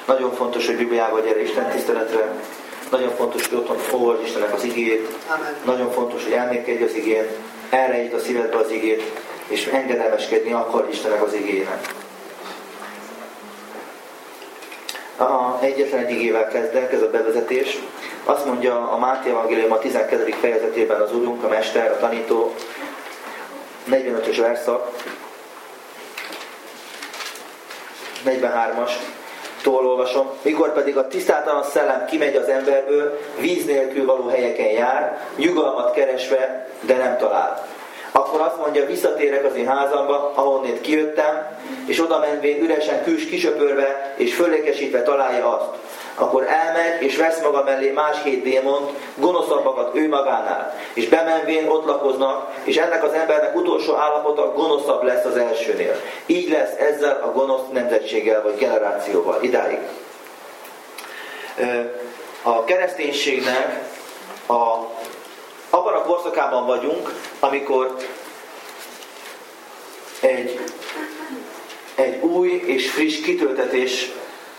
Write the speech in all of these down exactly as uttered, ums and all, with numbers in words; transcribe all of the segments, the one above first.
Nagyon fontos, hogy Bibliával gyere Isten tiszteletre. Nagyon fontos, hogy otthon olvasd Istennek az igét. Amen. Nagyon fontos, hogy elmékedj az igén, elrejtsd a szívedbe az igét, és engedelmeskedni akar Istennek az igének. A egyetlen egy igével kezdek, ez a bevezetés. Azt mondja a Máté evangélium a tizenkettedik fejezetében az Úrunk, a Mester, a tanító, negyvenötös verszak, negyvenhármas tól olvasom. Mikor pedig a tisztátalan szellem kimegy az emberből, víz nélkül való helyeken jár, nyugalmat keresve, de nem talál. Akkor azt mondja, visszatérek az én házamba, ahonnét kijöttem, és oda menvén üresen kűs kisöpörve, és fölékesítve találja azt. Akkor elmegy, és vesz maga mellé más hét démont, gonoszabbakat ő magánál. És bemenvén ott lakoznak, és ennek az embernek utolsó állapota gonoszabb lesz az elsőnél. Így lesz ezzel a gonosz nemzetséggel, vagy generációval. Idáig. A kereszténységnek a, abban a korszakában vagyunk, amikor egy, egy új és friss kitöltetés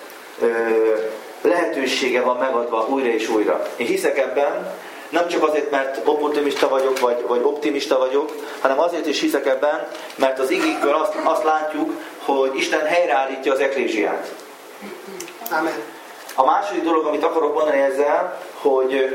lehetősége van megadva újra és újra. Én hiszek ebben, nem csak azért, mert optimista vagyok, vagy, vagy optimista vagyok, hanem azért is hiszek ebben, mert az igékből azt, azt látjuk, hogy Isten helyreállítja az eklézsiát. Amen. A második dolog, amit akarok mondani ezzel, hogy,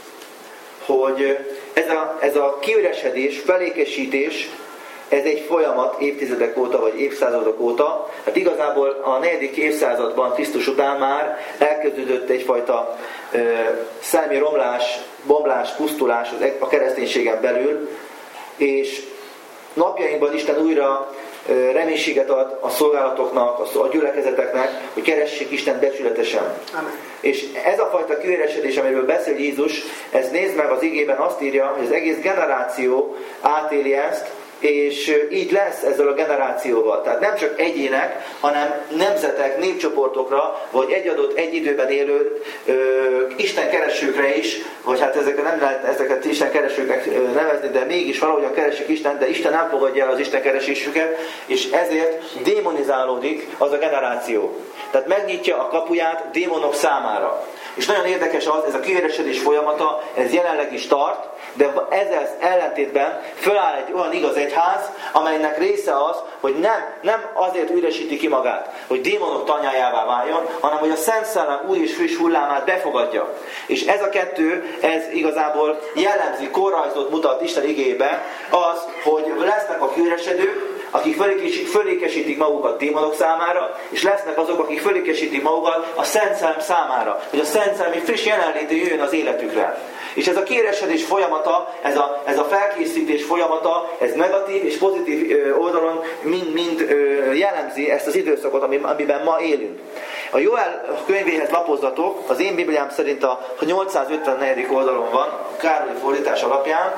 hogy ez a, ez a kiüresedés, felékesítés, ez egy folyamat évtizedek óta, vagy évszázadok óta. Hát igazából a negyedik évszázadban Krisztus után már elkezdődött egyfajta ö, szellemi romlás, bomlás, pusztulás a kereszténységen belül, és napjainkban Isten újra ö, reménységet ad a szolgálatoknak, a gyülekezeteknek, hogy keressék Isten becsületesen. Amen. És ez a fajta kiüresedés, amiről beszél Jézus, ez nézd meg az igében, azt írja, hogy az egész generáció átéli ezt, és így lesz ezzel a generációval. Tehát nem csak egyének, hanem nemzetek, népcsoportokra, vagy egy adott egy időben élő ö, Isten keresőkre is, vagy hát ezeket nem lehet ezeket Isten keresőknek nevezni, de mégis valahogyan keresik Isten, de Isten nem fogadja el az Isten keresésüket, és ezért démonizálódik az a generáció. Tehát megnyitja a kapuját démonok számára. És nagyon érdekes az, ez a kiüresedés folyamata, ez jelenleg is tart, de ezzel ellentétben föláll egy olyan igaz egyház, amelynek része az, hogy nem, nem azért üresíti ki magát, hogy démonok tanyájává váljon, hanem hogy a Szent Szellem új és friss hullámát befogadja. És ez a kettő, ez igazából jellemzi, korrajzot mutat Isten igébe, az, hogy lesznek a kiüresedők, akik fölékesítik magukat démonok számára, és lesznek azok, akik fölékesítik magukat a Szent Szellem számára, hogy a Szent Szellem friss jelenléte jöjjön az életükre. És ez a kiüresedés folyamata, ez a, ez a felkészítés folyamata, ez negatív és pozitív oldalon mind-mind jellemzi ezt az időszakot, amiben ma élünk. A Joel könyvéhez lapozzatok, az én Bibliám szerint a nyolcszázötvennegyedik oldalon van, Károlyi fordítás alapján.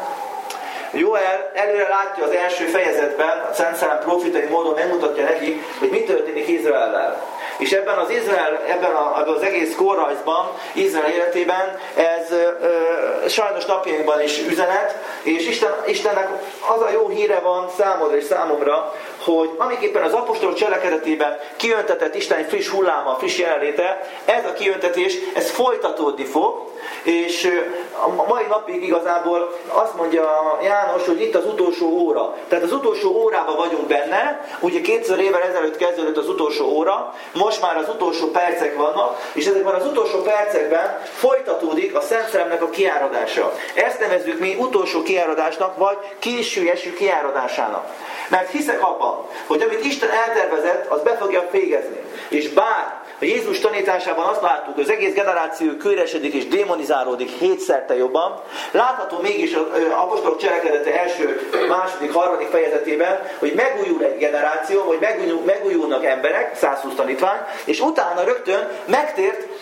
Joel előre látja az első fejezetben, a Szent Szellem profitai módon megmutatja nekik, hogy mi történik Izraellel. És ebben az Izrael, ebben, a, ebben az egész korrajzban, Izrael életében ez ö, sajnos napjainkban is üzenet, és Isten, Istennek az a jó híre van számodra és számomra, hogy amiképpen az apostolok cselekedetében kiöntetett Isten friss hulláma, friss jelenléte, ez a kiöntetés, ez folytatódni fog, és a mai napig igazából azt mondja János, hogy itt az utolsó óra. Tehát az utolsó órában vagyunk benne, ugye kétezer évvel ezelőtt kezdődött az utolsó óra, most már az utolsó percek vannak, és ezekben az utolsó percekben folytatódik a Szent Szellemnek a kiáradása. Ezt nevezzük mi utolsó kiáradásnak, vagy késő eső kiáradásának. Mert hiszek abban, hogy amit Isten eltervezett, az be fogja végezni. És bár a Jézus tanításában azt láttuk, hogy az egész generáció kőresedik és démonizálódik hétszerte jobban. Látható mégis az apostolok cselekedete első, második, harmadik fejezetében, hogy megújul egy generáció, vagy megújul, megújulnak emberek, százhúsz tanítvány, és utána rögtön megtért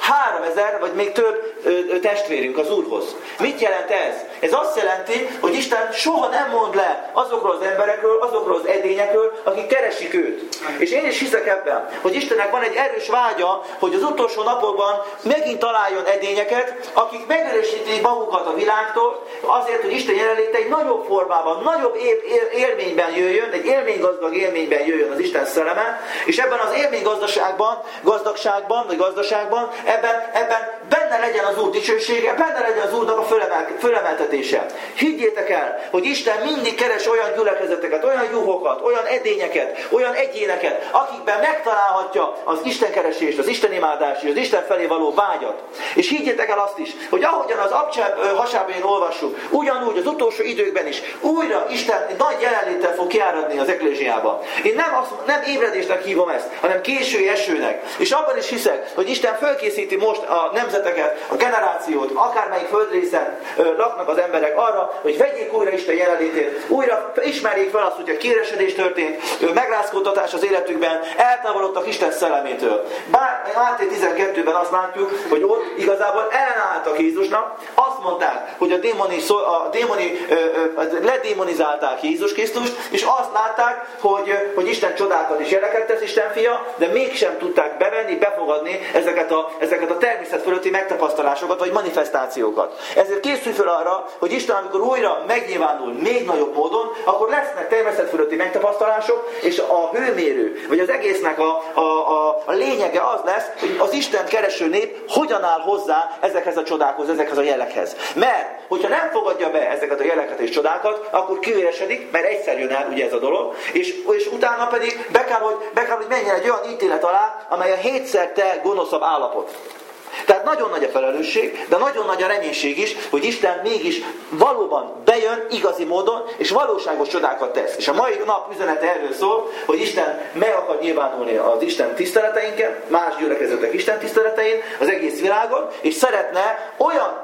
háromezer vagy még több ö, ö, testvérünk az Úrhoz. Mit jelent ez? Ez azt jelenti, hogy Isten soha nem mond le azokról az emberekről, azokról az edényekről, akik keresik őt. És én is hiszek ebben, hogy Istennek van egy erős vágya, hogy az utolsó napokban megint találjon edényeket, akik megerősítik magukat a világtól, azért, hogy Isten jelenléte egy nagyobb formában, nagyobb élményben jöjjön, egy élménygazdag élményben jöjjön az Isten szelleme, és ebben az élménygazdaságban, gazdagságban, vagy gazdaságban, ebben, ebben benne legyen az Úr dicsősége, benne legyen az Úrnak a fölemel, fölemeltetése. Higgyétek el, hogy Isten mindig keres olyan gyülekezeteket, olyan juhokat, olyan edényeket, olyan egyéneket, akikben megtalálhatja az Isten keresést, az Isten imádást és az Isten felé való vágyat. És higgyétek el azt is, hogy ahogyan az Abcseb hasábján olvassuk, ugyanúgy az utolsó időkben is újra Isten nagy jelenléttel fog kiáradni az eklézsiába. Én nem, azt, nem ébredésnek hívom ezt, hanem késői esőnek. És abban is hiszek, hogy Isten fölkészíti most a nemzeteket, a generációt, akármelyik földrészen ö, laknak az emberek arra, hogy vegyék újra Isten jelenlétét, újra ismerjék fel azt, hogy a kéresedés történt, ö, megrázkódtatás az életükben, eltávolodtak Isten szellemétől. Bár Máté tizenkettőben azt látjuk, hogy ott igazából ellenálltak Jézusnak, azt mondták, hogy a démoni, a démoni ö, ö, ledémonizálták Jézus Krisztust, és azt látták, hogy, hogy Isten csodákat is jeleket tesz, Isten fia, de mégsem tudták bevenni, befogadni ezeket a, ezeket a természet fölötti megtapasztalásokat, vagy manifestációkat. Ezért készülj fel arra, hogy Isten, amikor újra megnyilvánul még nagyobb módon, akkor lesznek természet fölötti megtapasztalások, és a hőmérő, vagy az egésznek a, a, a, a lényege az lesz, hogy az Isten kereső nép hogyan áll hozzá ezekhez a csodákhoz, ezekhez a jelekhez. Mert, hogyha nem fogadja be ezeket a jeleket és csodákat, akkor kiüresedik, mert egyszer jön el ugye ez a dolog, és, és utána pedig be kell, hogy, be kell, hogy menjen egy olyan ítélet alá, amely a hétszer te gonoszabb állapot. Tehát nagyon nagy a felelősség, de nagyon nagy a reménység is, hogy Isten mégis valóban bejön igazi módon, és valóságos csodákat tesz. És a mai nap üzenete erről szól, hogy Isten meg akar nyilvánulni az Isten tiszteleteinken, más gyülekezetek Isten tiszteletein, az egész világon, és szeretne olyan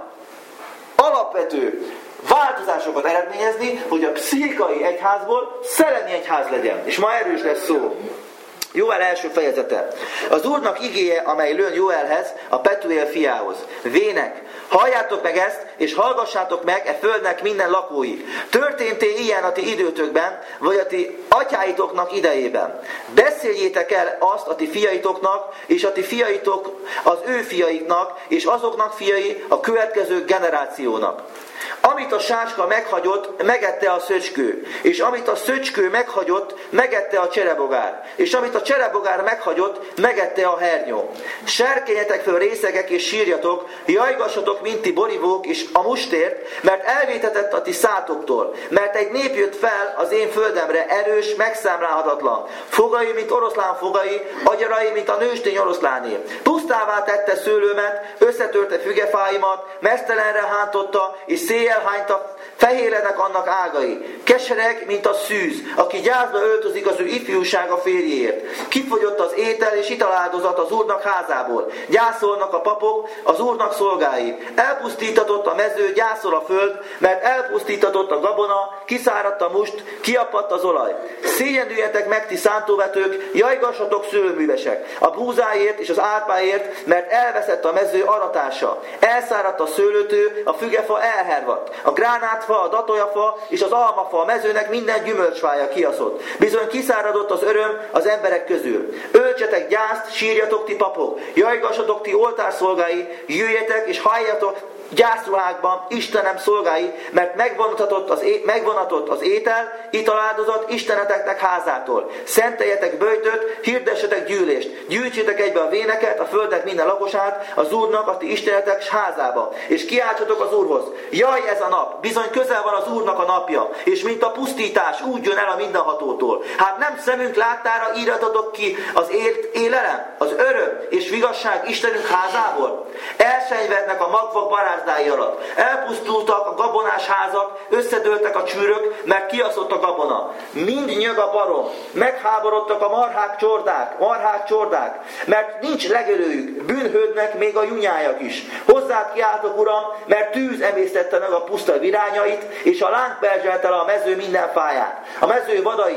alapvető változásokat eredményezni, hogy a pszichikai egyházból szellemi egyház legyen. És ma erről is lesz szó. Jóel első fejezete. Az Úrnak igéje, amely lőn Jóelhez, a Petuél fiához. Vének, halljátok meg ezt, és hallgassátok meg e földnek minden lakói. Történt-e ilyen a ti időtökben, vagy a ti atyáitoknak idejében? Beszéljétek el azt a ti fiaitoknak, és a ti fiaitok az ő fiaiknak, és azoknak fiai a következő generációnak. Amit a sáska meghagyott, megette a szöcskő, és amit a szöcskő meghagyott, megette a cserebogár, és amit a cserebogár meghagyott, megette a hernyó. Serkényetek föl részegek és sírjatok, jajgassatok, mint ti borivók és a mustért, mert elvétetett a ti szátoktól, mert egy nép jött fel az én földemre, erős, megszámlálhatatlan. Fogai, mint oroszlán fogai, agyarai, mint a nőstény oroszláné. Pusztává tette szőlőmet, összetörte fügefáimat, meztelenre hántotta, és széjjel hányta, fehérenek annak ágai. Kesereg, mint a szűz, aki gyászba öltözik az ő ifjúsága férjéért. Kifogyott az étel és italáldozat az Úrnak házából. Gyászolnak a papok, az Úrnak szolgái. Elpusztítatott a mező, gyászol a föld, mert elpusztítatott a gabona, kiszáradt a must, kiapadt az olaj. Szégyenüljetek meg, ti szántóvetők, jajgassatok szőlőművesek, a búzáért és az árpáért, mert elveszett a mező aratása. Elszáradt a szőlőtő, a fügefa elhervadt. A gránátfa, a datolyafa és az almafa, a mezőnek minden gyümölcsfája kiaszott. Bizony kiszáradott az öröm az emberek közül. Öltsetek gyászt, sírjatok ti papok, jajgassatok ti oltárszolgái, jöjjetek és halljatok gyászruhákban Istenem szolgái, mert megvonatott az, é- megvonatott az étel, italáldozat Isteneteknek házától. Szenteljetek böjtöt, hirdessetek gyűlést, gyűjtsétek egybe a véneket, a földnek minden lakosát, az Úrnak, a ti Istenetek házába, és kiáltsatok az Úrhoz. Jaj, ez a nap, bizony közel van az Úrnak a napja, és mint a pusztítás úgy jön el a mindenhatótól. Hát nem szemünk láttára íratatok ki az élt élelem, az öröm és vigasság Istenünk házából? Elsenyvednek a magvak barázdái alatt. Elpusztultak a gabonás házak, összedőltek a csűrök, mert kiaszott a gabona. Mind nyög a barom, megháborodtak a marhák csordák, marhák csordák, mert nincs legelőjük, bűnhődnek még a junyájak is. Hozzád kiáltok, Uram, mert tűz emésztette meg a puszta virányait, és a láng perzselte le a mező minden fáját. A mező vadai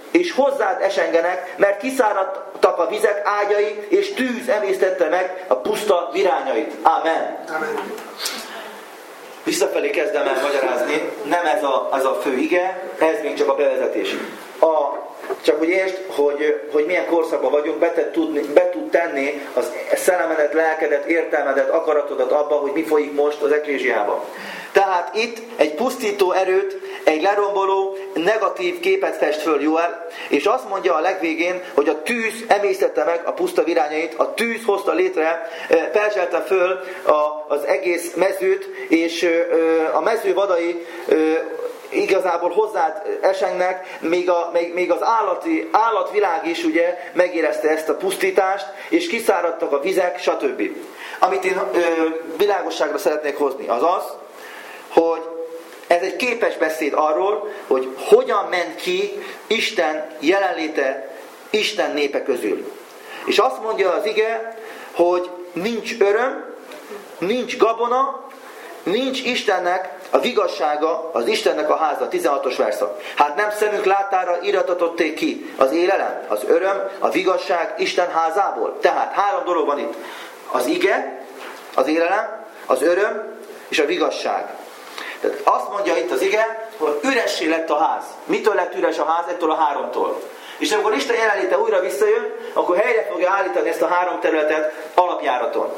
és hozzád esengenek, mert kiszáradtak a vizek ágyai, és tűz emésztette meg a puszta virányait. Amen. Amen. Visszafelé kezdem el magyarázni, nem ez a, ez a fő ige, ez még csak a bevezetés. A, csak hogy értsd, hogy, hogy milyen korszakban vagyunk, be, te tudni, be tud tenni az szellemedet, lelkedet, értelmedet, akaratodat abba, hogy mi folyik most az eklézsiában. Tehát itt egy pusztító erőt, egy leromboló, negatív képet fest föl Joel, és azt mondja a legvégén, hogy a tűz emésztette meg a puszta virányait, a tűz hozta létre, perzselte föl az egész mezőt, és a mező vadai igazából hozzád esengnek, még, a, még, még az állati, állatvilág is ugye megérezte ezt a pusztítást, és kiszáradtak a vizek, stb. Amit én ö, világosságra szeretnék hozni, az az, hogy ez egy képes beszéd arról, hogy hogyan ment ki Isten jelenléte Isten népe közül. És azt mondja az ige, hogy nincs öröm, nincs gabona, nincs Istennek a vigassága, az Istennek a háza, tizenhatos verszak. Hát nem szemünk látára iratotték ki az élelem, az öröm, a vigasság Isten házából. Tehát három dolog van itt. Az ige, az élelem, az öröm és a vigasság. Tehát azt mondja itt az ige, hogy üressé lett a ház. Mitől lett üres a ház? Ettől a háromtól. És amikor Isten jelenléte újra visszajön, akkor helyre fogja állítani ezt a három területet alapjáraton.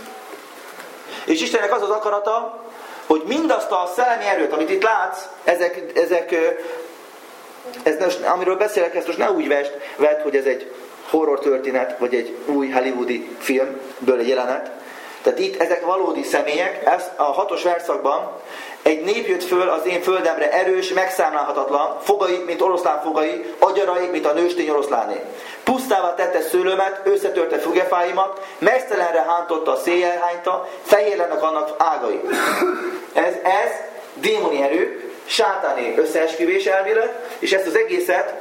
És Istennek az az akarata, hogy mindazt a szellemi erőt, amit itt látsz, ezek, ezek ez most, amiről beszélek, ezt most ne úgy vedd, vedd, hogy ez egy horror történet, vagy egy új hollywoodi filmből egy jelenet. Tehát itt ezek valódi személyek, ez a hatos verszakban egy nép jött föl az én földemre erős, megszámlálhatatlan, fogai, mint oroszlán fogai, agyarai, mint a nőstény oroszláné. Pusztává tette szőlőmet, összetörte fügefáimat, mesztelenre hántotta a széjjel hányta, fehér lennek annak ágai. Ez, ez démoni erő, sátáni összeesküvés elmélet, és ezt az egészet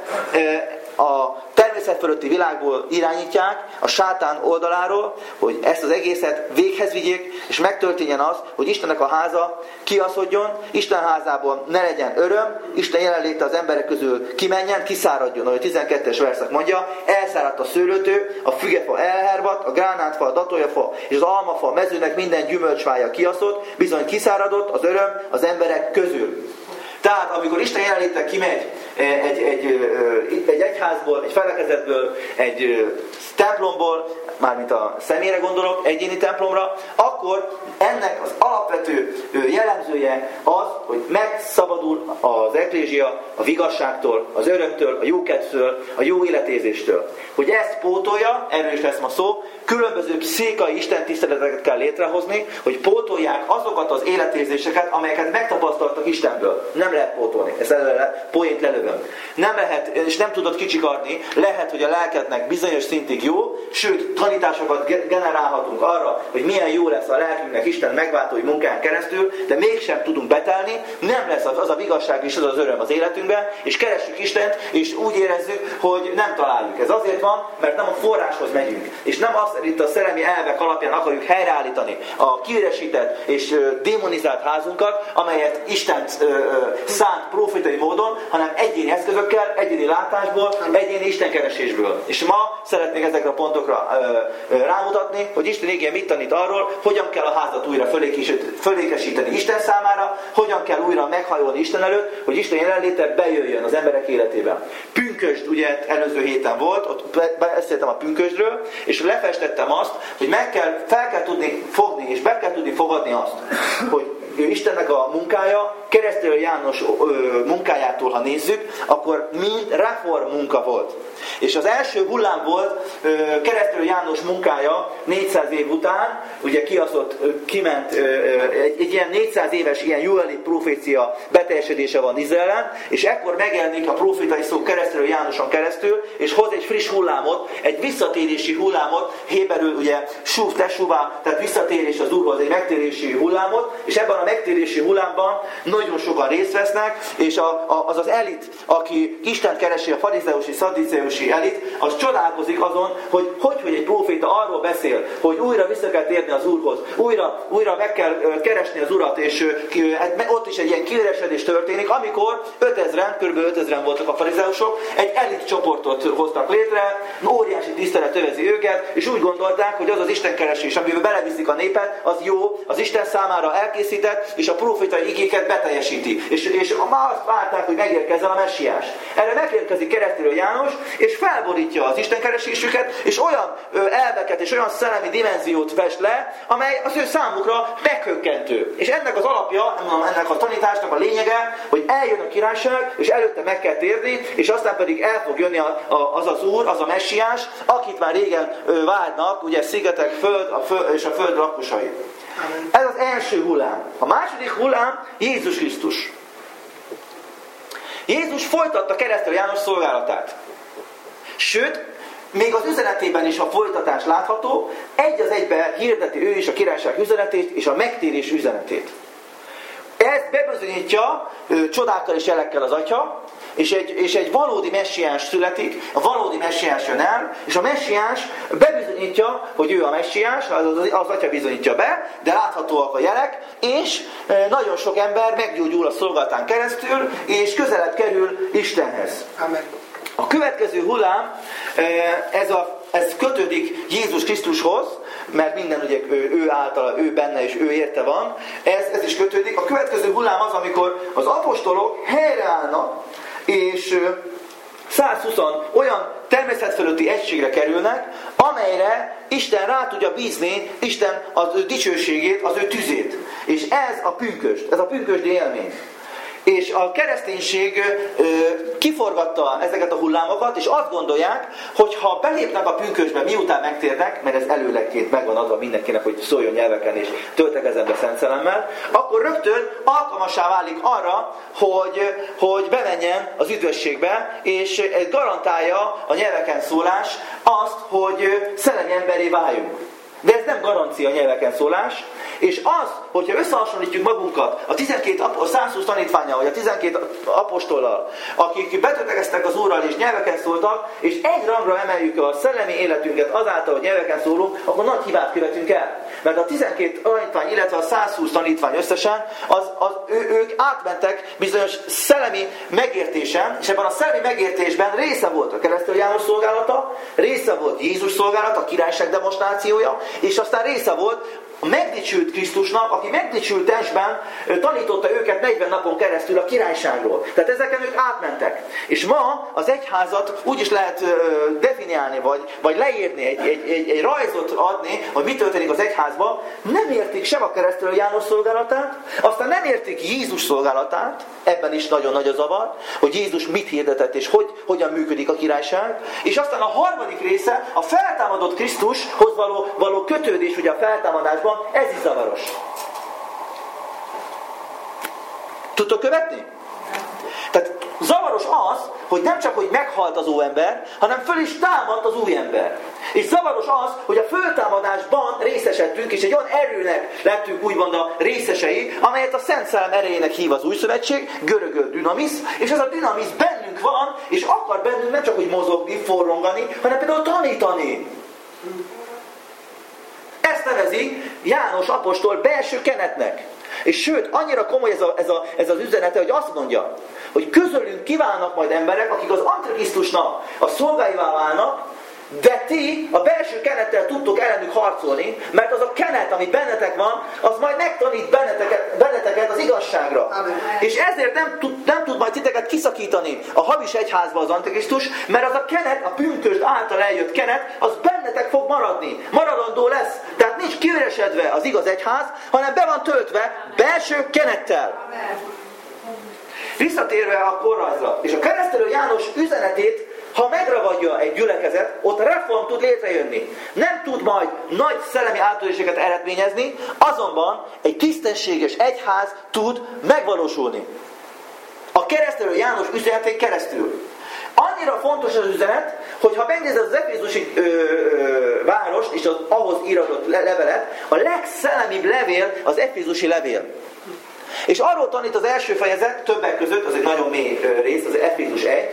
a természet fölötti világból irányítják, a sátán oldaláról, hogy ezt az egészet véghez vigyék, és megtörténjen az, hogy Istennek a háza kiaszodjon, Isten házából ne legyen öröm, Isten jelenléte az emberek közül kimenjen, kiszáradjon, ahogy a tizenkettes verszak mondja, elszáradt a szőlőtő, a fügefa elhervadt, a gránátfa, a datolyafa és az almafa a mezőnek minden gyümölcsfája kiaszott, bizony kiszáradott az öröm az emberek közül. Tehát amikor Isten jelenléte kimegy egy, egy, egy, egy egyházból, egy felekezetből, egy templomból, mármint a személyre gondolok, egyéni templomra, akkor ennek az alapvető jellemzője az, hogy megszabadul az eklézsia a vigasságtól, az örömtől, a jókedvtől, a jó életérzéstől. Hogy ezt pótolja, erről is lesz ma szó, különböző pszichai istentiszteleteket kell létrehozni, hogy pótolják azokat az életérzéseket, amelyeket megtapasztaltak Istenből. Nem lehet pótolni, ezt eleve poént lelövöm. Nem lehet, és nem tudod kicsikarni, lehet, hogy a lelkednek bizonyos szintig jó, sőt, tanításokat generálhatunk arra, hogy milyen jó lesz a lelkünknek Isten megváltói munkán keresztül, de mégsem tudunk betelni, nem lesz az a vigasság és az az öröm az életünkben, és keressük Istent, és úgy érezzük, hogy nem találjuk. Ez azért van, mert nem a forráshoz megyünk, és nem azt itt a szellemi elvek alapján akarjuk helyreállítani a kiüresített és démonizált házunkat, amelyet Isten szánt profétai módon, hanem egyéni eszközökkel, egyéni látásból, egyéni istenkeresésből. És ma szeretnék ezekre a pontokra rámutatni, hogy Isten igéje mit tanít arról, hogyan kell a házat újra fölékesíteni Isten számára, hogyan kell újra meghajolni Isten előtt, hogy Isten jelenléte bejöjjön az emberek életében. Pünkösd ugye előző héten volt, ott beszéltem a pünkösdről, és lefestettem azt, hogy meg kell, fel kell tudni fogni, és be kell tudni fogadni azt, hogy Istennek a munkája, Keresztelő János munkájától, ha nézzük, akkor mind reform munka volt. És az első hullám volt Keresztelő János munkája négyszáz év után, ugye kiaszott, kiment, egy, egy ilyen négyszáz éves ilyen Joeli profécia beteljesedése van Izraelen, és ekkor megjelenik a profétai szó Keresztelő Jánoson keresztül, és hoz egy friss hullámot, egy visszatérési hullámot, héberül ugye suv tesuvá, tehát visszatérés az Úrhoz, egy megtérési hullámot, és ebben a megtérési hullámban nagyon sokan részt vesznek, és a, a, az az elit, aki Istent keresi, a farizeusi, szadduceusi elit, az csodálkozik azon, hogy hogy, hogy egy próféta arról beszél, hogy újra vissza kell térni az Úrhoz, újra, újra meg kell keresni az Urat, és ott is egy ilyen kiüresedés történik, amikor ötezren, kb. ötezren voltak a farizeusok, egy elit csoportot hoztak létre, óriási tisztelet övezi őket, és úgy gondolták, hogy az az istenkeresés, amiben beleviszik a népet, az jó, az Isten számára elkészített, és a prófétai igéket beteljesíti. És, és már azt várták, hogy megérkezzen a messiás. Erre megérkezik Keresztelő János, és felborítja az istenkeresésüket, és olyan elveket és olyan szellemi dimenziót fest le, amely az ő számukra meghökkentő. És ennek az alapja, ennek a tanításnak a lényege, hogy eljön a királyság, és előtte meg kell térni, és aztán pedig el fog jönni a, a, az az Úr, az a messiás, akit már régen várnak, ugye szigetek, föld, a föld és a föld lakosai. Ez az első hullám. A második hullám Jézus Krisztus. Jézus folytatta Keresztelő János szolgálatát. Sőt, még az üzenetében is a folytatás látható, egy az egybe hirdeti ő is a királyság üzenetét és a megtérés üzenetét. Ezt bebizonyítja ő, csodákkal és jelekkel az Atya, és egy, és egy valódi messiás születik, a valódi messiás jön el, és a messiás bebizonyítja, hogy ő a messiás, az, az, az Atya bizonyítja be, de láthatóak a jelek, és nagyon sok ember meggyógyul a szolgálatán keresztül, és közelebb kerül Istenhez. Amen. A következő hullám, ez, a, ez kötődik Jézus Krisztushoz, mert minden ugye ő, ő általa, ő benne és ő érte van, ez, ez is kötődik. A következő hullám az, amikor az apostolok helyreállnak, és százhúsz olyan természetfölötti egységre kerülnek, amelyre Isten rá tudja bízni Isten az ő dicsőségét, az ő tüzét. És ez a pünkösd, ez a pünkösdi élmény. És a kereszténység ö, kiforgatta ezeket a hullámokat, és azt gondolják, hogy ha belépnek a pünkösdbe, miután megtérnek, mert ez előlegként megvan adva mindenkinek, hogy szóljon nyelveken és töltekezzen be Szent Szellemmel, akkor rögtön alkalmassá válik arra, hogy, hogy bemenjen az üdvösségbe, és garantálja a nyelveken szólás azt, hogy szellemi emberré váljunk. De ez nem garancia a nyelveken szólás, és az, hogyha összehasonlítjuk magunkat a tizenkét, a százhúsz tanítvánnyal, vagy a tizenkét apostollal, akik betöltekeztek az Úrral és nyelveken szóltak, és egy rangra emeljük a szellemi életünket azáltal, hogy nyelveken szólunk, akkor nagy hibát követünk el. Mert a tizenkét tanítvány, illetve a százhúsz tanítvány összesen, az, az, ő, ők átmentek bizonyos szellemi megértésen, és ebben a szellemi megértésben része volt a Keresztelő János szolgálata, része volt Jézus szolgálata, a királyság demonstrációja, és aztán része volt a megdicsült Krisztusnak, aki megdicsült testben tanította őket negyven napon keresztül a királyságról. Tehát ezeken ők átmentek. És ma az egyházat úgy is lehet definiálni, vagy, vagy leírni, egy, egy, egy, egy rajzot adni, hogy mi történik az egyházban. Nem értik sem a Keresztelő János szolgálatát, aztán nem értik Jézus szolgálatát, ebben is nagyon nagy a zavar, hogy Jézus mit hirdetett, és hogy, hogyan működik a királyság. És aztán a harmadik része, a feltámadott Krisztushoz való, való kötődés, ugye a feltámadásban, ez is zavaros. Tudtok követni? Tehát zavaros az, hogy nem csak, hogy meghalt az óember, hanem föl is támadt az új ember. És zavaros az, hogy a föltámadásban részesedtünk, és egy olyan erőnek lettünk úgymond a részesei, amelyet a Szent Szellem erejének hív az Új Szövetség, görögöl dinamisz, és ez a dinamisz bennünk van, és akar bennünk nem csak, hogy mozogni, forrongani, hanem például tanítani. Ezt nevezi János apostol belső kenetnek. És sőt, annyira komoly ez, a, ez, a, ez az üzenete, hogy azt mondja, hogy közülünk kiválnak majd emberek, akik az Antikrisztusnak a szolgáivá válnak, de ti a belső kenettel tudtok ellenük harcolni, mert az a kenet, ami bennetek van, az majd megtanít benneteket, benneteket az igazságra. Amen. És ezért nem tud, nem tud majd titeket kiszakítani a hamis egyházba az Antikrisztus, mert az a kenet, a pünkösd által eljött kenet, az bennetek fog maradni. Maradandó lesz. Tehát nincs kiüresedve az igaz egyház, hanem be van töltve belső kenettel. Amen. Visszatérve a korrajzra, és a Keresztelő János üzenetét, ha megragadja egy gyülekezet, ott reform tud létrejönni. Nem tud majd nagy szellemi áttöréseket eredményezni, azonban egy tisztességes egyház tud megvalósulni. A Keresztelő János üzenetén keresztül. Annyira fontos az üzenet, hogy ha megnézed az efézusi ö, ö, várost, Jánost és az ahhoz íratott levelet, a legszellemibb levél az efézusi levél. És arról tanít az első fejezet, többek között, az egy nagyon mély rész, az Efézus egy,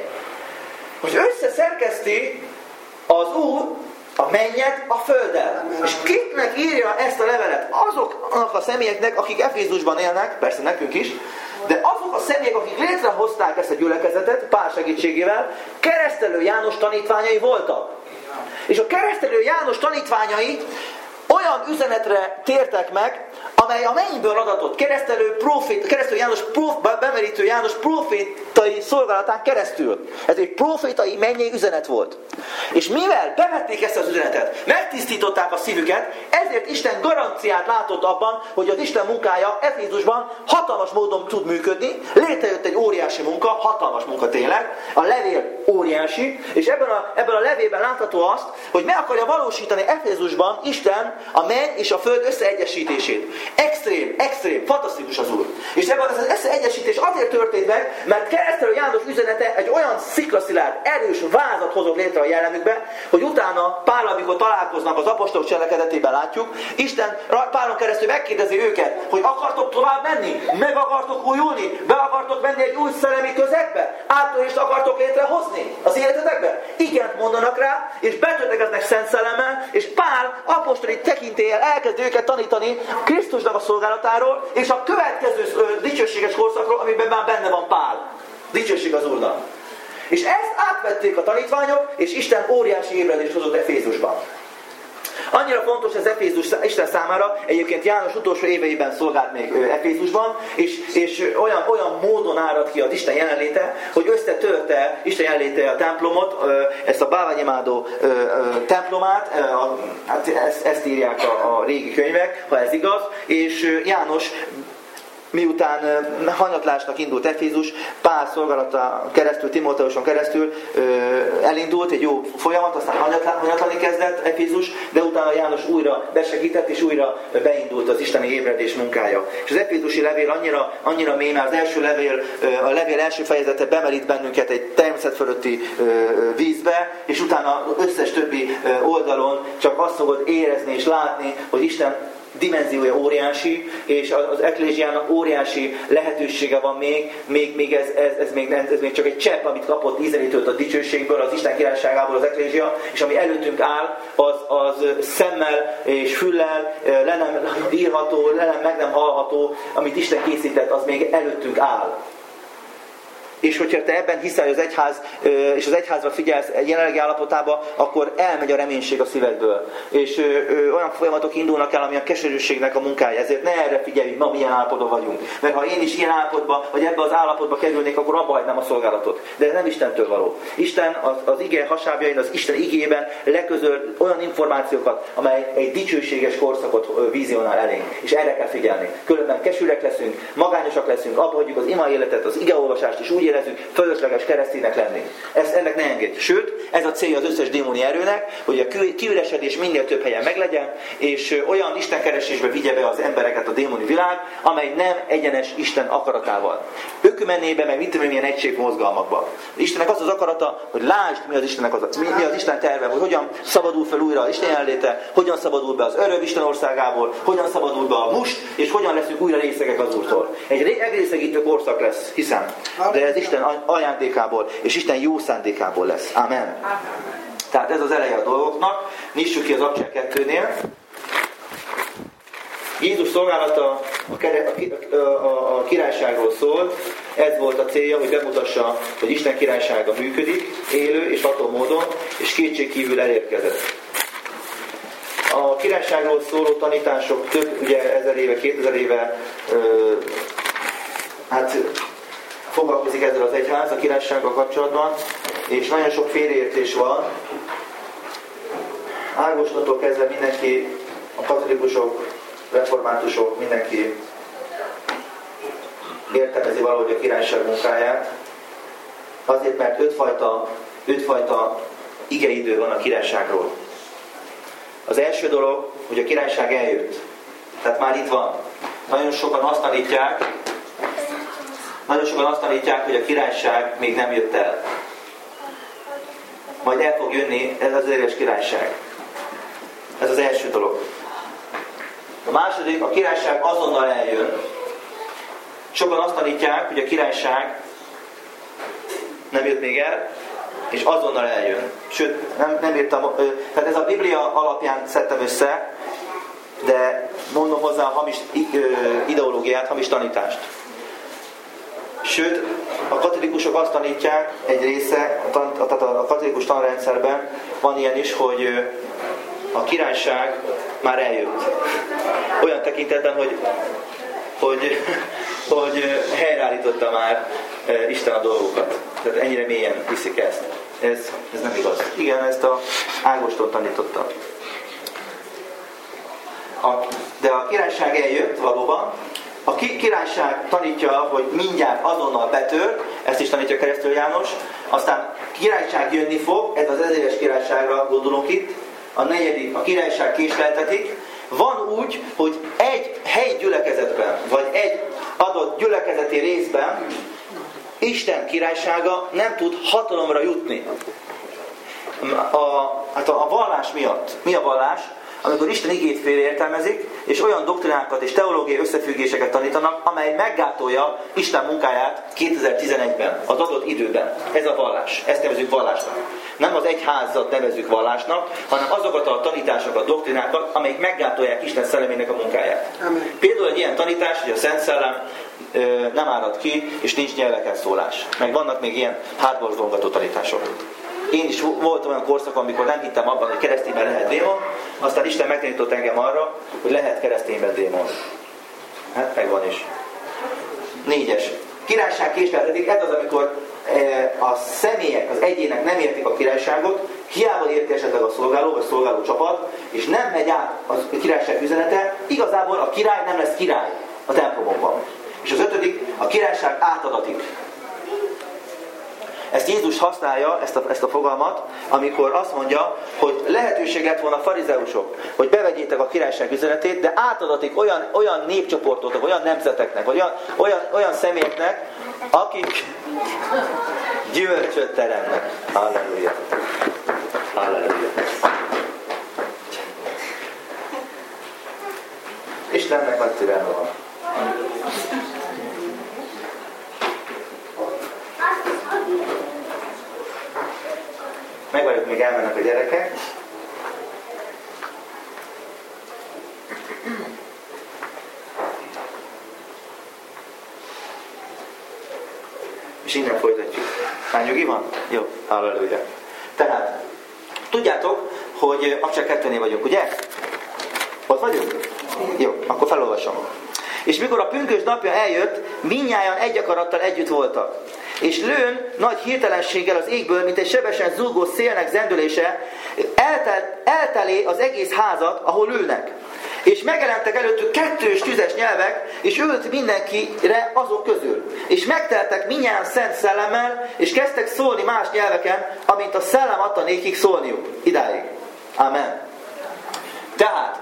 hogy összeszerkeszti az Úr a mennyet a földdel. És kiknek írja ezt a levelet? Azoknak a személyeknek, akik Efézusban élnek, persze nekünk is, de azok a személyek, akik létrehozták ezt a gyülekezetet Pál segítségével, Keresztelő János tanítványai voltak. És a Keresztelő János tanítványai olyan üzenetre tértek meg, amely a mennyből adatott keresztelő, profét, keresztelő János, prof, bemerítő János profétai szolgálatán keresztül. Ez egy profétai mennyei üzenet volt. És mivel bevették ezt az üzenetet, megtisztították a szívüket, ezért Isten garanciát látott abban, hogy az Isten munkája Efézusban hatalmas módon tud működni. Létrejött egy óriási munka, hatalmas munka tényleg, a levél óriási, és ebben a, ebben a levélben látható azt, hogy meg akarja valósítani Efézusban Isten a menny és a föld összeegyesítését. Extrém, extrém, fantasztikus az Úr. És ebben az összeegyesítés azért történt meg, mert Keresztelő János üzenete egy olyan sziklaszilárd, erős vázat hozott létre a jellemükbe, hogy utána Pál, amikor találkoznak az apostolok cselekedetében látjuk, Isten Pálon keresztül megkérdezi őket, hogy akartok tovább menni, meg akartok újulni, be akartok menni egy új szellemi közegbe, áttörést akartok létrehozni az életetekbe? Igent mondanak rá, és betöltekeznek Szent Szellemmel, és Pál apostoli tekintéllyel elkezd őket tanítani Krisztusnak a szolgálatáról, és a következő dicsőséges korszakról, amiben már benne van Pál. Dicsőség az Úrnak. És ezt átvették a tanítványok, és Isten óriási ébredést hozott Efézusban. Annyira fontos ez Efézus Isten számára, egyébként János utolsó éveiben szolgált még Efézusban, és, és olyan, olyan módon árad ki az Isten jelenléte, hogy összetörte Isten jelenléte a templomot, ezt a bálványimádó templomát, hát ezt, ezt írják a, a régi könyvek, ha ez igaz, és János miután hanyatlásnak indult Efézus, Pál szolgálata keresztül, Timóteuson keresztül elindult egy jó folyamat, aztán hanyatlani kezdett Efézus, de utána János újra besegített, és újra beindult az isteni ébredés munkája. És az efézusi levél annyira, annyira mély, mert az első levél, a levél első fejezete bemerít bennünket egy természet fölötti vízbe, és utána az összes többi oldalon csak azt fogod érezni és látni, hogy Isten dimenziója óriási, és az eklézsiának óriási lehetősége van még, még, még ez, ez, ez, még, ez még csak egy csepp, amit kapott ízelítőt a dicsőségből, az Isten királyságából az eklézsia, és ami előttünk áll, az, az szemmel és füllel, le nem írható, le nem, meg nem hallható, amit Isten készített, az még előttünk áll. És hogyha te ebben hiszel, hogy az egyház, és az egyházra figyelsz jelenlegi állapotába, akkor elmegy a reménység a szívedből. És olyan folyamatok indulnak el, ami a keserűségnek a munkája. Ezért ne erre figyelj, hogy ma milyen állapotban vagyunk. Mert ha én is ilyen állapotban, vagy ebbe az állapotba kerülnék, akkor abba hagynám a szolgálatot. De ez nem Istentől való. Isten az, az ige hasábjain, az Isten igében leközöl olyan információkat, amely egy dicsőséges korszakot vizionál elénk. És erre kell figyelni. Különben kesűrek leszünk, magányosak leszünk, abba hagyjuk az ima életet, az igeolvasást, és úgy érezzük, fölösleges kereszténynek lenni. Ezt ennek ne engedj. Sőt, ez a célja az összes démoni erőnek, hogy a kiüresedés minél több helyen meglegyen, és olyan istenkeresésbe vigye be az embereket a démoni világ, amely nem egyenes Isten akaratával. Ökümennébe, meg mit tudom, milyen egységmozgalmakba. Istennek az az akarata, hogy lásd, mi az Istennek az, mi, mi az Isten terve, hogy hogyan szabadul fel újra az Isten jelenléte, hogyan szabadul be az örök Isten országából, hogyan szabadul be a must, és hogyan leszünk újra részegek az Úrtól. Egy egészségítő korszak lesz, hiszem. De ez Isten ajándékából, és Isten jó szándékából lesz. Amen. Tehát ez az eleje a dolgoknak. Nyissuk ki az Abcsel kettőnél. Jézus szolgálata a, a, a királyságról szólt. Ez volt a célja, hogy bemutassa, hogy Isten királysága működik, élő és ható módon, és kétségkívül elérkezett. A királyságról szóló tanítások több, ugye ezer éve, kétezer éve ö, hát foglalkozik ezzel az egyház a királysággal kapcsolatban, és nagyon sok félreértés van. Ágostontól kezdve mindenki, a katolikusok, reformátusok, mindenki értelmezi valahogy a királyság munkáját. Azért, mert ötfajta, ötfajta igeidő van a királyságról. Az első dolog, hogy a királyság eljött. Tehát már itt van. Nagyon sokan azt tanítják, Nagyon sokan azt tanítják, hogy a királyság még nem jött el. Majd el fog jönni ez az éles királyság. Ez az első dolog. A második, a királyság azonnal eljön. Sokan azt tanítják, hogy a királyság nem jött még el, és azonnal eljön. Sőt, nem, nem írtam, tehát ez a Biblia alapján szedtem össze, de mondom hozzá a hamis ideológiát, hamis tanítást. Sőt, a katolikusok azt tanítják, egy része, tehát a katolikus tanrendszerben van ilyen is, hogy a királyság már eljött. Olyan tekintetben, hogy, hogy, hogy helyreállította már Isten a dolgokat. Tehát ennyire mélyen hiszik ezt. Ez, ez nem igaz. Igen, ezt a Ágoston tanította. A, de a királyság eljött valóban. A királyság tanítja, hogy mindjárt azonnal betör, ezt is tanítja Keresztül János. Aztán királyság jönni fog, ez az ezéves királyságra gondolunk itt. A negyedik, a királyság késleltetik. Van úgy, hogy egy helyi gyülekezetben, vagy egy adott gyülekezeti részben Isten királysága nem tud hatalomra jutni. A, hát a, a vallás miatt. Mi a vallás? Amikor Isten igét félreértelmezik, és olyan doktrinákat és teológiai összefüggéseket tanítanak, amely meggátolja Isten munkáját kétezer-tizenegyben, az adott időben. Ez a vallás. Ezt nevezzük vallásnak. Nem az egyházat nevezzük vallásnak, hanem azokat a tanításokat, doktrinákat, amelyek meggátolják Isten szellemének a munkáját. Amen. Például egy ilyen tanítás, hogy a Szent Szellem ö, nem árad ki, és nincs nyelveken szólás. Meg vannak még ilyen hátborzongató tanítások. Én is voltam olyan korszak, amikor nem hittem abban, hogy keresztényben lehet démon, aztán Isten megtanított engem arra, hogy lehet keresztényben démon. Hát megvan is. Négyes. Királyság késleltetik, ez az, amikor a személyek, az egyének nem értik a királyságot, hiába érti esetleg a szolgáló, vagy szolgáló csapat, és nem megy át a királyság üzenete, igazából a király nem lesz király a templomokban. És az ötödik, a királyság átadatik. Ezt Jézus használja, ezt a, ezt a fogalmat, amikor azt mondja, hogy lehetőség lett volna a farizeusok, hogy bevegyétek a királyság üzenetét, de átadatik olyan, olyan népcsoportoknak, olyan nemzeteknek, vagy olyan, olyan, olyan személyeknek, akik gyümölcsöt teremnek. Halleluja! Halleluja! Istennek nagy türelme van. Megvárjuk, még elmennek a gyerekek. És innen folytatjuk. Már nyugi van? Jó, halleluja. Tehát, tudjátok, hogy csak kettőnél vagyunk, ugye? Ott vagyunk? Jó, akkor felolvasom. És mikor a pünkösd napja eljött, mindnyájan egy akarattal együtt voltak. És lőn nagy hirtelenséggel az égből, mint egy sebesen zúgó szélnek zendülése, eltel, eltelé az egész házat, ahol ülnek. És megjelentek előttük kettős tüzes nyelvek, és ült mindenkire azok közül. És megteltek mindnyájan szent szellemmel, és kezdtek szólni más nyelveken, amint a szellem adta nékik szólniuk. Idáig. Amen. Tehát,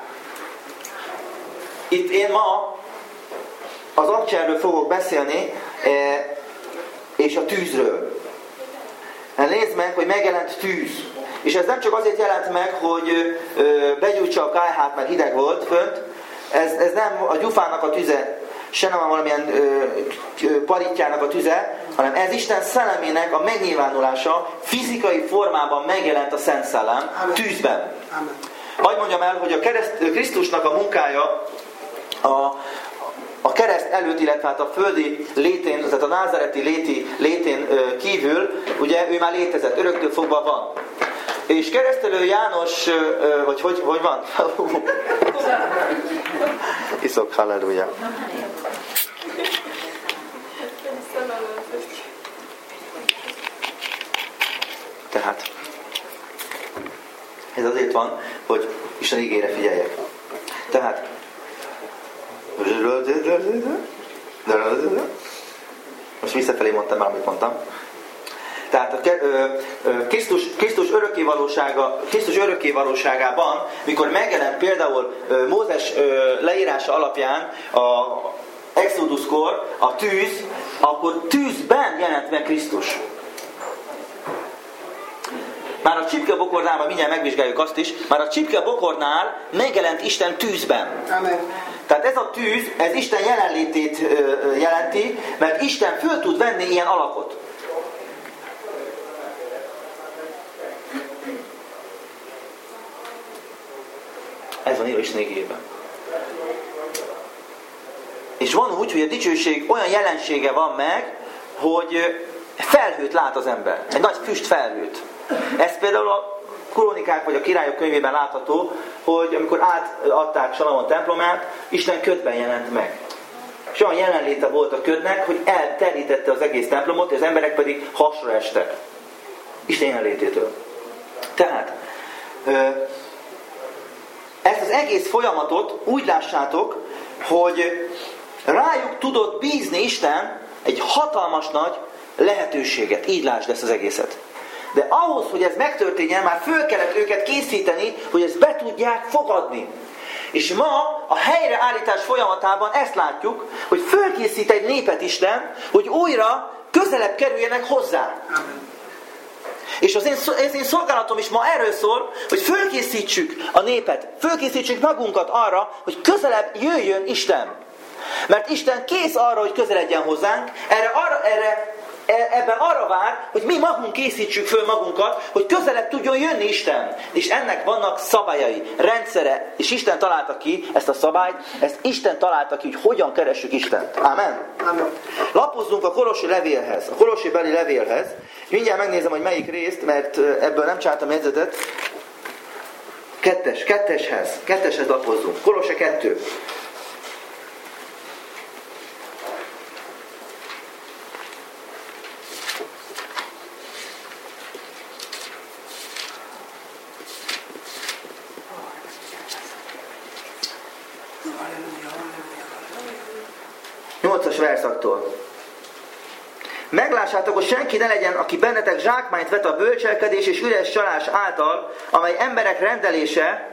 itt én ma az abcserről fogok beszélni, és a tűzről. Nézd meg, hogy megjelent tűz. És ez nem csak azért jelent meg, hogy begyújtsa a kályhát, mert hideg volt fönt. Ez, ez nem a gyufának a tüze, se nem valamilyen ö, paritjának a tüze, hanem ez Isten szellemének a megnyilvánulása, fizikai formában megjelent a Szent Szellem tűzben. Hadd mondjam el, hogy a kereszt, Krisztusnak a munkája a A kereszt előtt, illetve hát a földi létén, tehát a názáreti léti, létén kívül, ugye ő már létezett, öröktől fogva van. És keresztelő János, vagy hogy, hogy van? Iszok, halleluja. Tehát, ez azért van, hogy Isten igére figyeljek. Tehát, most visszafelé mondtam már, amit mondtam. Tehát a Krisztus, Krisztus, örökkévalósága, Krisztus örökkévalóságában, mikor megjelent például Mózes leírása alapján a Exoduskor a tűz, akkor tűzben jelent meg Krisztus. Már a csipkebokornál, mindjárt megvizsgáljuk azt is, már a csipkebokornál megjelent Isten tűzben. Amen. Tehát ez a tűz, ez Isten jelenlétét jelenti, mert Isten föl tud venni ilyen alakot. Ez van írva Isten igéjében. És van úgy, hogy a dicsőség olyan jelensége van meg, hogy felhőt lát az ember. Egy nagy füst felhőt. Ez például a Krónikák vagy a Királyok könyvében látható, hogy amikor átadták Salamon templomát, Isten ködben jelent meg. És olyan jelenléte volt a ködnek, hogy elterítette az egész templomot, és az emberek pedig hasra estek. Isten jelenlététől. Tehát ezt az egész folyamatot úgy lássátok, hogy rájuk tudott bízni Isten egy hatalmas nagy lehetőséget. Így lásd ezt az egészet. De ahhoz, hogy ez megtörténjen, már föl kellett őket készíteni, hogy ezt be tudják fogadni. És ma a helyreállítás folyamatában ezt látjuk, hogy fölkészít egy népet Isten, hogy újra közelebb kerüljenek hozzá. És az én, az én szolgálatom is ma erről szól, hogy fölkészítsük a népet, fölkészítsük magunkat arra, hogy közelebb jöjjön Isten. Mert Isten kész arra, hogy közeledjen hozzánk, erre, arra, erre, ebben arra vár, hogy mi magunk készítsük föl magunkat, hogy közelebb tudjon jönni Isten. És ennek vannak szabályai, rendszere, és Isten találta ki ezt a szabályt, ezt Isten találta ki, hogy hogyan keressük Istent. Amen. Amen. Lapozzunk a Kolossi levélhez, a Kolossi beli levélhez. Mindjárt megnézem, hogy melyik részt, mert ebből nem csináltam jegyzetet. Kettes, ketteshez, ketteshez lapozzunk. Kolossi kettő. nyolcas verszaktól. Meglássátok, hogy senki ne legyen, aki bennetek zsákmányt vet a bölcselkedés és üres csalás által, amely emberek rendelése,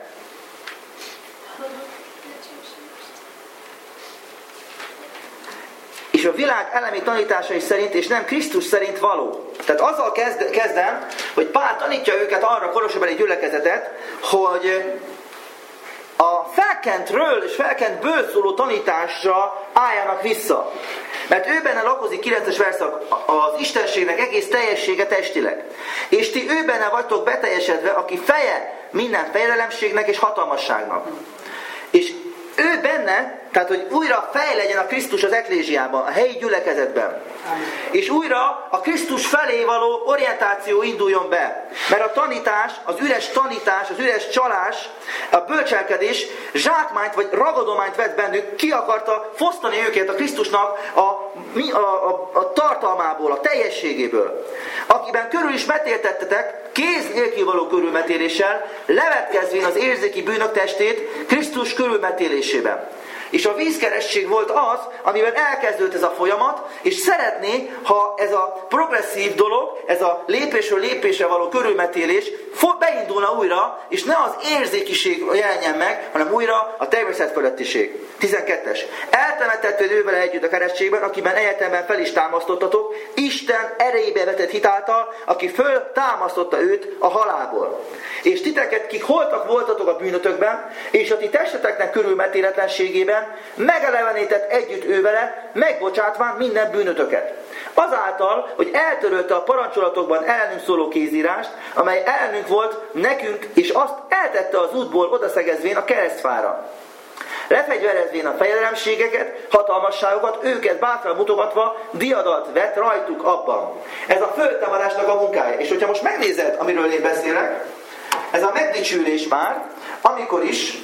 és a világ elemi tanításai szerint, és nem Krisztus szerint való. Tehát azzal kezd, kezdem, hogy Pál tanítja őket arra, a kolossabeli gyülekezetet, hogy a felkentről és felkentből szóló tanításra álljanak vissza. Mert ő benne lakozik, kilences verszak, az Istenségnek egész teljessége testileg. És ti ő benne vagytok beteljesedve, aki feje minden fejedelemségnek és hatalmasságnak. És ő benne, tehát hogy újra fej legyen a Krisztus az eklézsiában, a helyi gyülekezetben. És újra a Krisztus felé való orientáció induljon be. Mert a tanítás, az üres tanítás, az üres csalás, a bölcselkedés zsákmányt vagy ragadományt vett bennük, ki akarta fosztani őket a Krisztusnak a, a, a, a tartalmából, a teljességéből. Akiben körül is metéltettetek, kéz nélkül való körülmetéléssel, levetkezvén az érzéki bűnök testét Krisztus körülmetélésében. És a vízkeresség volt az, amivel elkezdődött ez a folyamat, és szeretné, ha ez a progresszív dolog, ez a lépésről lépésre való körülmetélés beindulna újra, és ne az érzékiség jelenjen meg, hanem újra a természetfölöttiség. tizenkettes. Eltemettetted ővel együtt a keresztségben, akiben egyetemben fel is támasztottatok, Isten erejébe vetett hitáltal, aki föl támasztotta őt a halálból. És titeket, kik holtak voltatok a bűnötökben, és a ti testeteknek körülmetéletlenségében, megelevenített együtt ővele, megbocsátván minden bűnötöket. Azáltal, hogy eltörölte a parancsolatokban ellenünk szóló kézírást, amely ellenünk volt nekünk, és azt eltette az útból odaszegezvén a keresztfára. Lefegyverezvén a fejedelemségeket, hatalmasságokat, őket bátran mutogatva, diadat vett rajtuk abban. Ez a föltámadásnak a munkája. És hogyha most megnézed, amiről én beszélek, ez a megdicsülés már, amikor is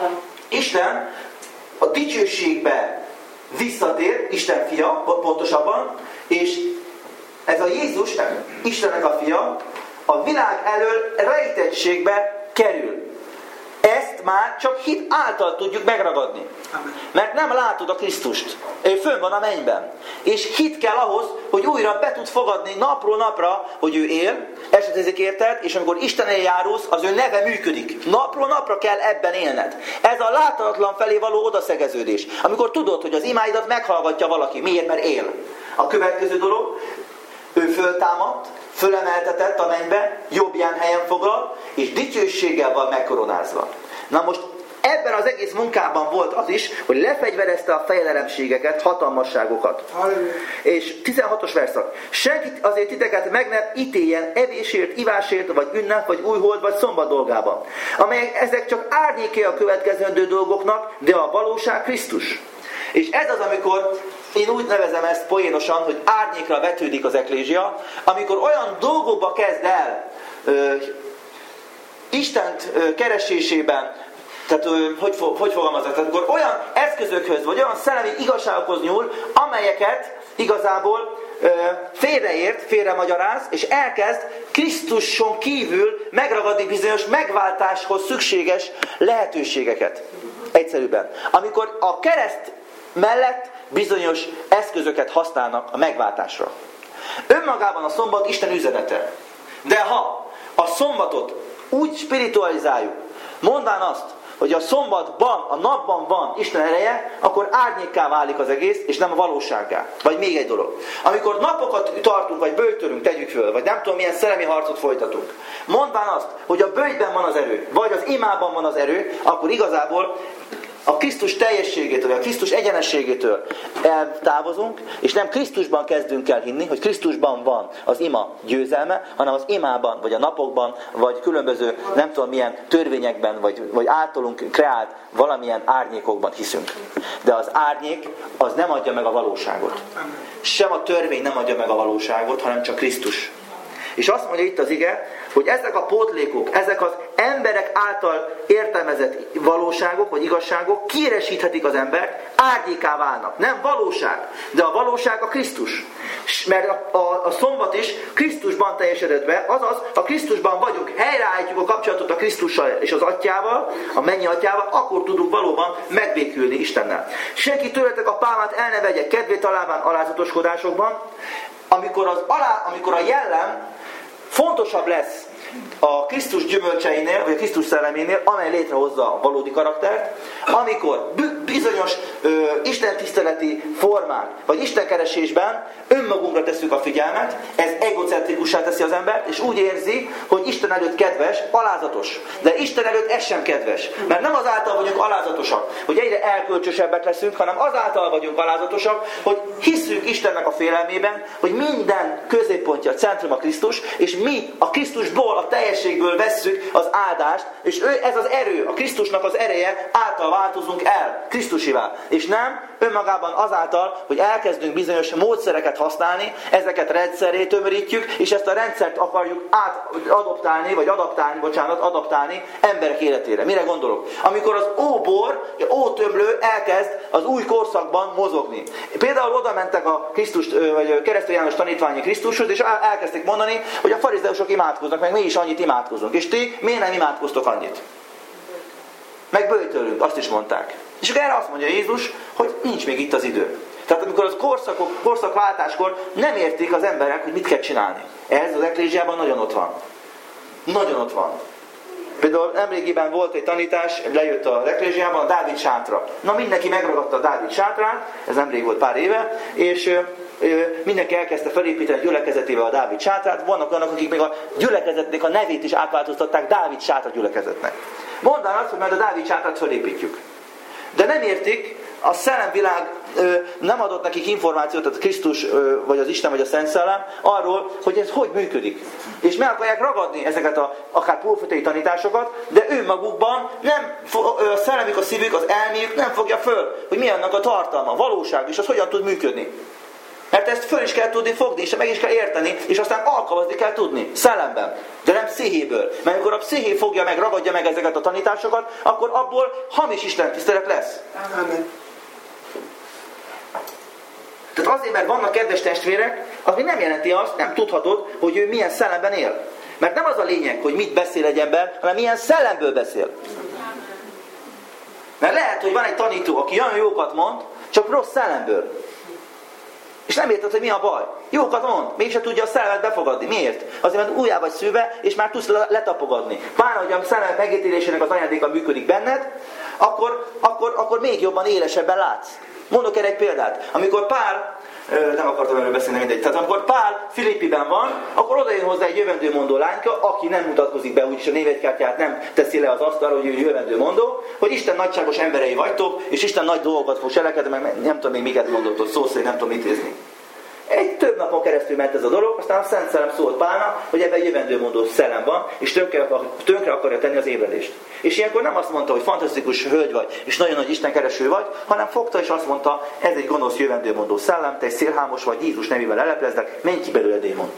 Isten a dicsőségbe visszatér, Isten fia, pontosabban, és ez a Jézus, Istennek a fia, a világ elől rejtettségbe kerül. Ezt már csak hit által tudjuk megragadni. Mert nem látod a Krisztust. Ő fönn van a mennyben. És hit kell ahhoz, hogy újra be tud fogadni napról napra, hogy ő él, esetezik érted, és amikor Istennél járulsz, az ő neve működik. Napról napra kell ebben élned. Ez a láthatatlan felé való odaszegeződés. Amikor tudod, hogy az imáidat meghallgatja valaki. Miért? Mert él. A következő dolog, ő föltámadt, fölemeltetett a mennybe, jobbján helyen foglal, és dicsőséggel van megkoronázva. Na most ebben az egész munkában volt az is, hogy lefegyverezte a fejedelemségeket, hatalmasságokat. Halleluja. És tizenhatos verszak. Senki azért titeket meg nem ítéljen evésért, ivásért, vagy ünnep, vagy újhold, vagy szombat dolgában. Amelyek ezek csak árnyéké a következendő dolgoknak, de a valóság Krisztus. És ez az, amikor én úgy nevezem ezt poénosan, hogy árnyékra vetődik az eklézsia, amikor olyan dolgokba kezd el ö, Istent ö, keresésében, tehát ö, hogy, hogy fogalmazok, tehát akkor olyan eszközökhöz, vagy olyan szellemi igazságokhoz nyúl, amelyeket igazából ö, félreért, félremagyaráz, és elkezd Krisztuson kívül megragadni bizonyos megváltáshoz szükséges lehetőségeket. Egyszerűbben. Amikor a kereszt mellett bizonyos eszközöket használnak a megváltásra. Önmagában a szombat Isten üzenete. De ha a szombatot úgy spiritualizáljuk, mondván azt, hogy a szombatban, a napban van Isten ereje, akkor árnyékká válik az egész, és nem a valósággá. Vagy még egy dolog. Amikor napokat tartunk, vagy böjtölünk, tegyük föl, vagy nem tudom milyen szellemi harcot folytatunk, mondván azt, hogy a böjtben van az erő, vagy az imában van az erő, akkor igazából a Krisztus teljességétől, a Krisztus egyenességétől eltávozunk, és nem Krisztusban kezdünk el hinni, hogy Krisztusban van az ima győzelme, hanem az imában, vagy a napokban, vagy különböző, nem tudom milyen törvényekben, vagy, vagy általunk kreált valamilyen árnyékokban hiszünk. De az árnyék, az nem adja meg a valóságot. Sem a törvény nem adja meg a valóságot, hanem csak Krisztus. És azt mondja itt az ige, hogy ezek a pótlékok, ezek az emberek által értelmezett valóságok, vagy igazságok kiéresíthetik az embert, árnyéká válnak. Nem valóság, de a valóság a Krisztus. Mert a, a, a szombat is Krisztusban teljesedett be, azaz, ha Krisztusban vagyunk, helyreállítjuk a kapcsolatot a Krisztussal és az Atyával, a mennyi Atyával, akkor tudunk valóban megbékülni Istennel. Senki tőletek a pálmát el ne vegye kedvét találván alázatoskodásokban, amikor, az alá, amikor a jellem fontosabb lesz a Krisztus gyümölcseinél, vagy a Krisztus szelleménél, amely létrehozza a valódi karaktert, amikor bizonyos ö, istentiszteleti formák, vagy istenkeresésben önmagunkra tesszük a figyelmet, ez egocentrikussá teszi az embert, és úgy érzi, hogy Isten előtt kedves, alázatos. De Isten előtt ez sem kedves. Mert nem azáltal vagyunk alázatosak, hogy egyre elkölcsösebbek leszünk, hanem azáltal vagyunk alázatosak, hogy hiszünk Istennek a félelmében, hogy minden középpontja, centrum a Krisztus, és mi a Krisztusból, a teljességből vesszük az áldást, és ő, ez az erő, a Krisztusnak az ereje által változunk el, Krisztusivá. És nem önmagában azáltal, hogy elkezdünk bizonyos módszereket használni, ezeket rendszerré tömörítjük, és ezt a rendszert akarjuk átadoptálni, vagy adaptálni, bocsánat, adaptálni emberek életére. Mire gondolok? Amikor az óbor, az ótömlő elkezd az új korszakban mozogni. Például oda mentek a Krisztus, vagy Keresztül János tanítványi Krisztushoz, és elkezdték mondani, hogy a farizeusok imádkoznak, meg mi is annyit imádkozunk. És ti miért nem imádkoztok annyit? Meg böjtölünk, azt is mondták. És akkor erre azt mondja Jézus, hogy nincs még itt az idő. Tehát amikor az korszakok, korszakváltáskor nem értik az emberek, hogy mit kell csinálni. Ez az eklézsiában nagyon ott van. Nagyon ott van. Például nemrégiben volt egy tanítás, lejött az eklézsiában a Dávid sátra. Na mindenki megragadta a Dávid sátrát, ez nemrég volt pár éve, és mindenki elkezdte felépíteni gyülekezetével a Dávid sátrát. Vannak olyanok, akik még a gyülekezetnek a nevét is átváltoztatták Dávid sátra gyülekezetnek. Mondán azt, hogy majd a Dávid sátrát felépítjük. De nem értik, a szellemvilág ö, nem adott nekik információt, tehát Krisztus, ö, vagy az Isten, vagy a Szent Szellem, arról, hogy ez hogy működik. És meg akarják ragadni ezeket a akár profétai tanításokat, de ő magukban nem, a szellemük, a szívük, az elméjük nem fogja föl, hogy mi annak a tartalma, a valóság, és az hogyan tud működni. Mert ezt föl is kell tudni fogni, és meg is kell érteni, és aztán alkalmazni kell tudni, szellemben, de nem pszichébből. Mert amikor a psziché fogja meg, ragadja meg ezeket a tanításokat, akkor abból hamis istentisztelet lesz. Amen. Tehát azért, mert vannak kedves testvérek, az még nem jelenti azt, nem tudhatod, hogy ő milyen szellemben él. Mert nem az a lényeg, hogy mit beszél egy ember, hanem milyen szellemből beszél. Mert lehet, hogy van egy tanító, aki olyan jókat mond, csak rossz szellemből. És nem érted, hogy mi a baj. Jókat mond, mégsem tudja a szellemet befogadni. Miért? Azért, mert újjá vagy szűve, és már tudsz letapogadni. Pár, hogy a szellemet megítélésének az ajándéka működik benned, akkor, akkor, akkor még jobban élesebben látsz. Mondok erre egy példát. Amikor Pál nem akartam erről beszélni, mindegy. Tehát amikor Pál Filippiben van, akkor oda jön hozzá egy jövendőmondó lányka, aki nem mutatkozik be, úgyis a névjegykártyát nem teszi le az asztalra, hogy ő jövendőmondó, hogy Isten nagyságos emberei vagytok, és Isten nagy dolgokat fog cselekedni, meg nem tudom még miket mondott ott, szó szerint nem tudom intézni. Egy több napon keresztül ment ez a dolog, aztán a Szent Szellem szólt Pálnak, hogy ebben jövendőmondó szellem van, és tönkre, tönkre akarja tenni az ébredést. És ilyenkor nem azt mondta, hogy fantasztikus hölgy vagy, és nagyon nagy istenkereső vagy, hanem fogta és azt mondta, ez egy gonosz jövendőmondó szellem, te egy szélhámos vagy, Jézus nevével leleplezlek, menj ki belőle, démon.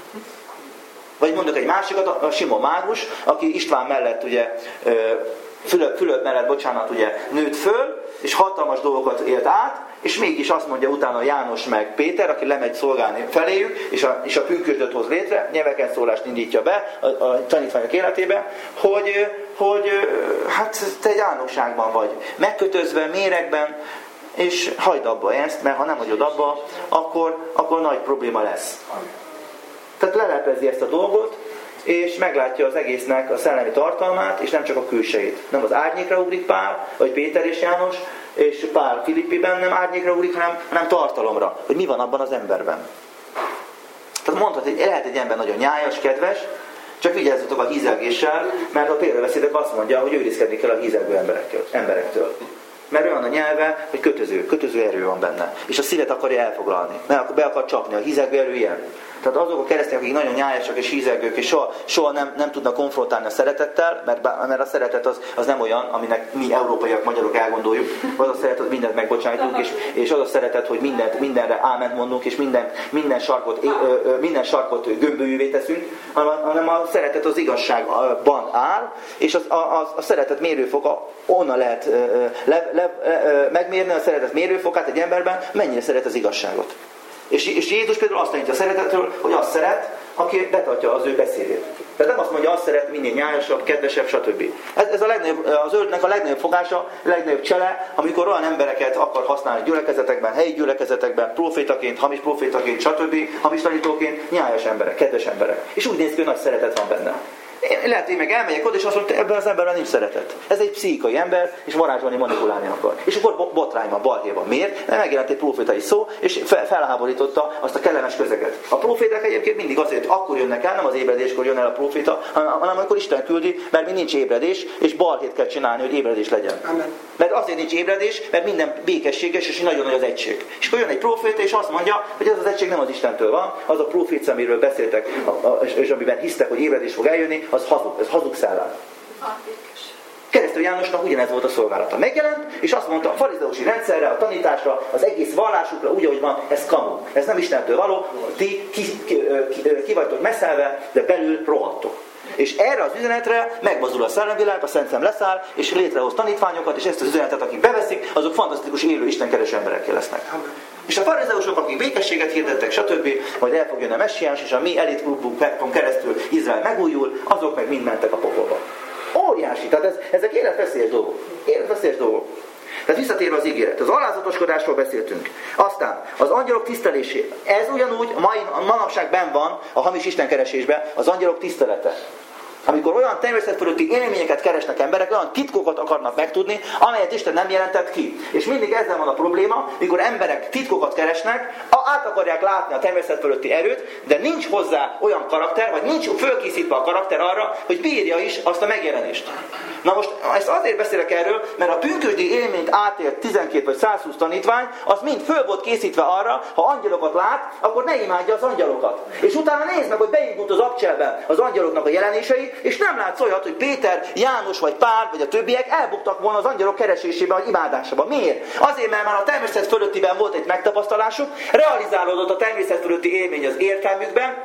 Vagy mondok egy másikat, a Simon mágus, aki István mellett ugye, Fülöp, Fülöp mellett, bocsánat, ugye nőtt föl, és hatalmas dolgokat élt át, és mégis azt mondja utána János meg Péter, aki lemegy szolgálni feléjük, és a, és a pünkösdöt hoz létre, nyelveken szólást indítja be a, a tanítványok életébe, hogy, hogy hát te egy álnokságban vagy, megkötözve, méregben, és hagyd abba ezt, mert ha nem hagyod abba, akkor, akkor nagy probléma lesz. Tehát leleplezi ezt a dolgot, és meglátja az egésznek a szellemi tartalmát, és nem csak a külsejét. Nem az árnyékra ugrik Pál, vagy Péter és János, és Pál Filippiben nem árnyékra ugrik, hanem, hanem tartalomra, hogy mi van abban az emberben. Tehát mondhat, hogy lehet egy ember nagyon nyájas, kedves, csak vigyázzatok a hízelgéssel, mert a példabeszédek azt mondja, hogy őrizkedni kell a hízelgő emberektől. Mert olyan a nyelve, hogy kötöző, kötöző erő van benne. És a szívet akarja elfoglalni. Mert be akar csapni, a hízelgő erő ilyen. Tehát azok a keresztények, akik nagyon nyájasak és hízelgők, és soha, soha nem, nem tudnak konfrontálni a szeretettel, mert, mert a szeretet az, az nem olyan, aminek mi európaiak, magyarok elgondoljuk. Az a szeretet, hogy mindent megbocsájtunk, és, és az a szeretet, hogy mindent, mindenre áment mondunk, és minden, minden sarkot, minden sarkot gömbölyűvé teszünk, hanem a szeretet az igazságban áll, és az, a, a, a szeretet mérőfoka onnan lehet le, le, le, megmérni a szeretet mérőfokát egy emberben, mennyire szeret az igazságot. És, és Jézus például azt tanítja a szeretetről, hogy azt szeret, aki betartja az ő beszédét. Tehát nem azt mondja, azt szeret, minél nyájasabb, kedvesebb, stb. Ez, ez a legnagyobb, az ördnek a legnagyobb fogása, a legnagyobb csele, amikor olyan embereket akar használni gyülekezetekben, helyi gyülekezetekben, profétaként, hamis profétaként, stb. Hamis tanítóként, nyájas emberek, kedves emberek. És úgy néz ki, hogy nagy szeretet van benne. Én, lehet, hogy én meg elmegyek oda, és azt mondom, ebben az emberben nincs szeretet. Ez egy pszichikai ember, és varázsolni, manipulálni akar. És akkor botrány van, balhé van. Miért? Mert megjelent egy profétai szó, és fel, felháborította azt a kellemes közeget. A proféták egyébként mindig azért, akkor jönnek el, nem az ébredéskor jön el a proféta, hanem amikor Isten küldi, mert még nincs ébredés, és balhét kell csinálni, hogy ébredés legyen. Amen. Mert azért nincs ébredés, mert minden békességes, és nagyon nagy az egység. És akkor jön egy proféta, és azt mondja, hogy ez az egység nem az Istentől van, az a profécia, amiről beszéltek, és amiben hisztek, hogy ébredés fog eljönni, az hazug, ez hazug szellem. Keresztül Jánosnak ugyanez volt a szolgálata. Megjelent, és azt mondta, a farizeusi rendszerre, a tanításra, az egész vallásukra, úgy, ahogy van, ez kamu. Ez nem Istentől való, ti ki, ki, ki, ki vagytok messzelve, de belül rohadtok. És erre az üzenetre megmozdul a szellemvilág, a Szent Szem leszáll, és létrehoz tanítványokat, és ezt az üzenetet, akik beveszik, azok fantasztikus élő istenkereső emberekké lesznek. És a farizeusok, akik békességet hirdettek, stb., majd el fog jönni a messiás, és a mi elitklubbunkon keresztül Izrael megújul, azok meg mind mentek a pokolba. Óriási, tehát ez, ezek életveszélyes dolgok. Életveszélyes dolgok. Tehát visszatérve az ígéret. Az alázatoskodásról beszéltünk. Aztán az angyalok tisztelésé. Ez ugyanúgy mai, manapság benn van a hamis istenkeresésben az angyalok tisztelete. Amikor olyan természetfölötti élményeket keresnek emberek, olyan titkokat akarnak megtudni, amelyet Isten nem jelentett ki. És mindig ezzel van a probléma, mikor emberek titkokat keresnek, át akarják látni a természetfölötti erőt, de nincs hozzá olyan karakter, vagy nincs fölkészítve a karakter arra, hogy bírja is azt a megjelenést. Na most ezt azért beszélek erről, mert a pünkösdi élményt átélt tizenkét vagy százhúsz tanítvány, az mind föl volt készítve arra, ha angyalokat lát, akkor ne imádja az angyalokat. És utána nézd meg, hogy beindult az abcselben az angyaloknak a jelenései, és nem látsz olyat, hogy Péter, János vagy Pál, vagy a többiek elbuktak volna az angyalok keresésében, vagy imádásában. Miért? Azért, mert már a természet fölöttiben volt egy megtapasztalásuk, realizálódott a természet fölötti élmény az értelmükben,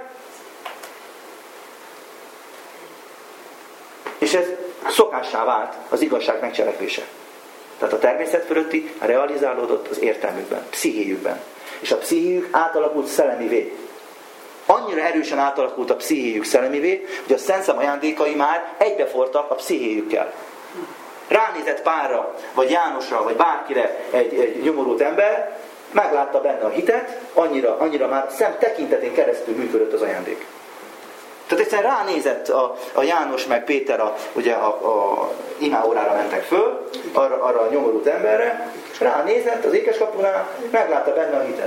és ez szokássá vált az igazság megcselekvése. Tehát a természet fölötti realizálódott az értelmükben, pszichéjükben. És a pszichéjük átalakult szellemivé. Annyira erősen átalakult a pszichéjük szellemivé, hogy a Szent Szem ajándékai már egybefortak a pszichéjükkel. Ránézett Pálra, vagy Jánosra, vagy bárkire egy, egy nyomorult ember, meglátta benne a hitet, annyira, annyira már szem tekintetén keresztül működött az ajándék. Tehát egyszerűen ránézett a, a János meg Péter, a, ugye a, a imáórára mentek föl, arra, arra a nyomorult emberre, ránézett az ékeskapunál, meglátta benne a hitet.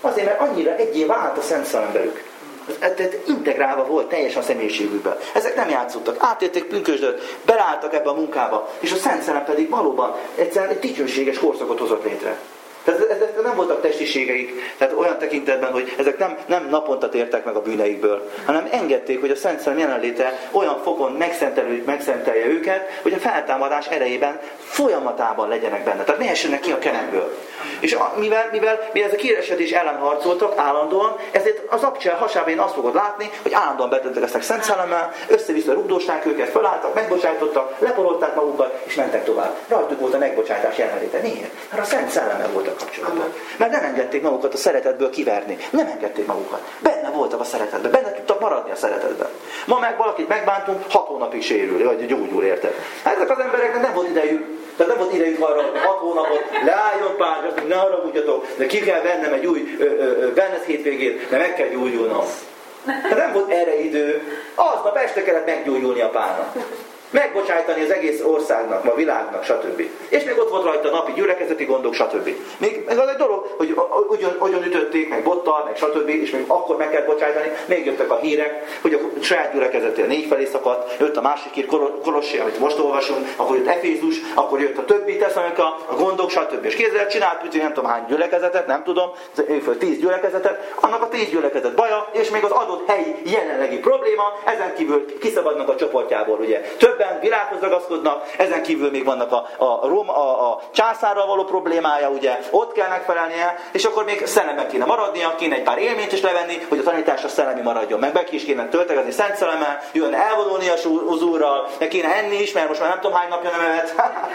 Azért, mert annyira egyé vált a Szent Szellem velük. Tehát integrálva volt teljesen a személyiségükben. Ezek nem játszottak, átérték pünkösdöt, belálltak ebbe a munkába, és a Szent Szellem pedig valóban egyszerűen egy dicsőséges korszakot hozott létre. Tehát ezek nem voltak testiségeik, tehát olyan tekintetben, hogy ezek nem, nem naponta tértek meg a bűneikből, hanem engedték, hogy a Szent Szellem jelenléte olyan fokon megszentelje őket, hogy a feltámadás erejében folyamatában legyenek benne. Tehát ne essenek ki a kenekből. És a, mivel, mivel, mivel ez a kiüresedés ellen harcoltak állandóan, ezért az abcsel hasában én azt fogod látni, hogy állandóan betöltökeztek Szent Szellemmel, össze-vissza rugdósták őket, felálltak, megbocsájtottak, leporolták magukat, és mentek tovább. Rajtuk volt a megbocsátás jelenléte. Miért? Mert a Szent Szellemmel voltak kapcsolatban. Mert nem engedték magukat a szeretetből kiverni. Nem engedték magukat. Benne voltak a szeretetben. Benne tudtak maradni a szeretetben. Ma meg valakit megbántunk, hat hónapig sérül, vagy gyógyul, érted? Hát ezek az embereknek nem volt idejük. Tehát nem volt idejük arra, hogy hat hónapot leálljon pár, azt mondja, ne haragudjatok, de ki kell vennem egy új wellness hétvégét, de meg kell gyógyulnom. Tehát nem volt erre idő. Aznap este kellett meggyógyulni a párnak. Megbocsájtani az egész országnak, a világnak, stb. És még ott volt rajta napi gyülekezeti gondok, stb. Még ez az egy dolog, hogy ugyan, ugyan ütötték, meg bottal, meg stb. És még akkor meg kell bocsájtani. Még jöttek a hírek, hogy a saját gyülekezetél négy felé szakadt, jött a másik hír, Kolossé, amit most olvasunk, akkor jött Efézus, akkor jött a többi Tesszalonika, a gondok, stb. És kézzel csinált, nem tudom hány gyülekezetet, nem tudom, tíz gyülekezetet, annak a tíz gyülekezet baja, és még az adott helyi jelenlegi probléma, ezen kívül kiszabadnak a csoportjából, ugye. Több világhoz ragaszkodnak, ezen kívül még vannak a, a, Roma, a, a császárral való problémája, ugye, ott kell megfelelnie, és akkor még szellemben kéne maradnia, kéne egy pár élményt is levenni, hogy a tanításra szellemi maradjon meg, be is kéne töltegezni Szent Szellemmel, jön elvonulni az Úrral, meg kéne enni is, mert most már nem tudom hány napja nem evett,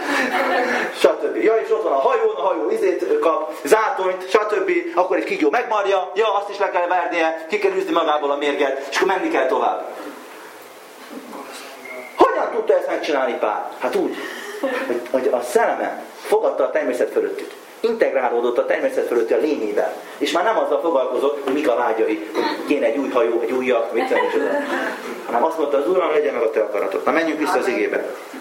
stb. Ja, és ott van a hajón, a hajó izét kap, zátonyt, stb. Akkor egy kígyó megmarja, ja, azt is le kell vernie, ki kell űzni magából a mérget, és akkor menni kell tovább. Hogyan tudta ezt megcsinálni Pál? Hát úgy, hogy, hogy a szelleme fogadta a természet fölöttit. Integrálódott a természet fölötti a lényével. És már nem azzal foglalkozott, hogy mik a vágyai, hogy kéne egy új hajó, egy új jakt, mit tudom, hanem azt mondta, az Uram, legyen meg a te akaratod. Na menjünk vissza az igébe.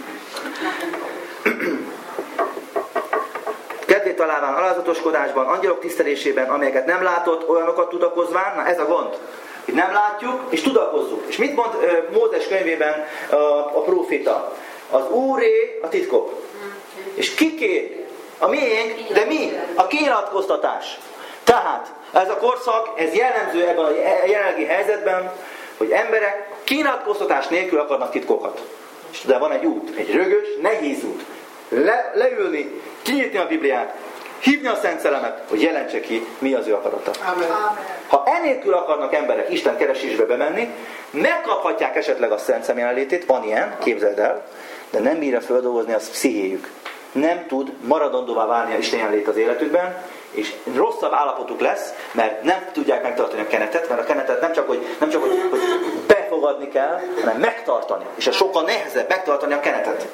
Kedvét találván alázatoskodásban, angyalok tisztelésében, amelyeket nem látott, olyanokat tudakozván, na ez a gond. Hogy nem látjuk, és tudakozzuk. És mit mond uh, Mózes könyvében uh, a próféta? Az Úré a titkok. És kiké? A miénk, de mi? A kinyilatkoztatás. Tehát ez a korszak, ez jellemző ebben a jelenlegi helyzetben, hogy emberek kinyilatkoztatás nélkül akarnak titkokat. De van egy út, egy rögös, nehéz út. Le, leülni, kinyitni a Bibliát, hívni a Szent Szellemet, hogy jelentse ki, mi az ő akarata. Amen. Ha ennélkül akarnak emberek Isten keresésbe bemenni, megkaphatják esetleg a Szent Szem jelenlétét, van ilyen, képzeld el, de nem bírja feldolgozni a pszichéjük. Nem tud maradandóvá válni a Isten jelenlét az életükben, és rosszabb állapotuk lesz, mert nem tudják megtartani a kenetet, mert a kenetet nem csak, hogy, nem csak hogy, hogy befogadni kell, hanem megtartani. És ez sokkal nehezebb megtartani a kenetet.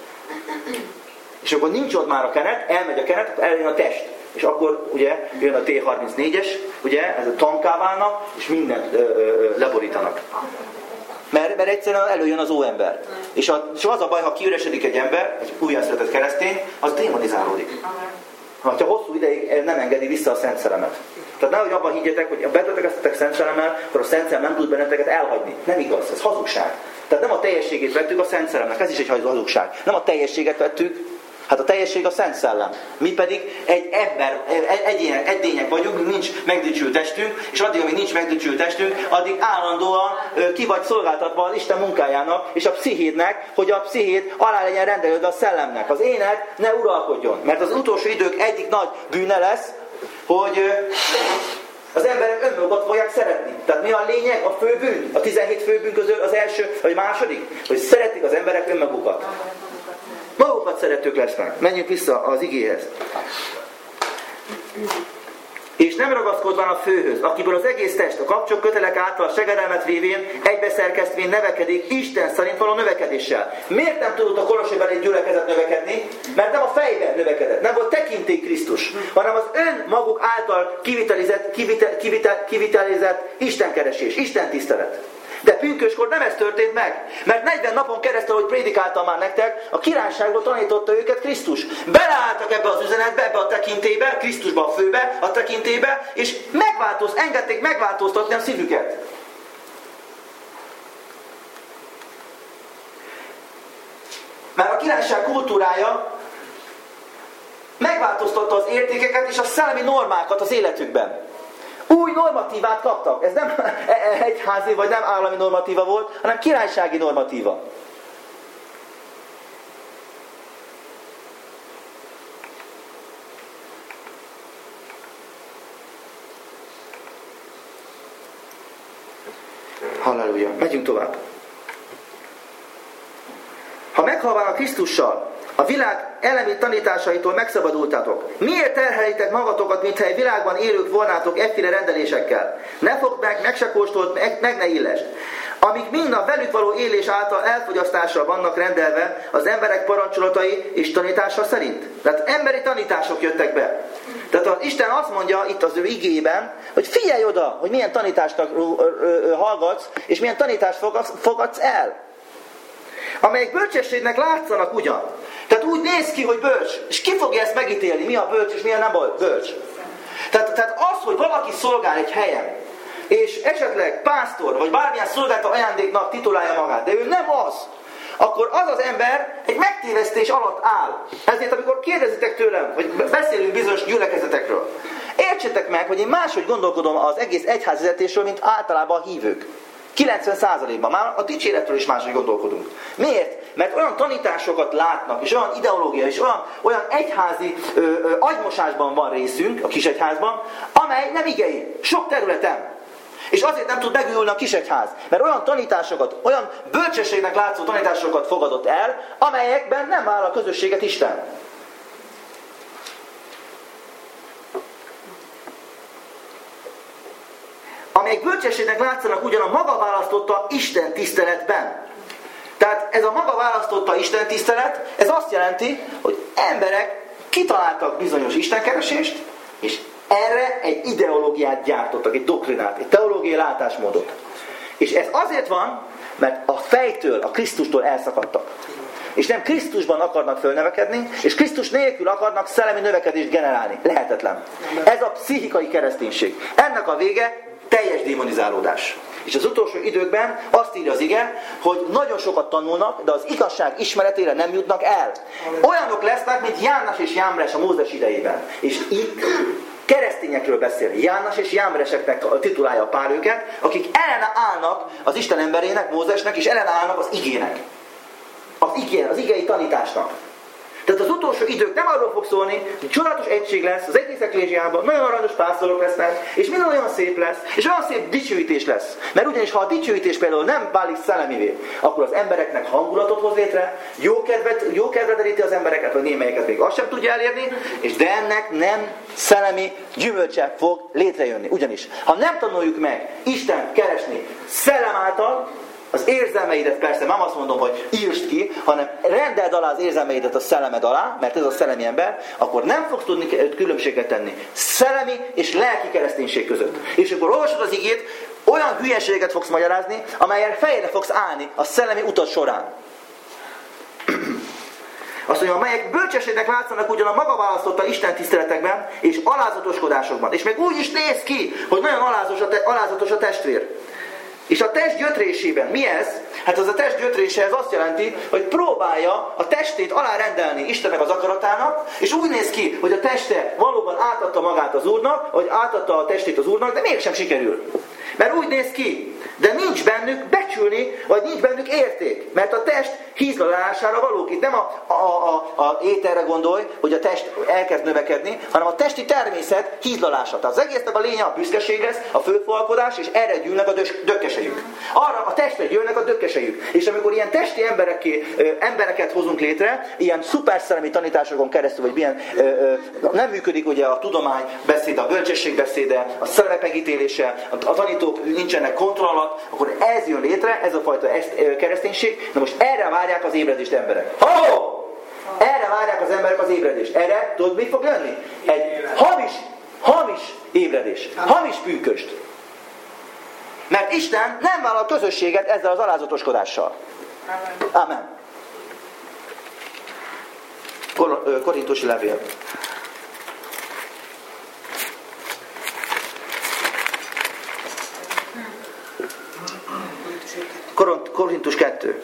És akkor nincs ott már a kenet, elmegy a kenet, akkor eljön a test. És akkor ugye jön a T harmincnégyes, ugye, ez a tanká válnak, és mindent ö, ö, leborítanak. Mert, mert egyszerűen előjön az óember. És, a, és az a baj, ha kiüresedik egy ember, egy újjászületett keresztény, az démonizálódik. Ha hosszú ideig nem engedi vissza a Szent Szellemet. Tehát nehogy abban higgyetek, hogy ha betöltekeztetek Szent Szellemmel, akkor a Szent Szellem nem tud benneteket elhagyni. Nem igaz, ez hazugság. Tehát nem a teljességét vettük a Szent Szellemnek, ez is egy hazugság. Nem a teljességet vettük, hát a teljesség a Szent Szellem. Mi pedig egy ember, egyének, egyények vagyunk, nincs megdicsült testünk, és addig, amíg nincs megdicsült testünk, addig állandóan ki vagy szolgáltatva az Isten munkájának, és a pszichédnek, hogy a pszichéd alá legyen rendelődve a szellemnek. Az ének ne uralkodjon, mert az utolsó idők egyik nagy bűne lesz, hogy az emberek önmagukat fogják szeretni. Tehát mi a lényeg? A fő bűn? A tizenhét fő bűn közül az első, vagy második? Hogy szeretik az emberek önmagukat. Magukat szeretők lesznek. Menjünk vissza az igéhez. És nem ragaszkodván a főhöz, akiből az egész test a kapcsok kötelek által segedelmet révén, egybeszerkesztvén növekedik Isten szerint való növekedéssel. Miért nem tudott a Kolossében egy gyülekezet növekedni? Mert nem a fejben növekedett, nem volt tekintély Krisztus, hanem az ön maguk által kivitelezett, kivitel, kivitel, kivitelezett Istenkeresés, Isten tisztelet. De pünköskor nem ez történt meg. Mert negyven napon keresztül, hogy prédikáltam már nektek, a királyságról tanította őket Krisztus. Beleálltak ebbe az üzenetbe, ebbe a tekintélybe, Krisztusba a főbe, a tekintélybe, és megváltozt, engedték megváltoztatni a szívüket. Mert a királyság kultúrája megváltoztatta az értékeket és a szellemi normákat az életükben. Új normatívát kaptak. Ez nem egyházi vagy nem állami normatíva volt, hanem királysági normatíva. Halleluja. Megyünk tovább. Ha meghalván a Krisztussal, a világ elemi tanításaitól megszabadultatok, miért terhelitek magatokat, mintha egy világban élők volnátok efféle rendelésekkel? Ne fogd meg, meg se kóstold, meg, meg ne illest. Amik mind a velük való élés által elfogyasztásra vannak rendelve az emberek parancsolatai és tanítása szerint. Tehát emberi tanítások jöttek be. Tehát az Isten azt mondja itt az ő igében, hogy figyelj oda, hogy milyen tanításnak hallgatsz, és milyen tanítást fogadsz el. Amelyek bölcsességnek látszanak ugyan. Tehát úgy néz ki, hogy bölcs. És ki fogja ezt megítélni? Mi a bölcs és mi a nem bölcs? Tehát, tehát az, hogy valaki szolgál egy helyen, és esetleg pásztor, vagy bármilyen szolgálta ajándéknak titulálja magát, de ő nem az, akkor az az ember egy megtévesztés alatt áll. Ezért, amikor kérdezitek tőlem, vagy beszélünk bizonyos gyülekezetekről, értsétek meg, hogy én máshogy gondolkodom az egész egyházvezetésről, mint általában a hívők. kilencven százalékban már a dicséretről is máshogy gondolkodunk. Miért? Mert olyan tanításokat látnak, és olyan ideológia, és olyan, olyan egyházi ö, ö, agymosásban van részünk a kisegyházban, amely nem igei, sok területen. És azért nem tud megülni a kisegyház, mert olyan tanításokat, olyan bölcsességnek látszó tanításokat fogadott el, amelyekben nem áll a közösséget Isten. Amelyek bölcsességnek látszanak ugyan a maga választotta Isten tiszteletben. Tehát ez a maga választotta Isten tisztelet, ez azt jelenti, hogy emberek kitaláltak bizonyos istenkeresést, és erre egy ideológiát gyártottak, egy doktrinát, egy teológiai látásmódot. És ez azért van, mert a fejtől, a Krisztustól elszakadtak. És nem Krisztusban akarnak fölnevekedni, és Krisztus nélkül akarnak szellemi növekedést generálni. Lehetetlen. Ez a pszichikai kereszténység. Ennek a vége teljes démonizálódás. És az utolsó időkben azt írja az ige, hogy nagyon sokat tanulnak, de az igazság ismeretére nem jutnak el. Olyanok lesznek, mint János és Jámres a Mózes idejében. És itt keresztényekről beszél. János és Jámreseknek titulálja a pár őket, akik ellen állnak az Isten emberének, Mózesnek, és ellen állnak az igének. Az igén, az igei tanításnak. Tehát az utolsó idők nem arról fog szólni, hogy csodálatos egység lesz az egész eklésiában, nagyon aranyos pásztorok lesznek, és minden olyan szép lesz, és olyan szép dicsőítés lesz. Mert ugyanis ha a dicsőítés például nem válik szellemivé, akkor az embereknek hangulatot hoz létre, jó kedvet, jó kedvet elíti az embereket, vagy némelyeket még azt sem tudja elérni, és de ennek nem szellemi gyümölcse fog létrejönni. Ugyanis, ha nem tanuljuk meg Isten keresni szellem által, az érzelmeidet persze nem azt mondom, hogy írst ki, hanem rendeld alá az érzelmeidet a szellemed alá, mert ez a szellemi ember, akkor nem fogsz tudni különbséget tenni szellemi és lelki kereszténység között. És akkor olvasod az igét, olyan hülyeséget fogsz magyarázni, amelyen fejre fogsz állni a szellemi utat során. Azt mondja, amelyek bölcsességnek látszanak ugyan a maga választotta Isten tiszteletekben és alázatoskodásokban. És még úgy is néz ki, hogy nagyon alázatos a, te- alázatos a testvér. És a test gyötrésében mi ez? Hát az a test gyötrése ez azt jelenti, hogy próbálja a testét alárendelni Istennek az akaratának, és úgy néz ki, hogy a teste valóban átadta magát az Úrnak, vagy átadta a testét az Úrnak, de mégsem sikerül. Mert úgy néz ki, de nincs bennük becsülni, vagy nincs bennük érték. Mert a test hízlalására valók. Itt nem a, a, a, a ételre gondolj, hogy a test elkezd növekedni, hanem a testi természet hízlalása. Tehát az egésznek a lénye a büszkeség lesz, a fölfalkodás, és erre gyűlnek a dökkesejük. Arra a testre gyűlnek a dökkesejük. És amikor ilyen testi embereké, ö, embereket hozunk létre, ilyen szuperszellemi tanításokon keresztül, vagy ilyen ö, ö, nem működik ugye a tudomány beszéde, a bölcsesség beszéde, a szellemek megítélése, a, a tanítók nincsenek kontroll alatt, akkor ez jön létre, ez a fajta kereszténység. Na most erre várják az ébredést emberek. Oh! Erre várják az emberek az ébredést. Erre tudod, mit fog jönni? Egy hamis, hamis ébredés. Hamis pünköst. Mert Isten nem vállal közösséget ezzel az alázatoskodással. Amen. Kor- Korintusi levél. Korintus kettő.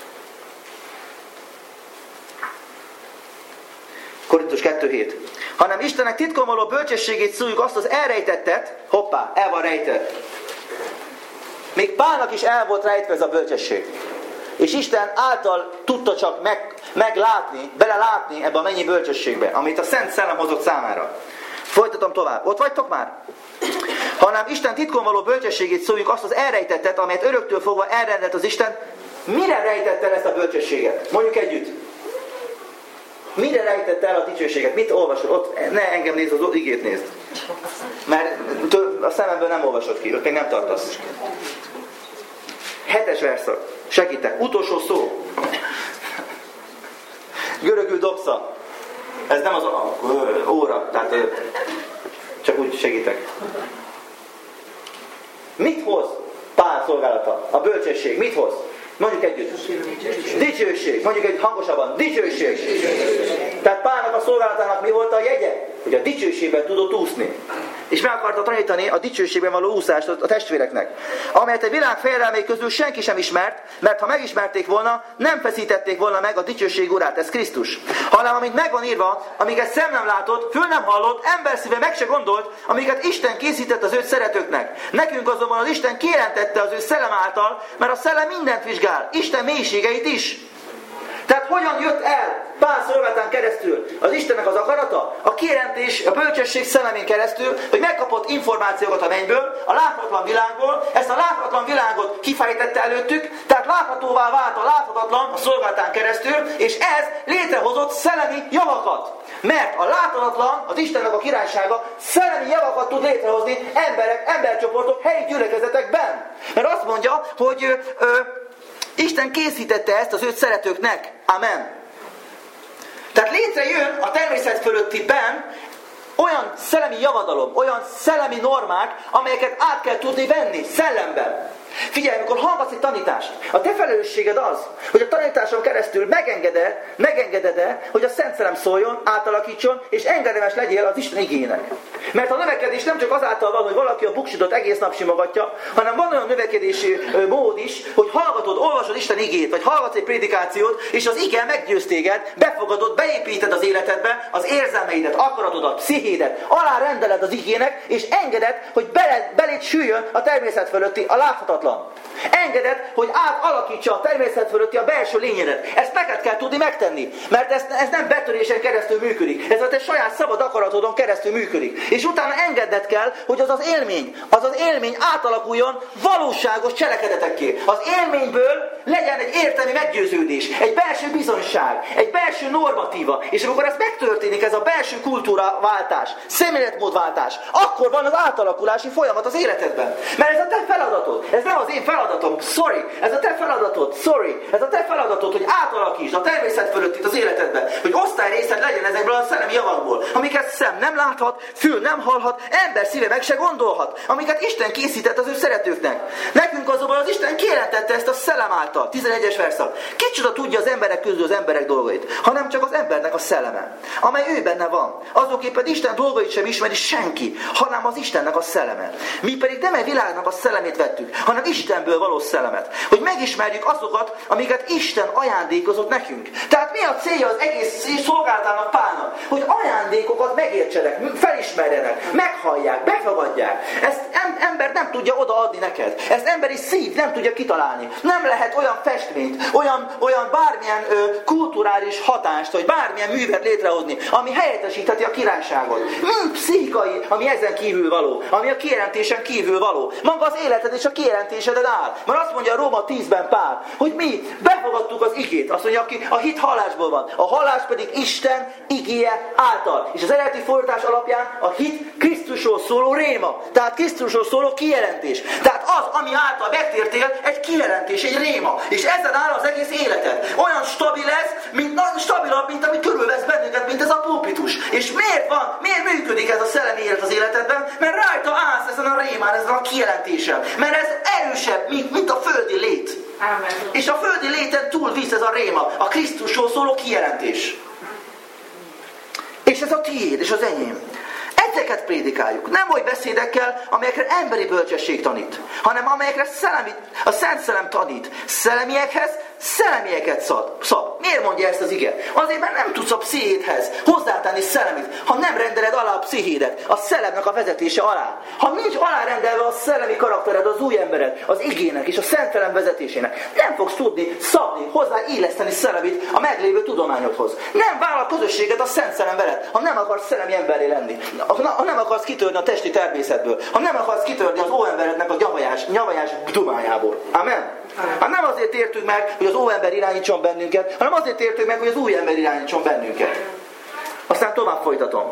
Korintus kettő hét. Hanem Istennek titkon való bölcsességét szóljuk, azt az elrejtettet, hoppá, el van rejtve. Még Pálnak is el volt rejtve ez a bölcsesség. És Isten által tudta csak meg, meglátni, belelátni ebbe a mennyi bölcsességbe, amit a Szent Szellem hozott számára. Folytatom tovább. Ott vagytok már? Hanem Isten titkon való bölcsességét szóljuk, azt az elrejtettet, amelyet öröktől fogva elrendelt az Isten. Mire rejtett el ezt a bölcsességet? Mondjuk együtt. Mire rejtett el a dicsőséget? Mit olvasod? Ott ne engem nézd, az igét nézd. Mert a szememből nem olvasod ki, ott még nem tartasz. Hetes verszak. Segítek. Utolsó szó. Görögül doxa. Ez nem az óra. Tehát csak úgy segítek. Mit hoz Pál szolgálata? A bölcsesség. Mit hoz? Mondjuk együtt. Dicsőség. Mondjuk egy hangosabban. Dicsőség. Tehát Pálnak a szolgálatának mi volt a jegye? Hogy a dicsőségben tudott úszni. És meg akarta tanítani a dicsőségben való úszást a testvéreknek. Amelyet a világ fejedelmei közül senki sem ismert, mert ha megismerték volna, nem feszítették volna meg a dicsőség urát, ez Krisztus. Hanem amint megvan írva, amiket szem nem látott, fül nem hallott, ember szíve meg se gondolt, amiket Isten készített az őt szeretőknek. Nekünk azonban az Isten kijelentette az ő szellem által, mert a szellem mindent vizsgál, Isten mélységeit is. Tehát hogyan jött el Pál szolgálatán keresztül az Istennek az akarata? A kijelentés, a bölcsesség szellemén keresztül, hogy megkapott információkat a mennyből, a láthatatlan világból, ezt a láthatatlan világot kifejtette előttük, tehát láthatóvá vált a láthatatlan a szolgálatán keresztül, és ez létrehozott szellemi javakat. Mert a láthatatlan, az Istennek a királysága szellemi javakat tud létrehozni emberek, embercsoportok, helyi gyülekezetekben. Mert azt mondja, hogy ö, ö, Isten készítette ezt az őt szeretőknek. Amen. Tehát létrejön a természet fölöttiben olyan szellemi javadalom, olyan szellemi normák, amelyeket át kell tudni venni szellemben. Figyelj, amikor hallgatsz egy tanítást, a te felelősséged az, hogy a tanításon keresztül megengeded, megengeded-e, hogy a Szent Szellem szóljon, átalakítson, és engedelmes legyél az Isten igének. Mert a növekedés nem csak azáltal van, hogy valaki a buksidot egész nap simogatja, hanem van olyan növekedési mód is, hogy hallgatod, olvasod Isten igét, vagy hallgatsz egy prédikációt, és az ige meggyőz téged, befogadod, beépíted az életedbe az érzelmeidet, akaratodat, pszichédet, alárendeled az igének, és engeded, hogy bele, beléd süljön a természet fölötti, a láthatatlan. Engeded, hogy átalakítsa a természet fölötti a belső lényedet. Ezt neked kell tudni megtenni, mert ez, ez nem betörésen keresztül működik. Ez a te saját szabad akaratodon keresztül működik. És utána engedned kell, hogy az az élmény, az az élmény átalakuljon valóságos cselekedetekké. Az élményből legyen egy értelmi meggyőződés, egy belső bizonyság, egy belső normatíva. És amikor ez megtörténik, ez a belső kultúraváltás, szemléletmódváltás, akkor van az átalakulási folyamat az életedben. Mert ez a te feladatod. Ez nem az én feladatom, sorry. Ez a te feladatod, sorry. Ez a te feladatod, hogy átalakítsd a természet fölött itt az életedben. Hogy osztályrészed legyen ezekből a szellemi javakból. Amiket szem nem láthat, fül nem hallhat, ember szíve meg se gondolhat. Amiket Isten készített az ő szeretőknek. Nekünk azonban az Isten kijelentette ezt a szellem által. tizenegyes verszak. Kicsoda tudja az emberek közül az emberek dolgait, hanem csak az embernek a szelleme, amely ő benne van. Azokképpen Isten dolgait sem ismeri senki, hanem az Istennek a szelleme. Mi pedig nem egy világnak a szellemét vettük, hanem Istenből való szellemet. Hogy megismerjük azokat, amiket Isten ajándékozott nekünk. Tehát mi a célja az egész szolgálatának Pálnak? Hogy ajándékokat megértsenek, felismerjenek, meghallják, befogadják. Ezt ember nem tudja odaadni neked. Ezt emberi szív nem tudja kitalálni. Nem lehet olyan festményt, olyan, olyan bármilyen ö, kulturális hatást, vagy bármilyen művet létrehozni, ami helyettesítheti a királyságot. Hmm, pszichikai, ami ezen kívül való, ami a kijelentésen kívül való. Maga az életed és a kijelentéseded áll. Mert azt mondja a Róma tízben Pál, hogy mi befogadtuk az igét. Azt mondja, aki a hit hallásból van. A hallás pedig Isten igéje által. És az eredeti fordítás alapján a hit Krisztusról szóló réma. Tehát Krisztusról szóló kijelentés. Tehát az, ami által megtértél, egy kijelentés, egy réma. És ezen áll az egész életed. Olyan stabil ez, mint, stabilabb, mint ami körülvesz bennünket, mint ez a pulpitus. És miért van? Miért működik ez a szellemi élet az életedben? Mert rajta állsz ezen a a rémán, ezen a kijelentésen. Mert ez erősebb, mint, mint a földi lét. Amen. És a földi léten túl visz ez a réma, a Krisztusról szóló kijelentés. És ez a tiéd, és az enyém. Ezeket prédikáljuk. Nem oly beszédekkel, amelyekre emberi bölcsesség tanít, hanem amelyekre szellemi, a Szent Szellem tanít. Szellemiekhez szellemieket szab. szab. Miért mondja ezt az ige? Azért, mert nem tudsz a pszichédhez hozzátenni szellemit, ha nem rendeled alá a pszichédet, a szellemnek a vezetése alá. Ha nincs alárendelve a szellemi karaktered, az új embered, az igének és a Szent Szellem vezetésének, nem fogsz tudni szabni, hozzá illeszteni szellemit a meglévő tudományodhoz. Nem vállal közösséget a Szent Szellem veled, ha nem akarsz szellemi emberré lenni. Ha nem akarsz kitörni a testi természetből, ha nem akarsz kitörni az óemberednek a nyavajás, nyavajás dumájából. Amen? Ha nem azért értünk meg, hogy az óember irányítson bennünket, hanem azért értünk meg, hogy az új ember irányítson bennünket. Aztán tovább folytatom.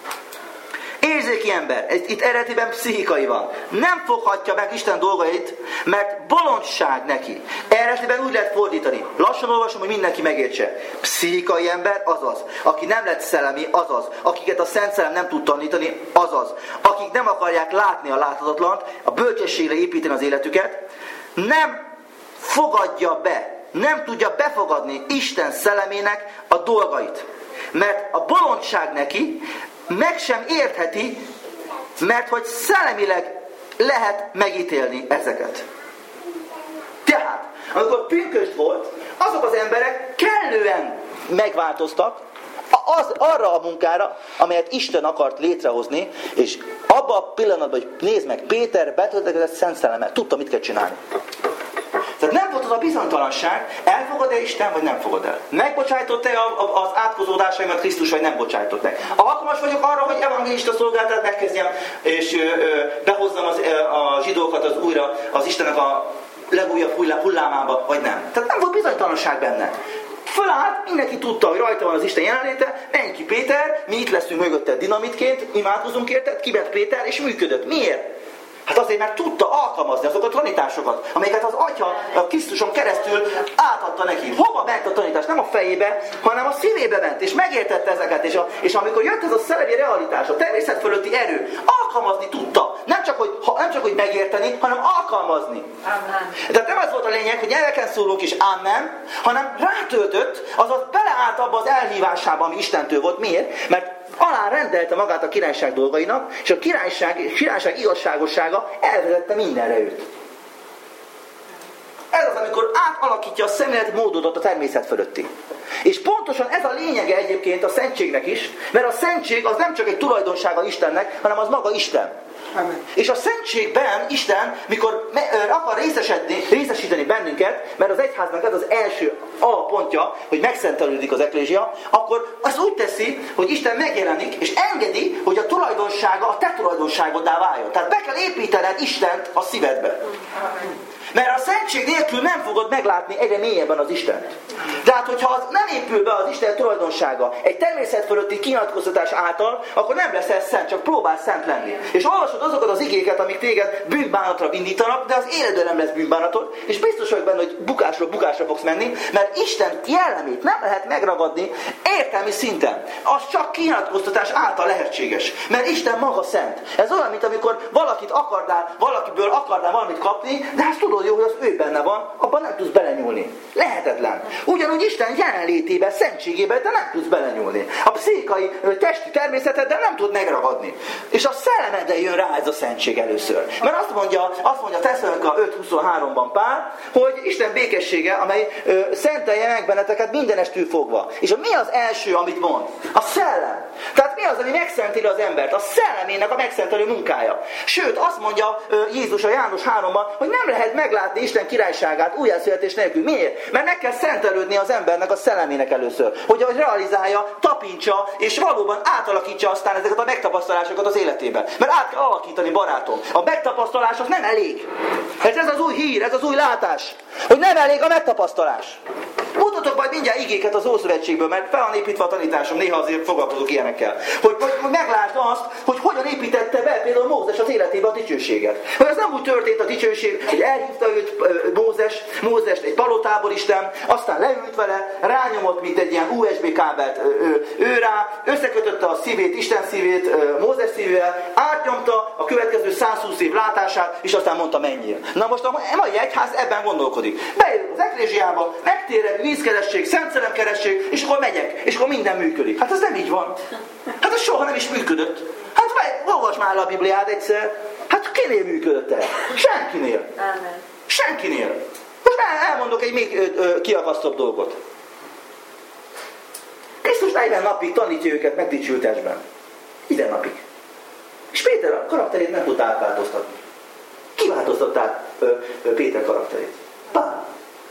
Érzéki ember, itt eredetiben pszichikai van. Nem foghatja meg Isten dolgait, mert bolondság neki. Eredetiben úgy lehet fordítani. Lassan olvasom, hogy mindenki megértse. Pszichikai ember azaz, aki nem lett szellemi, azaz, akiket a Szent Szellem nem tud tanítani, azaz, akik nem akarják látni a láthatatlant, a bölcsességre építeni az életüket, nem fogadja be, nem tudja befogadni Isten szellemének a dolgait. Mert a bolondság neki, meg sem értheti, mert hogy szellemileg lehet megítélni ezeket. Tehát, amikor pünkösd volt, azok az emberek kellően megváltoztak az, arra a munkára, amelyet Isten akart létrehozni, és abban a pillanatban, hogy nézd meg, Péter betöltekezett Szent Szellemmel, tudta, mit kell csinálni. Tehát nem volt az a bizonytalanság, elfogad-e Isten, vagy nem fogad el. Megbocsájtott-e az átkozódásaimat Krisztus, vagy nem bocsájtott meg. Alkalmas vagyok arra, hogy evangélista szolgáltat megkezdjem, és ö, ö, behozzam az, ö, a zsidókat az újra az Istennek a legújabb hullámába, vagy nem. Tehát nem volt bizonytalanság benne. Fölállt, mindenki tudta, hogy rajta van az Isten jelenléte, menj ki Péter, mi itt leszünk mögötted dinamitként, imádkozunk érted, kiment Péter, és működött. Miért? Hát azért, mert tudta alkalmazni azokat a tanításokat, amelyeket az Atya a Krisztuson keresztül átadta neki. Hova ment a tanítás? Nem a fejébe, hanem a szívébe ment, és megértette ezeket. És, a, és amikor jött ez a szellemi realitás, a természet fölötti erő, alkalmazni tudta. Nem csak, hogy, ha, nem csak, hogy megérteni, hanem alkalmazni. Amen. Tehát nem az volt a lényeg, hogy nyelveken szólunk is amen, hanem rátöltött, azaz beleállt abba az elhívásába, ami Istentől volt. Miért? Mert alá rendelte magát a királyság dolgainak, és a királyság, királyság igazságossága elvezette mindenre őt. Ez az, amikor átalakítja a szemlélet módodat a természet fölötti. És pontosan ez a lényege egyébként a szentségnek is, mert a szentség az nem csak egy tulajdonsága Istennek, hanem az maga Isten. Amen. És a szentségben Isten, mikor akar részesedni, részesíteni bennünket, mert az egyháznak ez az első alappontja, hogy megszentelődik az eklézsia, akkor azt úgy teszi, hogy Isten megjelenik, és engedi, hogy a tulajdonsága a te tulajdonságoddá váljon. Tehát be kell építened Istent a szívedbe. Amen. Mert a szentség nélkül nem fogod meglátni egyre mélyebben az Istent. Tehát, hogyha az nem épül be az Isten tulajdonsága egy természet fölötti kinyilatkoztatás által, akkor nem leszel szent, csak próbálsz szent lenni. És olvasod azokat az igéket, amik téged bűnbánatra indítanak, de az életben nem lesz bűnbánatod, és biztos vagyok benne, hogy bukásról bukásra fogsz menni, mert Isten jellemét nem lehet megragadni értelmi szinten. Az csak kinyilatkoztatás által lehetséges. Mert Isten maga szent. Ez olyan, mint amikor valakit akarnál, valakiből akarnál valamit kapni, de azt tudod jó, hogy az ő benne van, abban nem tudsz belenyúlni. Lehetetlen. Ugyanúgy Isten jelenlétében, szentségében, de nem tudsz belenyúlni. A pszichikai, testi természeteddel nem tud megragadni. És a szellemeddel jön rá ez a szentség először. Mert azt mondja, azt mondja Tesszalonika öt huszonháromban Pál, hogy Isten békessége, amely ö, szentelje meg benneteket mindenestül fogva. És mi az első, amit mond? A szellem. Tehát mi az, ami megszenteli az embert? A szellemének a megszentelő munkája. Sőt, azt mondja ö, Jézus a János háromban, hogy nem lehet meglátni Isten királyságát újjászületés nélkül. Miért? Mert meg kell szentelődni az embernek a szellemének először. Hogy ahogy realizálja, tapintsa, és valóban átalakítsa aztán ezeket a megtapasztalásokat az életében. Mert át kell alakítani, barátom. A megtapasztalás az nem elég. Hát ez az új hír, ez az új látás. Hogy nem elég a megtapasztalás. Mutatom Mondhatok majd mindjárt igéket az Ószövetségből, mert fel van építve a tanításom, néha azért foglalkozok ilyenekkel. Hogy, hogy, hogy meglásd azt, hogy hogyan építette be például Mózes az életébe a dicsőséget. Hogy ez nem úgy történt a dicsőség, hogy elhívta őt Mózes, Mózest egy palotából Isten, aztán leült vele, rányomott, mint egy ilyen u es bé kábelt ő, ő rá, összekötötte a szívét, Isten szívét Mózes szívével, átnyomta a következő százhúsz év látását, és aztán mondta, menjél. Na most a mai egyház ebben gondolkodik. Beérünk az eklésiába, megtérek, vízkeresség, szentszeremkeresség, és akkor megyek, és akkor minden működik. Hát ez nem így van. Hát ez soha nem is működött. Hát olvasd már a Bibliát egyszer. Hát kinél működött el? Senkinél. Amen. Senkinél. Most elmondok egy még ö, ö, kiakasztóbb dolgot. Krisztus negyven napig tanítja őket megdicsültesben. Ide napig. És Péter a karakterét nem tudta átváltoztatni. Ki változtatták ö, ö, Péter karakterét? Pál.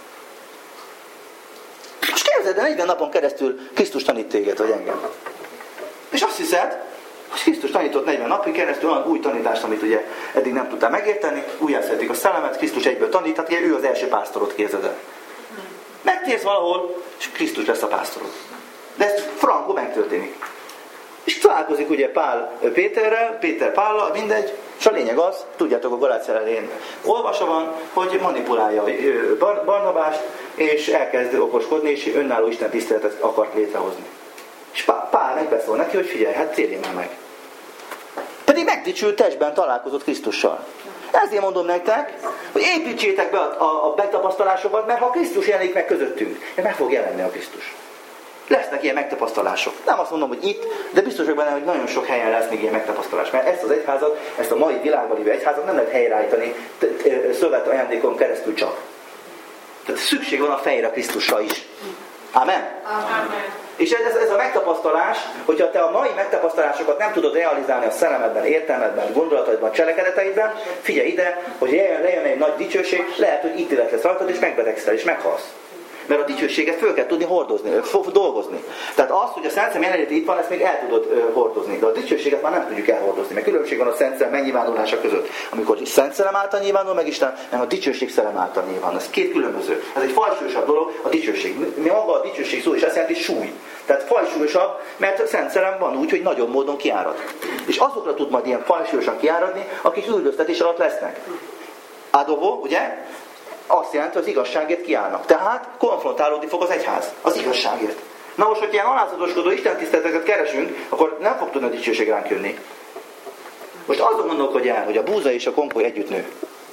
Most képzeld, de negyven napon keresztül Krisztus tanít téged, vagy engem. És azt hiszed, hogy Krisztus tanított negyven napig keresztül olyan új tanítást, amit ugye eddig nem tudtál megérteni, újjászületik a szellemet, Krisztus egyből tanít, tehát ugye ő az első pásztorot, képzeld el. Megtérsz valahol, és Krisztus lesz a pásztorod. De ez frankó megtörténik. És találkozik ugye Pál Péterrel, Péter Pállal, mindegy, és a lényeg az, tudjátok, a Galácia elején olvasva van, hogy manipulálja Barnabást, és elkezd okoskodni, és önálló Isten tiszteletet akart létrehozni. És Pál megbeszól neki, hogy figyelj, hát térjél már meg. Pedig megdicsült testben találkozott Krisztussal. Ezért mondom nektek, hogy építsétek be a, a, a megtapasztalásokat, mert ha Krisztus jelenik meg közöttünk, meg fog jelenni a Krisztus. Lesznek ilyen megtapasztalások. Nem azt mondom, hogy itt, de biztos vagyok benne, hogy nagyon sok helyen lesz még ilyen megtapasztalás. Mert ezt az egyházat, ezt a mai világban lévő egyházat nem lehet helyreállítani szövet ajándékon keresztül csak. Tehát szükség van a fejre Krisztussal is. Amen? Amen. És ez, ez a megtapasztalás, hogyha te a mai megtapasztalásokat nem tudod realizálni a szellemedben, értelmedben, gondolataidban, cselekedeteidben, figyelj ide, hogy lejön egy nagy dicsőség, lehet, hogy ítélet lesz rajtad, és megbetegszel, és meghalsz. Mert a dicsőséget föl kell tudni hordozni, dolgozni. Tehát azt, hogy a Szent Szem jelenléte itt van, ezt még el tudod uh, hordozni. De a dicsőséget már nem tudjuk elhordozni. Mert különbség van a Szent Szem megnyilvánulása között. Amikor Szent Szellem által nyilvánul meg Isten, nem a dicsőség szellem által nyilvánul. Ez két különböző. Ez egy fajsúlyosabb dolog, a dicsőség. Mi maga a dicsőség szó is azt jelenti súly. Tehát fajsúlyosabb, mert a Szent Szellem van úgy, hogy nagyobb módon kiárad. És azokra tud majd ilyen fajsúlyosan kiáradni, akik üldöztetés alatt lesznek. Adovo, ugye? Azt jelenti, hogy az igazságért kiállnak. Tehát konfrontálódni fog az egyház. Az igazságért. Na most, hogy ilyen alázatoskodó istentiszteleteket keresünk, akkor nem fog tudni a dicsőség ránk jönni. Most azon gondolkodj el, hogy a búza és a konkoly együtt nő.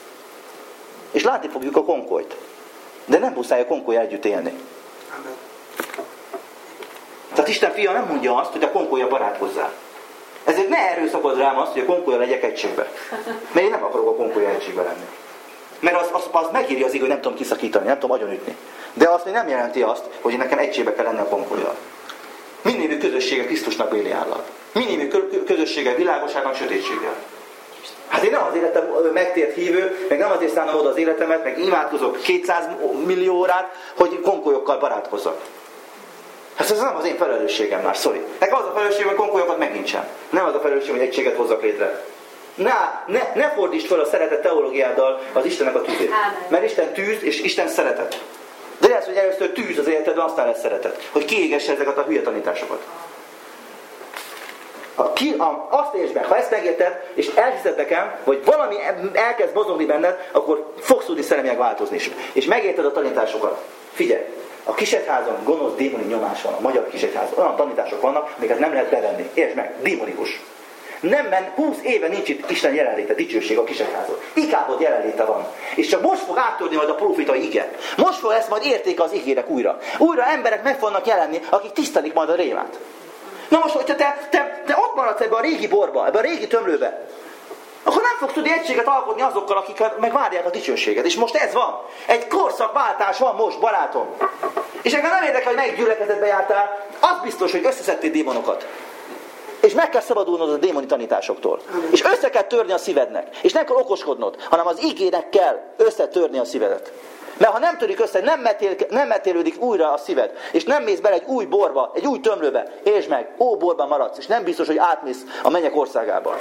És látni fogjuk a konkolyt. De nem muszáj a konkoly együtt élni. Tehát Isten fia nem mondja azt, hogy a konkolya barátkozzál. Ezért ne erőszakod rám azt, hogy a konkolya legyek egységbe. Mert én nem akarok a konkolya egységbe lenni. Mert az, az, az megírja az igaz, hogy nem tudom kiszakítani, nem tudom agyonütni. De azt még nem jelenti azt, hogy nekem egységbe kell lenni a konkolyjal. Mindnémű közössége Krisztusnak éli állal. Mindnémű közössége világosságnak, sötétséggel. Hát én nem azért lettem megtért hívő, meg nem azért szállom oda az életemet, meg imádkozok kétszáz millió órát, hogy konkolyokkal barátkozzak. Hát ez nem az én felelősségem már, sorry. Nekem az a felelősségem, hogy konkolyokat megnincsen. Nem az a felelősségem, hogy egységet hozzak létre. Ne, ne, ne fordítsd fel a szeretet teológiáddal az Istennek a tűzét. Mert Isten tűz, és Isten szeretet. De lesz, hogy először tűz az életedben, aztán lesz szeretet. Hogy kiégesse ezeket a hülye tanításokat. A, ki, a, azt értsd meg, ha ezt megérted, és elhiszed nekem, hogy valami elkezd mozogni benned, akkor fogsz tudni szellemileg változni is. És megérted a tanításokat. Figyelj! A Kisegyházon gonosz démoni nyomás van, a magyar Kisegyházon. Olyan tanítások vannak, amiket nem lehet bevenni. Értsd meg, démonikus. Nem, mert húsz éve nincs itt Isten jelenléte, dicsőség a Kisegyházon. Ikábod jelenléte van. És csak most fog áttörni majd a prófitai ige. Most fog lesz majd értéke az igének újra. Újra emberek meg fognak jelenni, akik tisztelik majd a rémát. Na most, hogyha te, te, te ott maradsz ebbe a régi borba, ebbe a régi tömlőbe, akkor nem fogsz tudni egységet alkotni azokkal, akik megvárják a dicsőséget. És most ez van. Egy korszakváltás van most, barátom. És engem nem érdekel, hogy melyik gyülekezetbe jártál, az biztos, hogy összeszedtél démonokat. És meg kell szabadulnod a démoni tanításoktól. És össze kell törni a szívednek. És nem kell okoskodnod, hanem az igének kell összetörni a szívedet. Mert ha nem törik össze, nem, metél, nem metélődik újra a szíved, és nem mész bele egy új borba, egy új tömlőbe, értsd meg, ó borban maradsz, és nem biztos, hogy átmész a mennyek országába.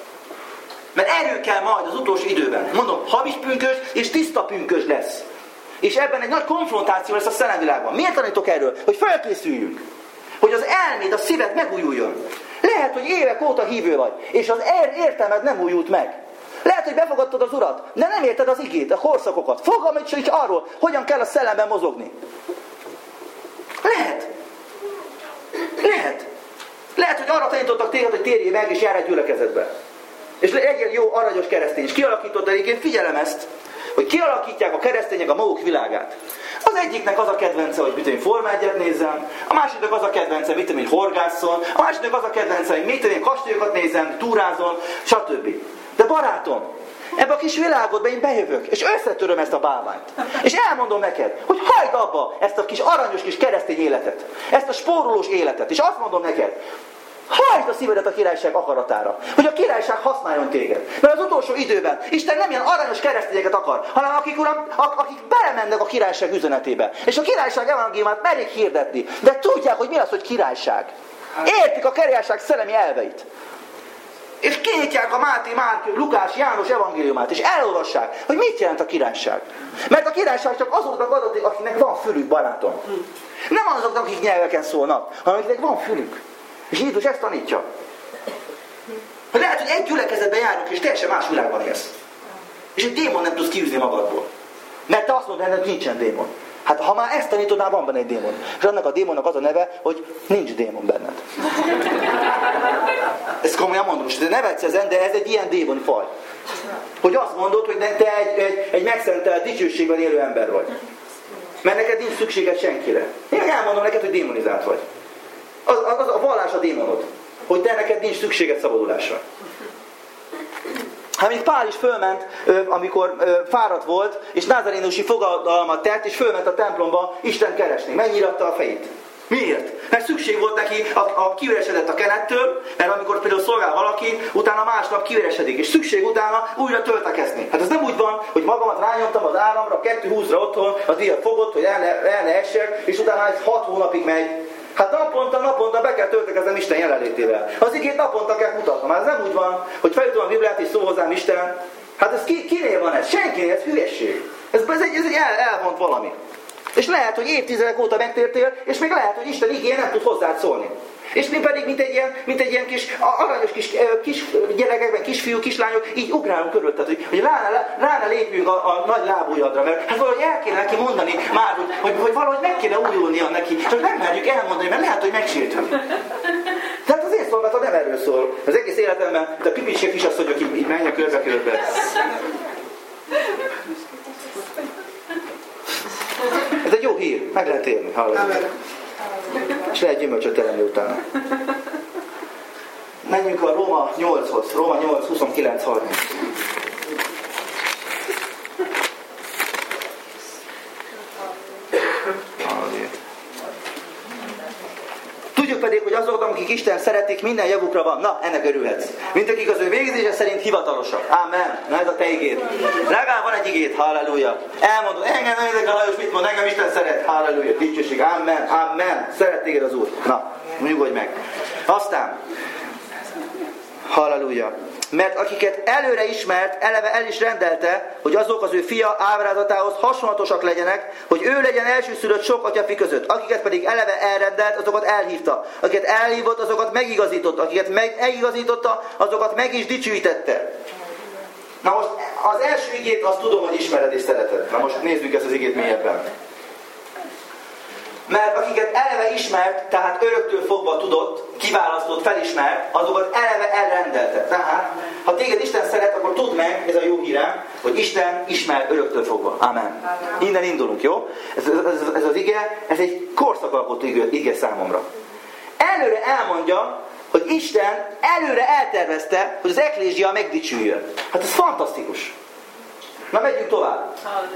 Mert erő kell majd az utolsó időben. Mondom, hamis pünkös és tiszta pünkös lesz. És ebben egy nagy konfrontáció lesz a szellemvilágban. Miért tanítok erről? Hogy felkészüljünk. Hogy az elméd, a szíved megújuljon. Lehet, hogy évek óta hívő vagy, és az értelmed nem újult meg. Lehet, hogy befogadtad az Urat, de nem érted az igét, a korszakokat. Fogalmad sincs arról, hogyan kell a szellemben mozogni. Lehet. Lehet. Lehet, hogy arra tanítottak téged, hogy térjél meg, és járj egy gyülekezetbe. És legyél jó, aranyos keresztény. És kialakítottad, én figyelem ezt, hogy kialakítják a keresztények a maguk világát. Az egyiknek az a kedvence, hogy mit tudom, Forma egyet nézzem, a másiknak az a kedvence, mit tudom, horgásszon, a másiknak az a kedvence, hogy mit tudom, kastélyokat nézzem, túrázon, stb. De barátom, ebbe a kis világodba én bejövök, és összetöröm ezt a bálványt. És elmondom neked, hogy hagyd abba ezt a kis aranyos kis keresztény életet, ezt a spórolós életet, és azt mondom neked, hagyd a szívedet a királyság akaratára, hogy a királyság használjon téged. Mert az utolsó időben Isten nem ilyen aranyos keresztényeket akar, hanem akik, uram, akik belemennek a királyság üzenetébe. És a királyság evangéliumát merik hirdetni, de tudják, hogy mi az, hogy királyság. Értik a királyság szellemi elveit. És kinyitják a Máté, Márk, Lukás, János evangéliumát, és elolvassák, hogy mit jelent a királyság. Mert a királyság csak azoknak adatik, akiknek van fülük, barátom. Nem azoknak, akik nyelveken szólnak, hanem akiknek van fülük. És Jézus ezt tanítja. Hogy lehet, hogy egy gyülekezetben járunk, és teljesen más világban élsz. És egy démon nem tudsz kiűzni magadból. Mert te azt mondod, hogy nincsen démon. Hát ha már ezt tanítodnál, van benne egy démon. És annak a démonnak az a neve, hogy nincs démon benned. Ezt komolyan mondom, de nevetsz ezen, de ez egy ilyen démonfaj. Hogy azt mondod, hogy te egy, egy, egy megszentelt dicsőségben élő ember vagy. Mert neked nincs szükséged senkire. Én elmondom neked, hogy démonizált vagy. Az, az a vallás a démonod. Hogy te neked nincs szükséged szabadulásra. Hát még Pál is fölment, amikor fáradt volt, és názarénusi fogadalmat tett, és fölment a templomba Isten keresni. Megnyiratta a fejét. Miért? Mert szükség volt neki, a, a kiüresedett a kenettől, mert amikor például szolgál valaki, utána másnap kiüresedik, és szükség utána újra töltekezni. Hát ez nem úgy van, hogy magamat rányomtam az áramra, kettő húszra otthon, a díjat fogott, hogy el ne, el ne essek, és utána ez hat hónapig megy. Hát naponta, naponta be kell töltekeznem Isten jelenlétével. Az igét naponta kell mutatnom. Hát ez nem úgy van, hogy felütöm a Bibliát és szól hozzám Isten. Hát ez ki, kinél van ez? Senkinél, ez hülyesség. Ez, ez egy, ez egy el, elvont valami. És lehet, hogy évtizedek óta megtértél, és még lehet, hogy Isten igéje nem tud hozzád szólni. És mi pedig, mint egy ilyen, mint egy ilyen kis aranyos kis, kis gyerekekben, kisfiú, kislányok, így ugrálunk körül, tehát, hogy, hogy rá, ne, rá ne lépjünk a, a nagy lábújadra, mert hát valahogy el kéne neki mondani már, hogy, hogy, hogy valahogy meg kéne újulnia neki, csak nem merjük elmondani, mert lehet, hogy megsértünk. Tehát az én szolgálata nem erről szól. Az egész életemben, de a pipicske kisasszonyok így, így menjek körbe-körbe. Ez egy jó hír, meg lehet élni, hallani. És lehet gyümölcsöt teremni utána. Menjünk a Róma nyolchoz. Róma nyolc, huszonkilenc, harminc. Tudjuk pedig, hogy azok, akik Isten szeretik, minden javukra van. Na, ennek örülhetsz. Mint akik az ő végzése szerint hivatalosak. Ámen. Na ez a te igéd. Legalább van egy igéd. Halleluja. Elmondod, engem nem érdekel, Lajos mit mond, engem Isten szeret. Halleluja. Dicsőség. Ámen. Ámen. Szeret téged az Úr. Na, nyugodj meg. Aztán. Halleluja. Mert akiket előre ismert, eleve el is rendelte, hogy azok az ő fia ábrázatához hasonlatosak legyenek, hogy ő legyen elsőszülött sok atyafi között. Akiket pedig eleve elrendelt, azokat elhívta. Akiket elhívott, azokat megigazította. Akiket megigazította, azokat meg is dicsőítette. Na most az első igét azt tudom, hogy ismered és szereted. Na most nézzük ezt az igét mélyebben. Mert akiket eleve ismert, tehát öröktől fogva tudott, kiválasztott, felismert, azokat eleve elrendelte. Tehát, ha téged Isten szeret, akkor tudd meg, ez a jó hírem, hogy Isten ismer öröktől fogva. Amen. Amen. Innen indulunk, jó? Ez, ez, ez az ige, ez egy korszakalkotó ige, ige számomra. Előre elmondja, hogy Isten előre eltervezte, hogy az eklézsia megdicsüljön. Hát ez fantasztikus. Na, megyünk tovább.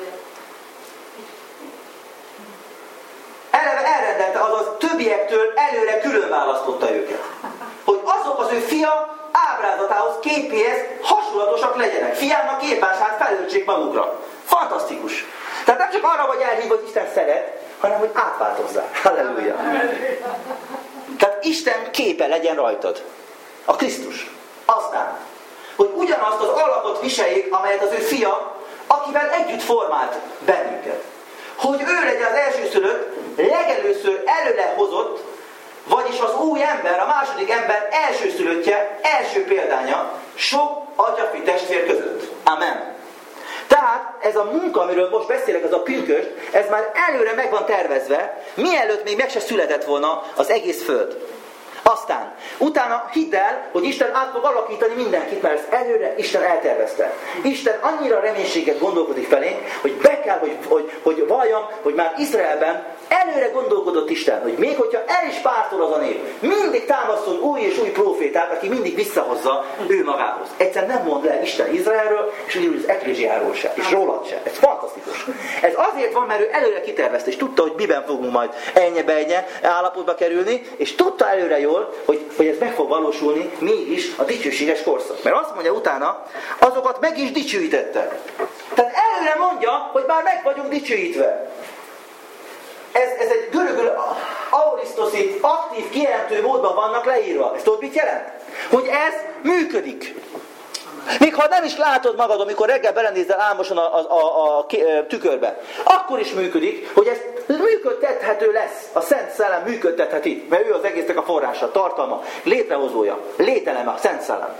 Eleve elrendelte, azaz többiektől előre külön választotta őket. Hogy azok az ő fia ábrázatához, képéhez hasonlatosak legyenek. Fiának képását felöltsék magukra. Fantasztikus. Tehát nem csak arra vagy elhívva, hogy Isten szeret, hanem hogy átváltozzál. Halleluja. Tehát Isten képe legyen rajtad. A Krisztus. Aztán, hogy ugyanazt az alapot viseljék, amelyet az ő fia, akivel együtt formált bennünket. hogy ő legyen az elsőszülött, legelőször előle hozott, vagyis az új ember, a második ember elsőszülöttje, első példánya, sok atyafi testvér között. Amen. Tehát ez a munka, amiről most beszélek, ez a pünkösd, ez már előre meg van tervezve, mielőtt még meg se született volna az egész föld. Aztán, utána hidd el, hogy Isten át fog alakítani mindenkit, mert ezt előre Isten eltervezte. Isten annyira reménységet gondolkodik felénk, hogy be kell, hogy, hogy, hogy valljam, hogy már Izraelben előre gondolkodott Isten, hogy még hogyha el is pártol az a nép, mindig támaszol új és új prófétát, aki mindig visszahozza ő magához. Egyszer nem mond le Isten Izraelről, és ugyanúgy az eklésiáról se, és rólad se. Ez fantasztikus. Ez azért van, mert ő előre kitervezte, és tudta, hogy miben fogunk majd ennye-bennye állapotba kerülni, és tudta előre jól, hogy, hogy ez meg fog valósulni mégis a dicsőséges korszak. Mert azt mondja utána, azokat meg is dicsőítette. Tehát előre mondja, hogy már meg vagyunk dicsőítve. Ez, ez egy görögül aurisztoszi aktív kijelentő módban vannak leírva. Ez tudod mit jelent? Hogy ez működik. Még ha nem is látod magad, amikor reggel belenézel álmosan a, a, a, a tükörbe, akkor is működik, hogy ez működtethető lesz. A Szent Szellem működtetheti, mert ő az egésznek a forrása, tartalma, létrehozója, lételeme a Szent Szellem.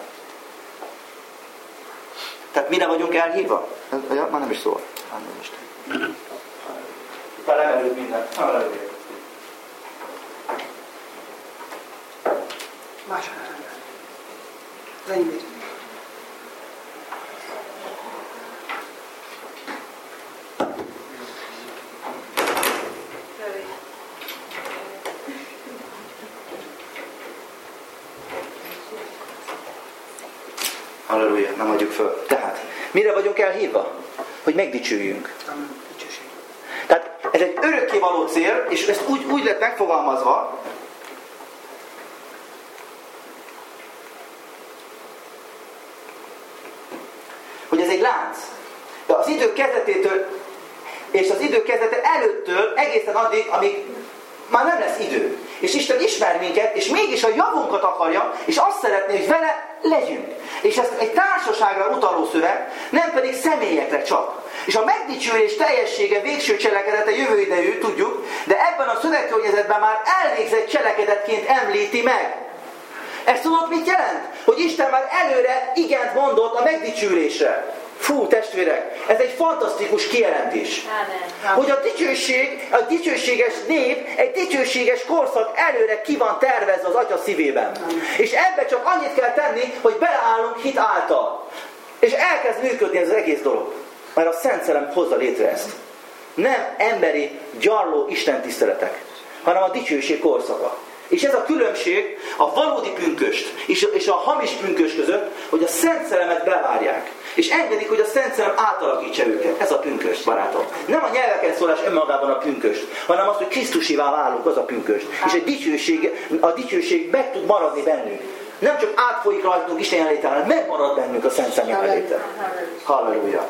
Tehát mire vagyunk elhívva? Ja, már nem is szól. Itt lemerült minden. Másodra. Az enyémét. Halleluja, nem adjuk föl. Tehát, mire vagyunk elhívva? Hogy megdicsőjünk. Tehát ez egy örökkévaló cél, és ezt úgy, úgy lett megfogalmazva, hogy ez egy lánc. De az idő kezdetétől és az idő kezdete előttől egészen addig, amíg már nem lesz idő. És Isten ismer minket, és mégis a javunkat akarja, és azt szeretné, hogy vele legyünk. És ez egy társaságra utaló szöveg, nem pedig személyekre csak. És a megdicsülés teljessége, végső cselekedete jövő idejű, tudjuk, de ebben a szövegkörnyezetben már elvégzett cselekedetként említi meg. Ezt tudod, mit jelent? Hogy Isten már előre igent mondott a megdicsülésre. Fú, testvérek, ez egy fantasztikus kijelentés. Amen. Hogy a dicsőség, a dicsőséges nép, egy dicsőséges korszak előre ki van tervezve az Atya szívében. Amen. És ebbe csak annyit kell tenni, hogy beleállunk hit által. És elkezd működni ez az egész dolog. Mert a Szent Szellem hozza létre ezt. Nem emberi, gyarló istentiszteletek, hanem a dicsőség korszaka. És ez a különbség a valódi pünköst és a hamis pünköst között, hogy a Szent Szellemet bevárják. És engedik, hogy a Szent Szellem átalakítsa őket. Ez a pünköst, barátom. Nem a nyelveken szólás önmagában a pünköst, hanem az, hogy Krisztusivá válunk, az a pünköst. És egy dicsőség, a dicsőség meg tud maradni bennünk. Nem csak átfolyik rajtunk Isten jelenléte, hanem megmarad bennünk a Szent Szellem jelenléte. Halleluja.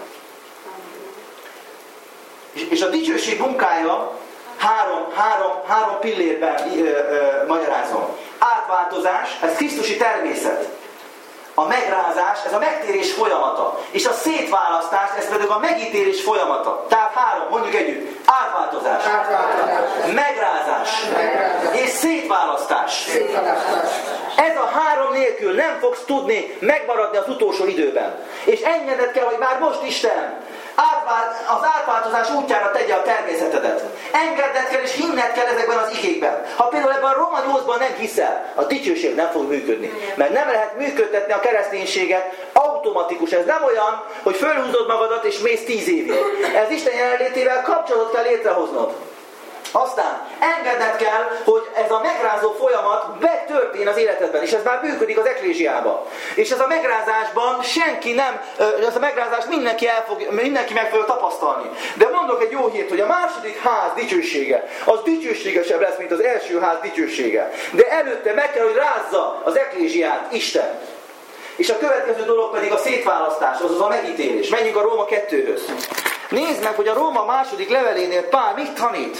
És, és a dicsőség munkája három, három, három pillérben ö, ö, magyarázom. Átváltozás, ez Krisztusi természet. A megrázás, ez a megtérés folyamata. És a szétválasztás, ez pedig a megítélés folyamata. Tehát három, mondjuk együtt. Átváltozás, Átváltozás. Megrázás, Megrázás. És szétválasztás. szétválasztás. Ez a három nélkül nem fogsz tudni megmaradni az utolsó időben. És engedned kell, hogy már most Isten az átváltozás útjára tegye a természetedet. Engedned kell és hinned kell ezekben az igékben. Ha például ebben a Róma nyolcban nem hiszel, a dicsőség nem fog működni. Mert nem lehet működtetni a kereszténységet automatikus. Ez nem olyan, hogy fölhúzod magadat és mész tíz évig. Ez Isten jelenlétével kapcsolatot kell létrehoznod. Aztán engedned kell, hogy ez a megrázó folyamat betörténjen az életedben, és ez már működik az eklésiában. És ez a megrázásban senki nem, ez a megrázást mindenki, el fog, mindenki meg fogja tapasztalni. De mondok egy jó hírt, hogy a második ház dicsősége, az dicsőségesebb lesz, mint az első ház dicsősége. De előtte meg kell, hogy rázza az eklésiát Isten. És a következő dolog pedig a szétválasztás, azaz a megítélés. Menjünk a Róma kettőhöz. Nézd meg, hogy a Róma második levelénél Pál mit tanít.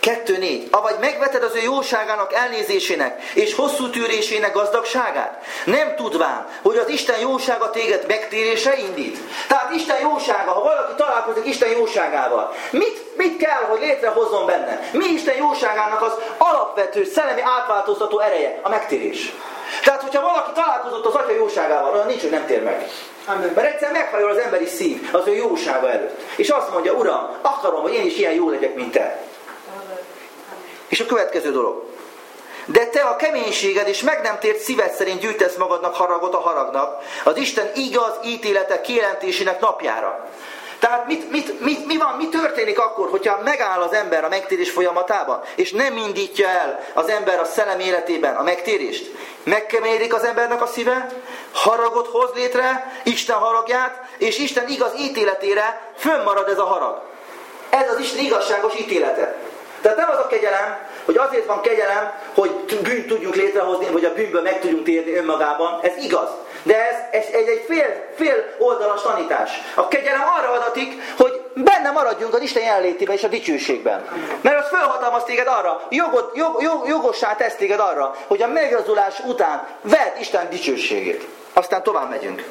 kettő négy. Avagy megveted az ő jóságának elnézésének és hosszú tűrésének gazdagságát, nem tudván, hogy az Isten jósága téged megtérésre indít. Tehát Isten jósága, ha valaki találkozik Isten jóságával, mit, mit kell, hogy létrehozzon benne? Mi Isten jóságának az alapvető szellemi átváltoztató ereje? A megtérés. Tehát, hogyha valaki találkozott az Atya jóságával, olyan nincs, hogy nem tér meg. Amen. Mert egyszer meghajol az emberi szív az ő jósága előtt. És azt mondja, Uram, akarom, hogy én is ilyen jó legyek, mint te. Amen. És a következő dolog. De te a keménységed és meg nem tért szíved szerint gyűjtesz magadnak haragot a haragnak, az Isten igaz ítéletek kijelentésének napjára. Tehát mit, mit, mit, mi van, mi történik akkor, hogyha megáll az ember a megtérés folyamatában, és nem indítja el az ember a szellem életében a megtérést? Megkeményedik az embernek a szíve, haragot hoz létre, Isten haragját, és Isten igaz ítéletére fönnmarad ez a harag. Ez az Isten igazságos ítélete. Tehát nem az a kegyelem, hogy azért van kegyelem, hogy bűnt tudjunk létrehozni, hogy a bűnből meg tudjunk térni önmagában. Ez igaz. De ez, ez egy, egy fél, fél oldalas tanítás. A kegyelem arra adatik, hogy benne maradjunk az Isten jelenlétében és a dicsőségben. Mert az felhatalmaz téged arra, jogod, jog, jog, jogossá tesz téged arra, hogy a megigazulás után vedd Isten dicsőségét. Aztán tovább megyünk.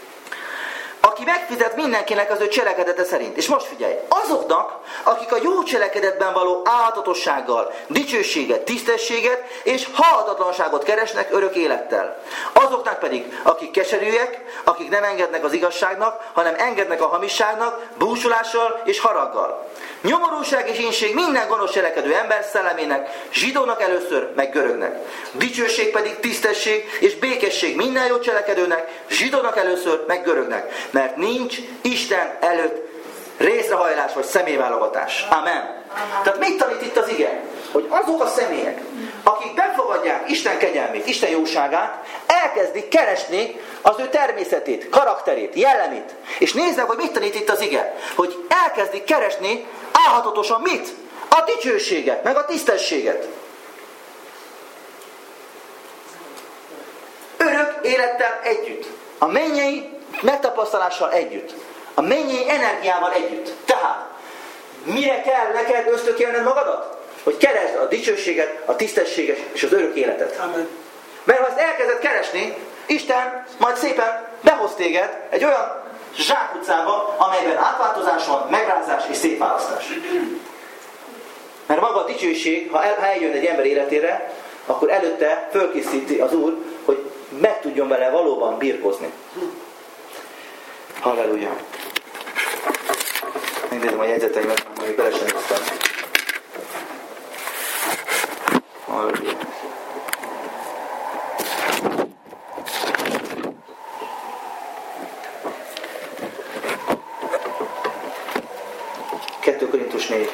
Aki megfizet mindenkinek az ő cselekedete szerint. És most figyelj, azoknak, akik a jó cselekedetben való álhatatossággal, dicsőséget, tisztességet és halhatatlanságot keresnek örök élettel. Azoknak pedig, akik keserűek, akik nem engednek az igazságnak, hanem engednek a hamisságnak, búsulással és haraggal. Nyomorúság és ínség minden gonosz cselekedő ember szellemének, zsidónak először, meg görögnek. Dicsőség pedig tisztesség és békesség minden jó cselekedőnek, zsidónak először, meg görögnek. Mert nincs Isten előtt részrehajlás vagy személyválogatás. Amen. Amen. Tehát mit tanít itt az ige? Hogy azok a személyek, akik befogadják Isten kegyelmét, Isten jóságát, elkezdik keresni az ő természetét, karakterét, jellemét. És nézd meg, hogy mit tanít itt az ige. Hogy elkezdik keresni álhatatosan mit? A dicsőséget, meg a tisztességet. Örök élettel együtt. A mennyei megtapasztalással együtt. A mennyei energiával együtt. Tehát, mire kell neked ösztökélned magadat? Hogy keresd a dicsőséget, a tisztességet és az örök életet. Amen. Mert ha ezt elkezded keresni, Isten majd szépen behoz téged egy olyan zsákutcába, amelyben átváltozás van, megrázás és szétválasztás. Mert maga a dicsőség, ha, el, ha eljön egy ember életére, akkor előtte fölkészíti az Úr, hogy meg tudjon vele valóban birkózni. Halleluja! Megnézem a jegyzeteimet, majd bele sem néztem. Halleluja! kettő Korintus négy.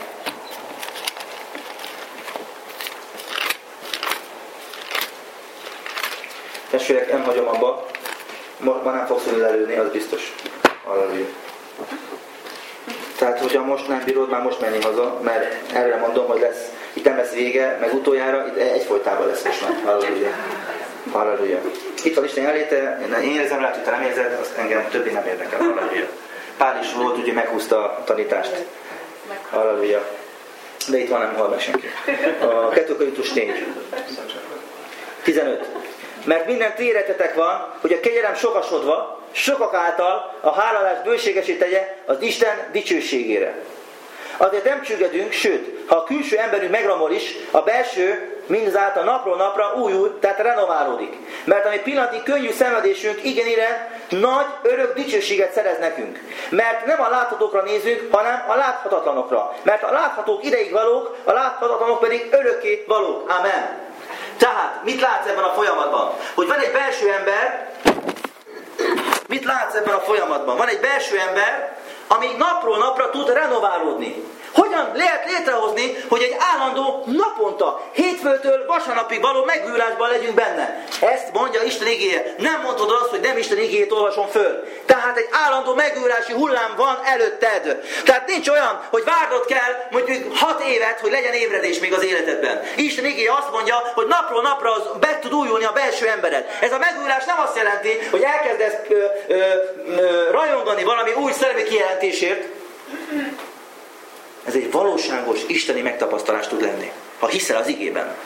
Testvérek, nem hagyom abba. Ma nem fogsz lelőni, az biztos. Halleluja. Tehát, hogyha most nem bírod, már most menni haza, mert erre mondom, hogy lesz, itt nem lesz vége, meg utoljára, itt egyfolytában lesz most már. Halleluja. Halleluja. Itt van Isten jelenléte, én érzem rá, hogy te nem érzed, azt engem többé nem érdekel. Halleluja. Pál is volt, ugye meghúzta a tanítást. Halleluja. De itt van, nem hall meg senki. A kettő Korintus négy. tizenöt. Mert minden téretetek van, hogy a kegyelem sokasodva, sokak által a hálálás bőségesé tegye az Isten dicsőségére. Azért nem csüggedünk, sőt, ha a külső emberünk megromol is, a belső mindazáltal napról napra újul, tehát renoválódik. Mert ami pillanatnyi könnyű szenvedésünk igenére nagy örök dicsőséget szerez nekünk. Mert nem a láthatókra nézünk, hanem a láthatatlanokra. Mert a láthatók ideig valók, a láthatatlanok pedig örökké valók. Amen. Tehát, mit látsz ebben a folyamatban? Hogy van egy belső ember, mit látsz ebben a folyamatban? Van egy belső ember, ami napról napra tud renoválódni. Hogyan lehet létrehozni, hogy egy állandó naponta, hétfőtől vasárnapig való megújulásban legyünk benne? Ezt mondja Isten igéje. Nem mondod azt, hogy nem Isten igéjét olvasom föl. Tehát egy állandó megújulási hullám van előtted. Tehát nincs olyan, hogy várnod kell mondjuk hat évet, hogy legyen ébredés még az életedben. Isten igéje azt mondja, hogy napról napra az be tud újulni a belső embered. Ez a megújulás nem azt jelenti, hogy elkezdesz ö, ö, ö, rajongani valami új szellemi kijelentésért, Ez egy valóságos, isteni megtapasztalás tud lenni, ha hiszel az igében.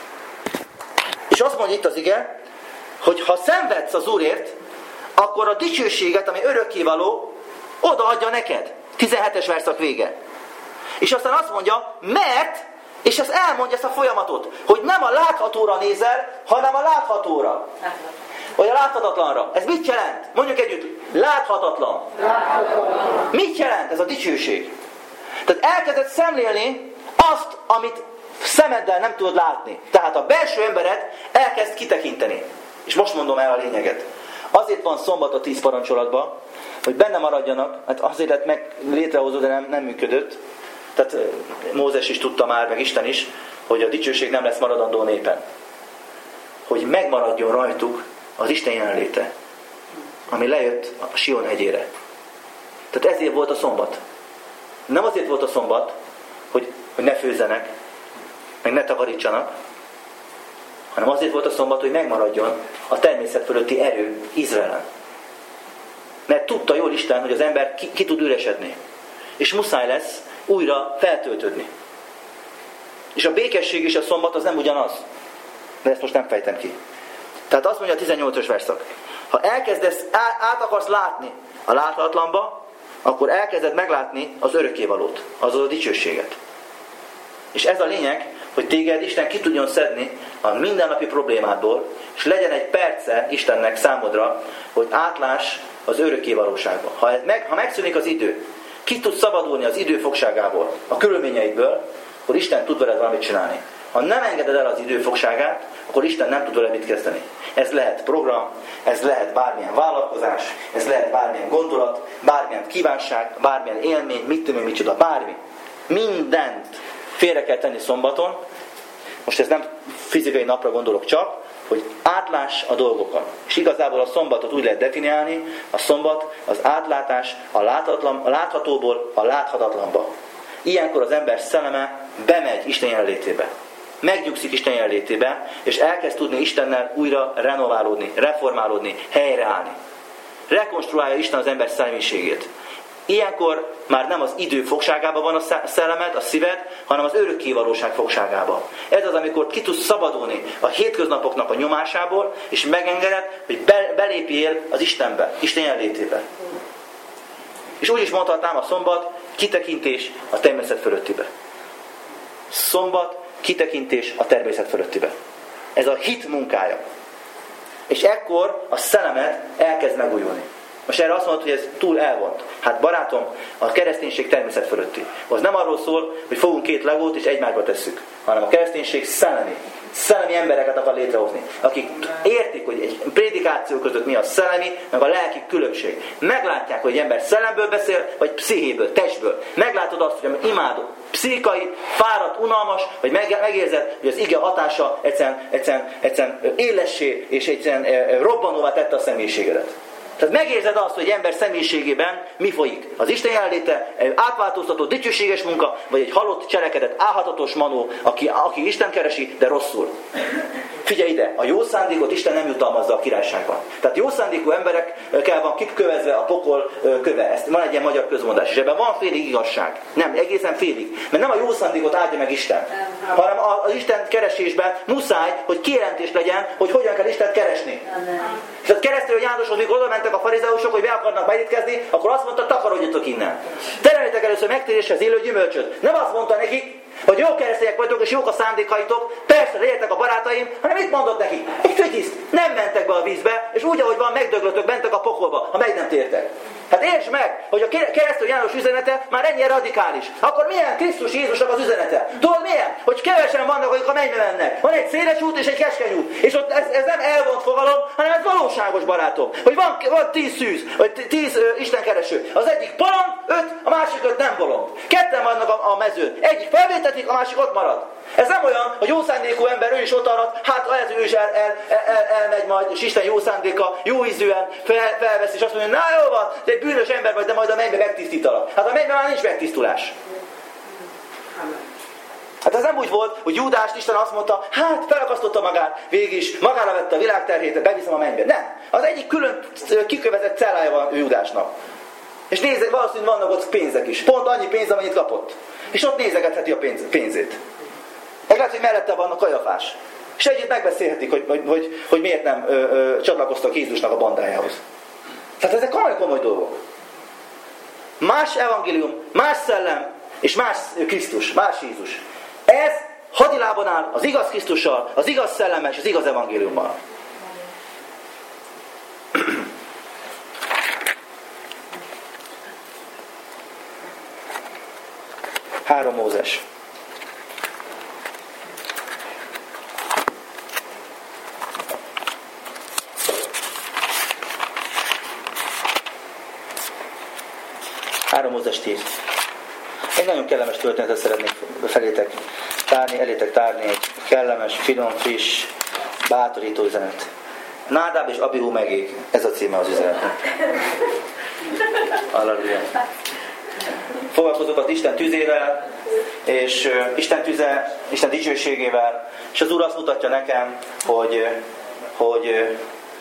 És azt mondja itt az ige, hogy ha szenvedsz az Úrért, akkor a dicsőséget, ami örökkévaló, odaadja neked. tizenhetes verszak vége. És aztán azt mondja, mert, és ezt elmondja ezt a folyamatot, hogy nem a láthatóra nézel, hanem a láthatóra. Vagy a láthatatlanra. Ez mit jelent? Mondjuk együtt, láthatatlan. láthatatlan. Mit jelent ez a dicsőség? Tehát elkezded szemlélni azt, amit szemeddel nem tudod látni. Tehát a belső embered elkezd kitekinteni. És most mondom el a lényeget. Azért van szombat a tíz parancsolatban, hogy benne maradjanak, hát azért lett meg létrehozó, de nem, nem működött. Tehát Mózes is tudta már, meg Isten is, hogy a dicsőség nem lesz maradandó népen. Hogy megmaradjon rajtuk az Isten jelenléte, ami lejött a Sion hegyére. Tehát ezért volt a szombat. Nem azért volt a szombat, hogy, hogy ne főzzenek, meg ne takarítsanak, hanem azért volt a szombat, hogy megmaradjon a természet fölötti erő Izraelen. Mert tudta jól Isten, hogy az ember ki, ki tud üresedni. És muszáj lesz újra feltöltődni. És a békesség és a szombat az nem ugyanaz. De ezt most nem fejtem ki. Tehát azt mondja a tizennyolcas verszak. Ha elkezdesz, át akarsz látni a láthatatlanba, akkor elkezded meglátni az örökkévalót, azaz a dicsőséget. És ez a lényeg, hogy téged Isten ki tudjon szedni a mindennapi problémádból, és legyen egy perce Istennek számodra, hogy átláss az örökkévalóságba. Ha, meg, ha megszűnik az idő, ki tudsz szabadulni az idő fogságából, a körülményeidből, akkor Isten tud veled valamit csinálni. Ha nem engeded el az idő fogságát, akkor Isten nem tud vele mit kezdeni. Ez lehet program, ez lehet bármilyen vállalkozás, ez lehet bármilyen gondolat, bármilyen kívánság, bármilyen élmény, mit tudom, micsoda, bármi. Mindent félre kell tenni szombaton. Most ez nem fizikai napra gondolok csak, hogy átláss a dolgokat. És igazából a szombatot úgy lehet definiálni, a szombat az átlátás a, láthatlan, a láthatóból a láthatatlanba. Ilyenkor az ember szelleme bemegy Isten jelenlétébe. Megnyugszik Isten jelenlétébe, és elkezd tudni Istennel újra renoválódni, reformálódni, helyreállni. Rekonstruálja Isten az ember szellemiségét. Ilyenkor már nem az idő fogságában van a szellemed, a szíved, hanem az örökkévalóság fogságában. Ez az, amikor ki tudsz szabadulni a hétköznapoknak a nyomásából, és megengeded, hogy be, belépjél az Istenbe, Isten jelenlétébe. És úgy is mondhatnám a szombat, kitekintés a természet fölöttibe. Szombat, kitekintés a természet fölöttibe. Ez a hit munkája. És ekkor a szellemed elkezd megújulni. Most erre azt mondod, hogy ez túl elvont. Hát barátom, a kereszténység természet fölötti. Az nem arról szól, hogy fogunk két legót és egymásba tesszük, hanem a kereszténység szellemi. Szellemi embereket akar létrehozni, akik értik, hogy egy prédikáció között mi a szellemi, meg a lelki különbség. Meglátják, hogy egy ember szellemből beszél, vagy pszichéből, testből. Meglátod azt, hogy imádó, pszichai, fáradt, unalmas, vagy megérzed, hogy az ige hatása egyszerűen, egyszerűen, egyszerűen élessé és egyszerűen robbanóvá tette a személyiségedet. Tehát megérzed azt, hogy egy ember személyiségében mi folyik. Az Isten jelenléte, egy átváltoztató, dicsőséges munka, vagy egy halott, cselekedett, álhatatos manó, aki, aki Isten keresi, de rosszul. Figyelj ide, a jó szándékot Isten nem jutalmazza a királyságban. Tehát jó szándékú emberekkel van kikövezve a pokol köve. Ezt van egy ilyen magyar közmondás, és ebben van félig igazság. Nem, egészen félig. Mert nem a jó szándékot áldja meg Isten, hanem az Isten keresésben muszáj, hogy kijelentés legyen, hogy hogyan kell Istent keresni. És a keresztelő Jánoshoz, mikor oda mentek a farizeusok, hogy be akarnak beítkezni, akkor azt mondta, takarodjatok innen. Teremjetek először megtéréshez élő gyümölcsöt. Nem azt mondta nekik, hogy jó keresztények vagytok, és jók a szándékaitok, persze legyetek a barátaim, hanem mit mondott nekik? Egy figyiszt, nem mentek be a vízbe, és úgy, ahogy van, megdöglötök, mentek a pokolba, ha meg nem tértek. Hát értsd meg, hogy a keresztül János üzenete már ennyire radikális. Akkor milyen Krisztus Jézusnak az üzenete? Tudod milyen? Hogy kevesen vannak, akik a mennybe mennek. Van egy széles út és egy keskeny út. És ott ez, ez nem elvont fogalom, hanem ez valóságos, barátom. Hogy van, van tíz szűz, vagy tíz ö, istenkereső. Az egyik bolond, öt, a másik öt nem bolond. Ketten vannak a, a mezőn. Egyik felvétetik, a másik ott marad. Ez nem olyan, hogy jó szándékú ember, ő is ott arad, hát lehet, ő is el, el, el, elmegy majd, és Isten jó szándéka, jó ízűen fel, felvesz, és azt mondja, na jó van, te egy bűnös ember vagy, de majd a mennybe megtisztítalak. Hát a mennyben már nincs megtisztulás. Hát ez nem úgy volt, hogy Júdást Isten azt mondta, hát felakasztotta magát, végig is magára vette a világ terhét, beviszem a mennybe. Nem. Az egyik külön kikövezett cellája van Júdásnak. És nézzük, valószínűleg vannak ott pénzek is. Pont annyi pénz, amennyit kapott. és ott nézegetheti a pénz, pénzét. Meg lehet, hogy mellette van a Kajafás. És együtt megbeszélhetik, hogy, hogy, hogy, hogy miért nem ö, ö, csatlakoztak Jézusnak a bandájához. Tehát ezek komoly, komoly dolgok. Más evangélium, más szellem, és más Krisztus, más Jézus. Ez hadilában áll az igaz Krisztussal, az igaz szellemmel és az igaz evangéliummal. Három Mózes. Három Mózes tíz. Egy nagyon kellemes történetet szeretnék felétek tárni, elétek tárni, egy kellemes, finom, friss, bátorító üzenet. Nádáb és Abihu megég. Ez a címe az üzenetnek. Halleluja. Foglalkozok az Isten tüzével, és uh, Isten tüze, Isten dicsőségével, és az Úr azt mutatja nekem, hogy, hogy uh,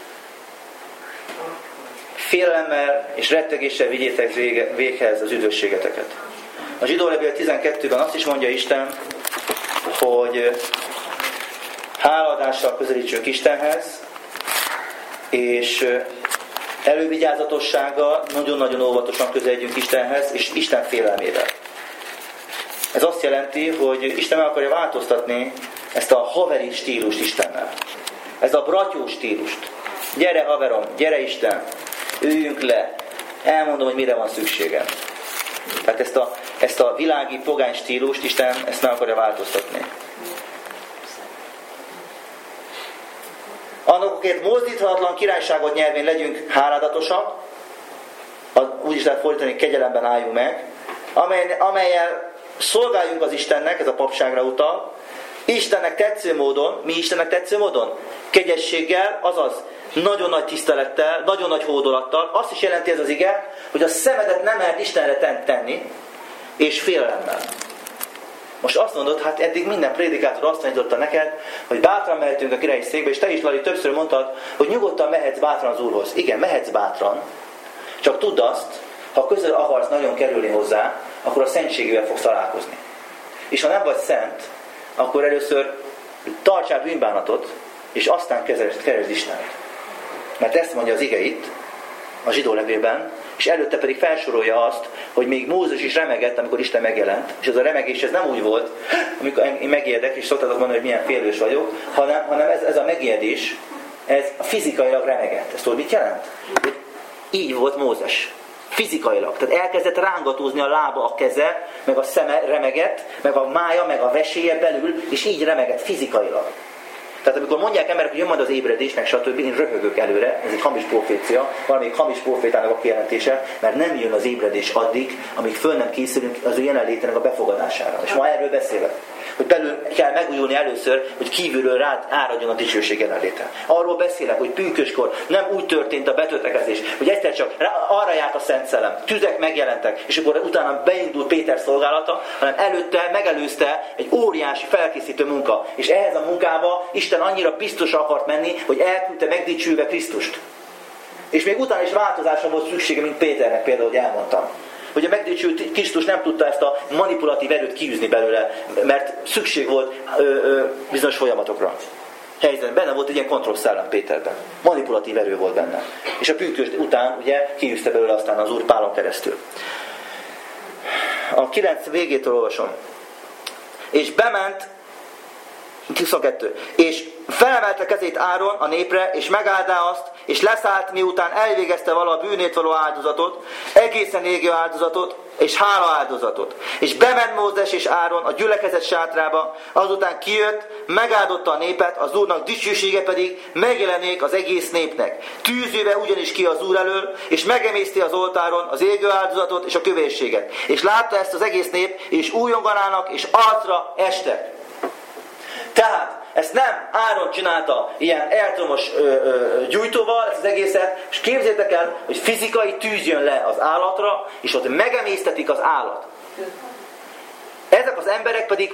félelemmel és rettegéssel vigyétek vége, véghez az üdvösségeteket. A Zsidó levél tizenkettőben azt is mondja Isten, hogy uh, hálaadással közelítsünk Istenhez, és uh, elővigyázatossággal, nagyon-nagyon óvatosan közeledjünk Istenhez, és Isten félelmével. Ez azt jelenti, hogy Isten meg akarja változtatni ezt a haveri stílust Istennel. Ez a bratyó stílust. Gyere haverom, gyere Isten, üljünk le, elmondom, hogy mire van szükségem. Tehát ezt a, ezt a világi pogány stílust Isten ezt meg akarja változtatni. Annakokért mozdíthatatlan királyságot nyervén legyünk háládatosak, úgy is lehet fordítani, kegyelemben álljunk meg, amely, amellyel szolgáljunk az Istennek, ez a papságra utal, Istennek tetsző módon, mi Istennek tetsző módon? Kegyességgel, azaz nagyon nagy tisztelettel, nagyon nagy hódolattal. Azt is jelenti ez az ige, hogy a szemedet nem lehet Istenre tenni, és félelemmel. Most azt mondod, hát eddig minden prédikátor azt tanította neked, hogy bátran mehetünk a királyi székbe, és te is, Lali, többször mondtad, hogy nyugodtan mehetsz bátran az Úrhoz. Igen, mehetsz bátran, csak tudd azt, ha közel akarsz nagyon kerülni hozzá, akkor a szentségével fogsz találkozni. És ha nem vagy szent, akkor először tartsál bűnbánatot, és aztán keresd, keresd Istent. Mert ezt mondja az ige itt, a Zsidó levélben, és előtte pedig felsorolja azt, hogy még Mózes is remegett, amikor Isten megjelent, és ez a remegés ez nem úgy volt, amikor én megijedek, és szoktatok mondani, hogy milyen félős vagyok, hanem, hanem ez, ez a megijedés, ez fizikailag remegett. Ezt tudod, mit jelent? Hogy így volt Mózes. Fizikailag. Tehát elkezdett rángatózni a lába, a keze, meg a szeme remegett, meg a mája, meg a veséje belül, és így remegett fizikailag. Tehát amikor mondják emberek, hogy jön majd az ébredés, meg stb., én röhögök előre, ez egy hamis profécia, valamelyik hamis profétának a kijelentése, mert nem jön az ébredés addig, amíg föl nem készülünk az ő jelenlétének a befogadására. És ma erről beszélek. Hogy belül kell megújulni először, hogy kívülről rád áradjon a dicsőség jelenléte. Arról beszélek, hogy pünköskor nem úgy történt a betöltekezés, hogy egyszer csak arra járt a Szent Szellem, tüzek megjelentek, és akkor utána beindult Péter szolgálata, hanem előtte megelőzte egy óriási felkészítő munka. És ehhez a munkába Isten annyira biztos akart menni, hogy elküldte megdicsülve Krisztust. És még utána is változásra volt szüksége, mint Péternek például, hogy elmondtam. Hogy a megdicsült Krisztus nem tudta ezt a manipulatív erőt kiűzni belőle, mert szükség volt ö, ö, bizonyos folyamatokra. Helyzetben benne volt egy ilyen kontrollszellem Péterben. Manipulatív erő volt benne. És a pünkösd után ugye kiűzte belőle aztán az Úr Pálon keresztül. A kilenc végétől olvasom. És bement huszonkettő. És felemelte kezét Áron a népre, és megáldá azt, és leszállt, miután elvégezte vala a bűnét való áldozatot, egészen égő áldozatot, és hála áldozatot. És bement Mózes és Áron a gyülekezet sátrába, azután kijött, megáldotta a népet, az Úrnak dicsősége pedig megjelenék az egész népnek. Tűzőve ugyanis ki az Úr elől, és megemészti az oltáron az égő áldozatot és a kövérséget. És látta ezt az egész nép, és újonganának, és arcra estek. Tehát ezt nem Áron csinálta ilyen elektromos ö, ö, gyújtóval, ezt az egészet, és képzeljétek el, hogy fizikai tűz jön le az állatra, és ott megemésztetik az állat. Ezek az emberek pedig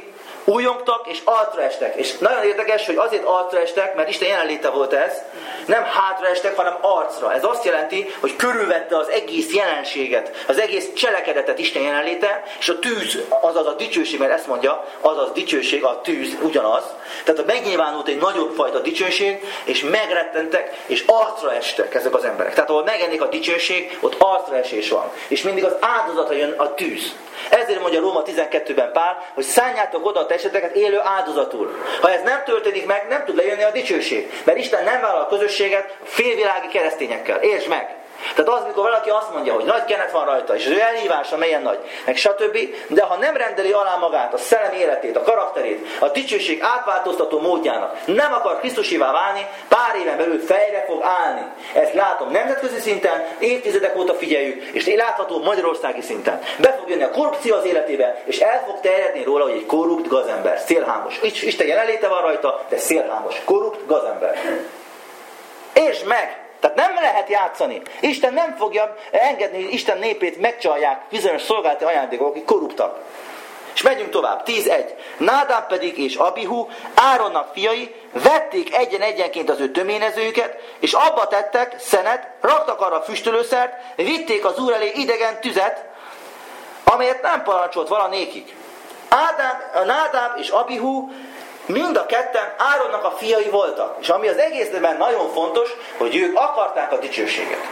Újongtak és altra estek. És nagyon érdekes, hogy azért altra estek, mert Isten jelenléte volt ez. Nem hátra estek, hanem arcra. Ez azt jelenti, hogy körülvette az egész jelenséget, az egész cselekedetet Isten jelenléte, és a tűz, azaz a dicsőség, mert ezt mondja, azaz dicsőség, a tűz ugyanaz. Tehát a megnyilvánult egy nagyobb fajta dicsőség, és megrettentek, és arcra estek ezek az emberek. Tehát ahol megjelenik a dicsőség, ott arcra esés van. És mindig az áldozata jön a tűz. Ezért mondja Róma tizenkettőben Pál, hogy szánjátok oda a testeteket élő áldozatul. Ha ez nem történik meg, nem tud lejönni a dicsőség. Mert Isten nem vállal a közösséget félvilági keresztényekkel. Értsd meg! Tehát az, mikor valaki azt mondja, hogy nagy kenet van rajta, és az ő elhívása melyen nagy, meg stb., de ha nem rendeli alá magát, a szellemi életét, a karakterét, a dicsőség átváltoztató módjának, nem akar Krisztusivá válni, pár éven belül fejre fog állni. Ezt látom nemzetközi szinten, évtizedek óta figyeljük, és látható magyarországi szinten. Be fog jönni a korrupció az életébe, és el fog terjedni róla, hogy egy korrupt gazember, szélhámos. Isten jelenléte van rajta, de szélhámos, korrupt gazember. Értsd meg! Tehát nem lehet játszani. Isten nem fogja engedni, hogy Isten népét megcsalják bizonyos szolgálati ajándékok, akik korruptak. És megyünk tovább. tíz egy. Nádáb pedig és Abihu, Áronnak fiai, vették egyen-egyenként az ő töményezőjüket, és abba tettek szenet, raktak arra füstölőszert, vitték az Úr elé idegen tüzet, amelyet nem parancsolt vala nékik. Ádáb, Nádáb és Abihu mind a ketten Áronnak a fiai voltak. És ami az egészben nagyon fontos, hogy ők akarták a dicsőséget.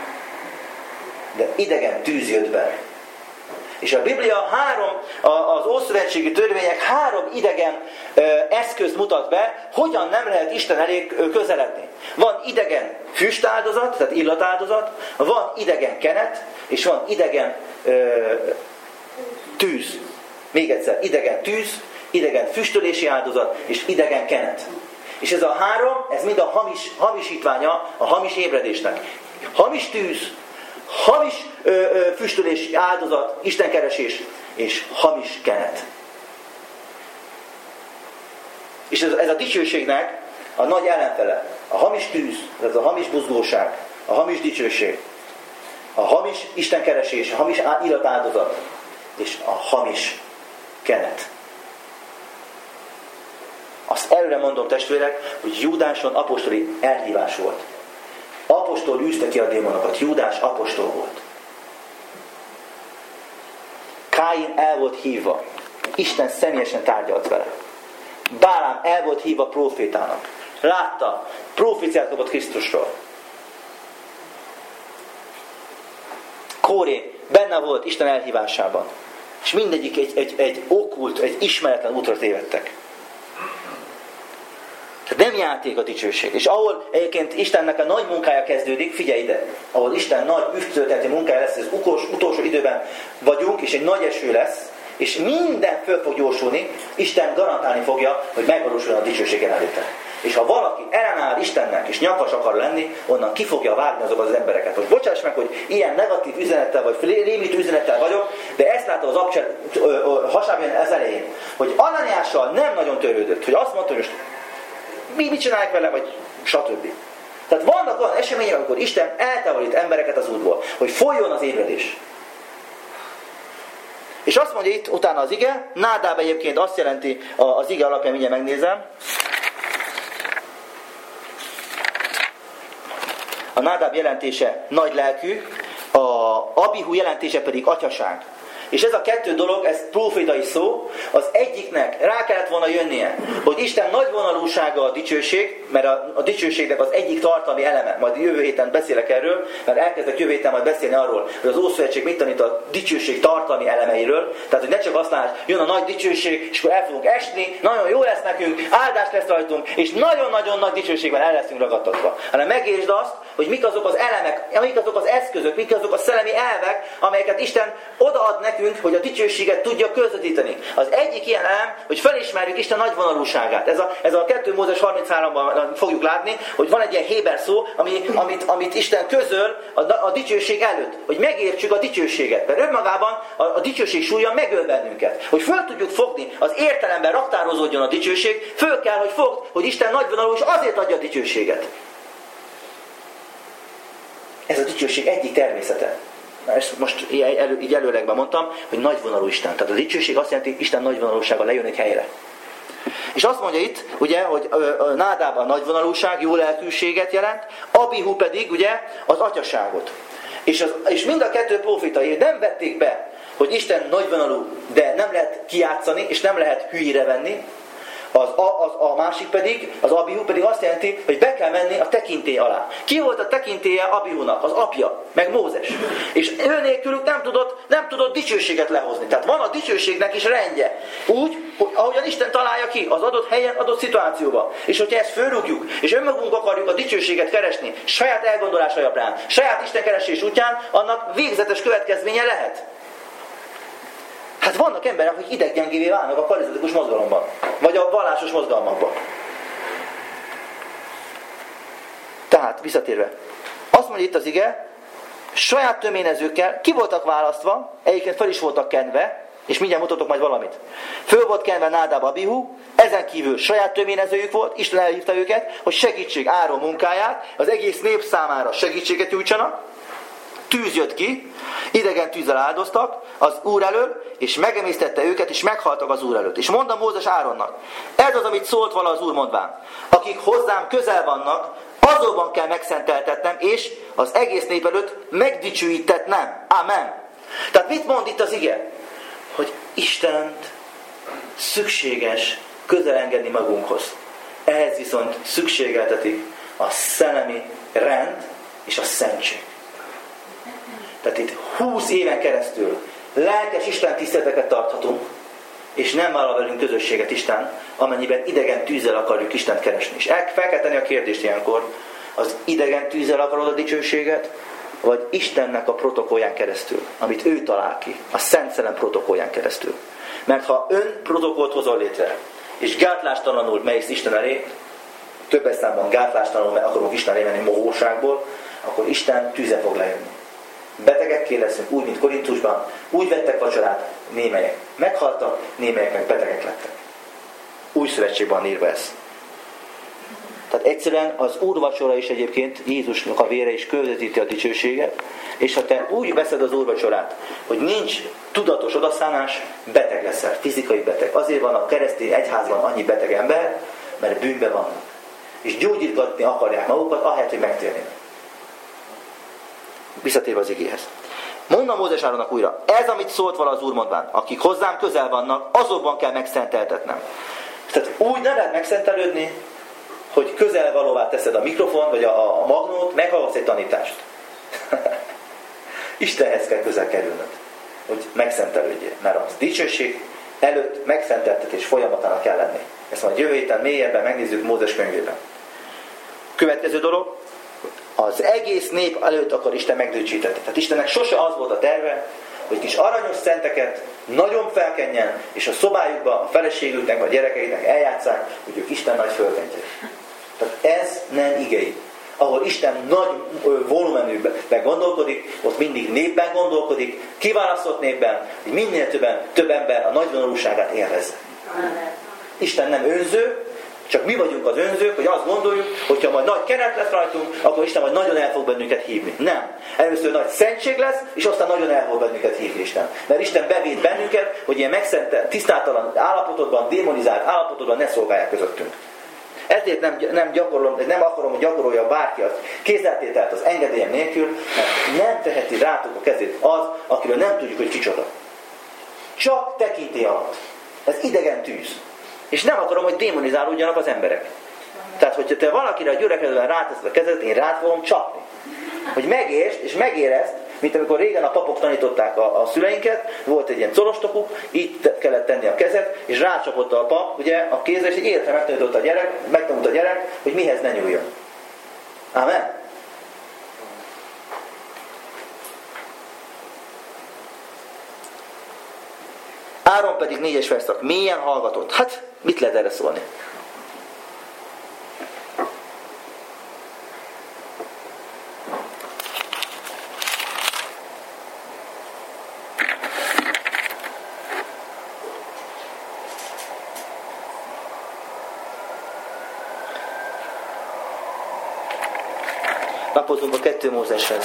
De idegen tűz jött be. És a Biblia három, az ószövetségi törvények három idegen eszközt mutat be, hogyan nem lehet Isten elé közeledni. Van idegen füstáldozat, tehát illatáldozat, van idegen kenet, és van idegen ö, tűz. Még egyszer, idegen tűz, idegen füstölési áldozat, és idegen kenet. És ez a három, ez mind a hamis, hamisítványa a hamis ébredésnek. Hamis tűz, hamis ö, ö, füstölési áldozat, istenkeresés, és hamis kenet. És ez, ez a dicsőségnek a nagy ellenfele. A hamis tűz, ez a hamis buzgóság, a hamis dicsőség, a hamis istenkeresés, a hamis illatáldozat, és a hamis kenet. Azt előre mondom, testvérek, hogy Júdáson apostoli elhívás volt. Apostol űzte ki a démonokat. Júdás apostol volt. Káin el volt hívva. Isten személyesen tárgyalt vele. Bálám el volt hívva prófétának. Látta, proféciát kapott Krisztusról. Kóré benne volt Isten elhívásában. És mindegyik egy, egy, egy okkult, egy ismeretlen útra tévedtek. Nem játék a dicsőség. És ahol egyébként Istennek a nagy munkája kezdődik, figyelj ide, ahol Isten nagy üstölteti munkája lesz, ez ukos, utolsó időben vagyunk, és egy nagy eső lesz, és minden föl fog gyorsulni, Isten garantálni fogja, hogy megvalósuljon a dicsőség előtte. És ha valaki ellenáll Istennek, és nyakas akar lenni, onnan ki fogja vágni azokat az embereket. Most bocsáss meg, hogy ilyen negatív üzenettel, vagy rémítő üzenettel vagyok, de ezt látom az abcsel hasábján az elején, hogy Ananiással nem nagyon törődött, hogy azt mondta, hogy most mi mit csinálják vele, vagy stb. Tehát vannak olyan események, amikor Isten eltávolít embereket az útból, hogy folyjon az ébredés. És azt mondja itt utána az ige, Nádáb egyébként azt jelenti az ige alapján, mindjárt megnézem. A Nádáb jelentése nagy lelkű, a Abihu jelentése pedig atyaság. És ez a kettő dolog, ez profétai szó, az egyiknek rá kellett volna jönnie, hogy Isten nagyvonalúsága a dicsőség, mert a, a dicsőségnek az egyik tartalmi eleme, majd jövő héten beszélek erről, mert elkezdek jövő héten majd beszélni arról, hogy az Ószövetség mit tanít a dicsőség tartalmi elemeiről, tehát hogy ne csak azt lásd, jön a nagy dicsőség, és akkor el fogunk esni, nagyon jó lesz nekünk, áldás lesz rajtunk, és nagyon-nagyon nagy dicsőségben el leszünk ragadtatva. Hanem megértsd azt, hogy mik azok az elemek, mik azok az eszközök, mik azok a szellemi elvek, amelyeket Isten odaad nekünk, hogy a dicsőséget tudja közvetíteni. Az egyik ilyen elem, hogy felismerjük Isten nagyvonalúságát. Ez a, ez a kettő Mózes harminchárom-ban fogjuk látni, hogy van egy ilyen héber szó, ami, amit, amit Isten közöl a, a dicsőség előtt. Hogy megértsük a dicsőséget. Mert önmagában a, a dicsőség súlya megöl bennünket. Hogy föl tudjuk fogni, az értelemben raktározódjon a dicsőség, föl kell, hogy fogd, hogy Isten nagyvonalú, és azért adja a dicsőséget. Ez a dicsőség egyik természete. Na, ezt most így előlegben mondtam, hogy nagyvonalú Isten. Tehát a dicsőség azt jelenti, Isten nagyvonalúsága lejön egy helyre. És azt mondja itt, ugye, hogy Nádáb a nagyvonalúság, jó lelkűséget jelent, Abihu pedig ugye az atyaságot. És, az, és mind a kettő prófitai nem vették be, hogy Isten nagyvonalú, de nem lehet kijátszani, és nem lehet hülyére venni. Az, a, az, a másik pedig, az Abihu pedig azt jelenti, hogy be kell menni a tekintély alá. Ki volt a tekintélye Abihunak? Az apja, meg Mózes. És ő nélkülük nem tudott, nem tudott dicsőséget lehozni. Tehát van a dicsőségnek is rendje. Úgy, hogy ahogyan Isten találja ki, az adott helyen, adott szituációban. És hogyha ezt fölrúgjuk, és önmagunk akarjuk a dicsőséget keresni, saját elgondolás alapján, saját Isten keresés útján, annak végzetes következménye lehet. Hát vannak emberek, akik ideggyengévé válnak a karizmatikus mozgalomban, vagy a vallásos mozgalmakban. Tehát, visszatérve, azt mondja itt az ige, saját töményezőkkel ki voltak választva, egyébként fel is voltak kenve, és mindjárt mutatok majd valamit. Föl volt kenve Nádáb Abihu, ezen kívül saját töményezőjük volt, Isten elhívta őket, hogy segítség Áron munkáját, az egész nép számára segítséget nyújtsanak. Tűz jött ki, idegen tűzzel áldoztak az Úr elől, és megemésztette őket, és meghaltak az Úr előtt. És mondta Mózes Áronnak, ez az, amit szólt vala az Úr mondván, akik hozzám közel vannak, azokban kell megszenteltetnem, és az egész nép előtt megdicsőítetnem. Amen. Tehát mit mond itt az ige? Hogy Istent szükséges közel engedni magunkhoz. Ehhez viszont szükségeltetik a szellemi rend és a szentség. Tehát itt húsz éven keresztül lelkes Isten tiszteleteket tarthatunk, és nem vállal velünk közösséget Isten, amennyiben idegen tűzzel akarjuk Istent keresni. És fel kell tenni a kérdést ilyenkor, az idegen tűzzel akarod a dicsőséget, vagy Istennek a protokollján keresztül, amit ő talál ki, a Szent Szellem protokollján keresztül. Mert ha ön protokollt hozol létre, és gátlástalanul mész Isten elé, többes számban gátlástalanul akarunk Isten elé menni mohóságból, akkor Isten tűze fog lejönni. Betegekké leszünk, úgy, mint Korintusban, úgy vettek vacsorát, némelyek meghaltak, némelyek meg betegek lettek. Új szövetségben írva ez. Tehát egyszerűen az úrvacsora is egyébként Jézusnak a vére is közvetíti a dicsőséget, és ha te úgy veszed az úrvacsorát, hogy nincs tudatos odaszánás, beteg leszel, fizikai beteg. Azért van a keresztény egyházban annyi beteg ember, mert bűnben vannak. És gyógyítgatni akarják magukat, ahelyett, hogy megtérnének. Visszatérve az igéhez. Mondom Mózes Áronnak újra, ez, amit szólt vala az Úr mondván, akik hozzám közel vannak, azokban kell megszenteltetnem. Tehát úgy nem lehet megszentelődni, hogy közel valóvá teszed a mikrofon, vagy a, a magnót, meghallgatsz egy tanítást. Istenhez kell közel kerülnöd, hogy megszentelődjél. Mert az dicsőség előtt megszenteltetés folyamatának kell lenni. Ezt majd jövő héten mélyebben megnézzük Mózes könyvében. Következő dolog, az egész nép előtt akar Isten megdicsőíteni. Tehát Istennek sose az volt a terve, hogy kis aranyos szenteket nagyon felkenjen, és a szobájukba a feleségüknek, vagy a gyerekeiknek eljátsszák, hogy ők Isten nagy fölkentjék. Tehát ez nem igei. Ahol Isten nagy volumenűben gondolkodik, ott mindig népben gondolkodik, kiválasztott népben, hogy minél többen, több ember a nagyvonalúságát élvezze. Isten nem önző, csak mi vagyunk az önzők, hogy azt gondoljuk, hogyha majd nagy keret lesz rajtunk, akkor Isten majd nagyon el fog bennünket hívni. Nem. Először nagy szentség lesz, és aztán nagyon el fog bennünket hívni Isten. Mert Isten bevéd bennünket, hogy ilyen megszentelt, tisztátalan állapotodban, démonizált állapotodban ne szolgálják közöttünk. Ezért nem, nem, gyakorlom, nem akarom, hogy gyakorolja bárki azt kézzeltételt az engedélyem nélkül, mert nem teheti rátok a kezét az, akiről nem tudjuk, hogy kicsoda. Csak tekintély alatt. Ez idegen tűz. És nem akarom, hogy démonizálódjanak az emberek. Tehát, hogyha te valakire a gyülekezetben ráteszed a kezedet, én rád fogom csapni. Hogy megértsd, és megérezd, mint amikor régen a papok tanították a, a szüleinket, volt egy ilyen colostokuk, így kellett tenni a kezet, és rácsapott a pap, ugye, a kézre, és egy életre megtanította a gyerek, megtanult a gyerek, hogy mihez ne nyúljon. Amen. Áron pedig négyes verszak, mélyen hallgatott. Hát, mit lehet erre szólni? Lapozunk a kettő Mózeshez.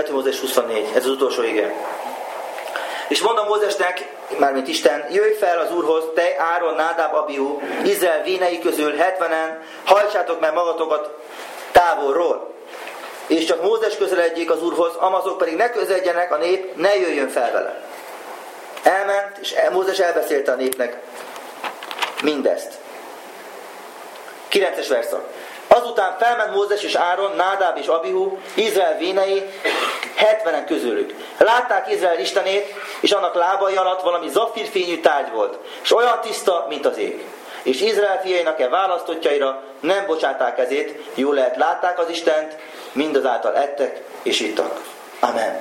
kettő Mózes huszonnégy, ez az utolsó ige. És mondom Mózesnek, mármint Isten, jöjj fel az Úrhoz, te, Áron, Nádáb, Abiú, Izrael vénei közül hetvenen, hajtsátok meg magatokat távolról. És csak Mózes közeledjék az Úrhoz, amazok pedig ne közeledjenek, a nép ne jöjjön fel vele. Elment, és Mózes elbeszélte a népnek mindezt. kilences verszak. Azután felment Mózes és Áron, Nádáb és Abiú, Izrael vénei, hetvenen közülük. Látták Izrael istenét, és annak lábai alatt valami zafírfényű tárgy volt, és olyan tiszta, mint az ég. És Izrael fiainak e választottjaira nem bocsátták kezét, jól lehet látták az Istent, mindazáltal ettek és ittak. Amen.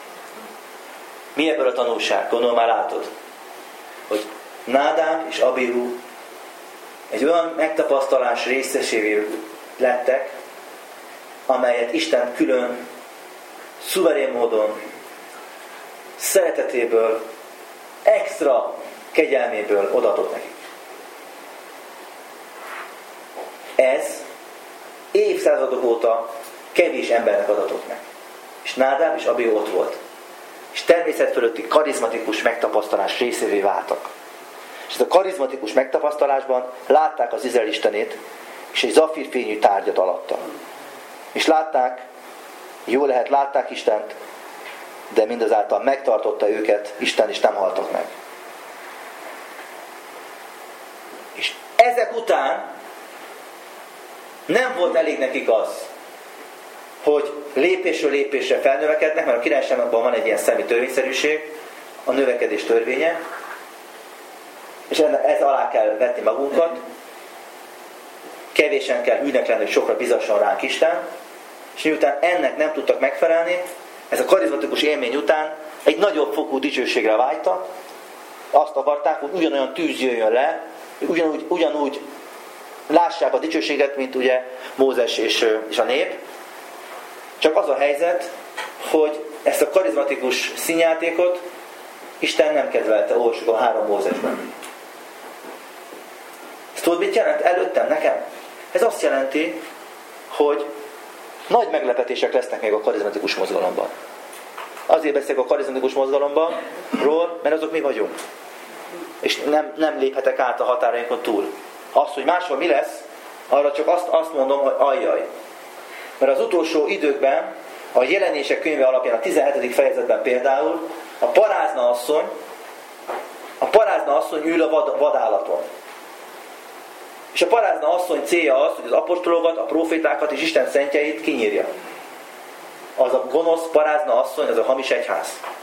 Mi ebből a tanulság? Gondolom már látod, hogy Nádáb és Abiú egy olyan megtapasztalás részesévé lettek, amelyet Isten külön, szuverén módon, szeretetéből, extra kegyelméből odaadott nekik. Ez évszázadok óta kevés embernek adatott meg. És Nádáb és Abiú ott volt. És természet fölötti karizmatikus megtapasztalás részévé váltak. És ez a karizmatikus megtapasztalásban látták az Izrael istenét, és egy zafírfényű tárgyat alatta. És látták, jó lehet, látták Istent, de mindazáltal megtartotta őket Isten, és nem haltak meg. És ezek után nem volt elég nekik az, hogy lépésről lépésre felnövekednek, mert a királyságban van egy ilyen szemi törvényszerűség, a növekedés törvénye, és ez alá kell vetni magunkat, kevésen kell hűnek lenni, hogy sokra bizasson ránk Isten, és miután ennek nem tudtak megfelelni, ez a karizmatikus élmény után egy nagyobb fokú dicsőségre vágytak, azt akarták, hogy ugyanolyan tűz jöjjön le, ugyanúgy, ugyanúgy lássák a dicsőséget, mint ugye Mózes és, és a nép. Csak az a helyzet, hogy ezt a karizmatikus színjátékot Isten nem kedvelte, olvassuk a három Mózesben. Ezt tudod, mit jelent előttem nekem? Ez azt jelenti, hogy nagy meglepetések lesznek még a karizmatikus mozgalomban. Azért beszélek a karizmatikus mozgalomban, ról, mert azok mi vagyunk. És nem, nem léphetek át a határainkon túl. Az, hogy máshol mi lesz, arra csak azt, azt mondom, hogy ajjaj. Mert az utolsó időkben, a Jelenések könyve alapján, a tizenhetedik fejezetben például, a parázna asszony, a parázna asszony ül a vad, vadállaton. És a parázna asszony célja az, hogy az apostolokat, a profétákat és Isten szentjeit kinyírja. Az a gonosz parázna asszony, az a hamis egyház.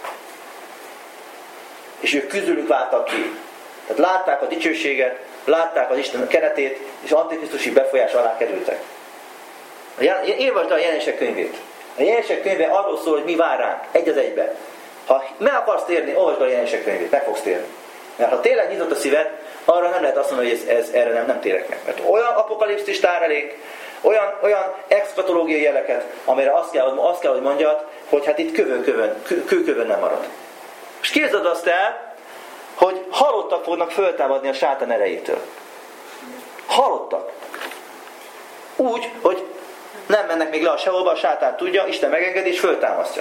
És ők közülük váltak ki. Tehát látták a dicsőséget, látták az Isten keretét, és antikrisztusi befolyás alá kerültek. Érvasd a Jelenések könyvét. A Jelenések könyve arról szól, hogy mi vár ránk, egy az egybe. Ha meg akarsz térni, olvasd a Jelenések könyvét, meg fogsz térni. Mert ha tényleg nyitott a szíved, arra nem lehet azt mondani, hogy ez, ez, erre nem, nem térek meg. Mert olyan apokalipszis tár elénk, olyan, olyan exkatológiai jeleket, amire azt kell, azt kell, hogy mondjad, hogy hát itt kövön-kövön, kőkövön nem marad. És képzeld azt el, hogy halottak fognak föltámadni a sátán erejétől. Halottak. Úgy, hogy nem mennek még le a seholba, a sátán tudja, Isten megengedi és föltámasztja.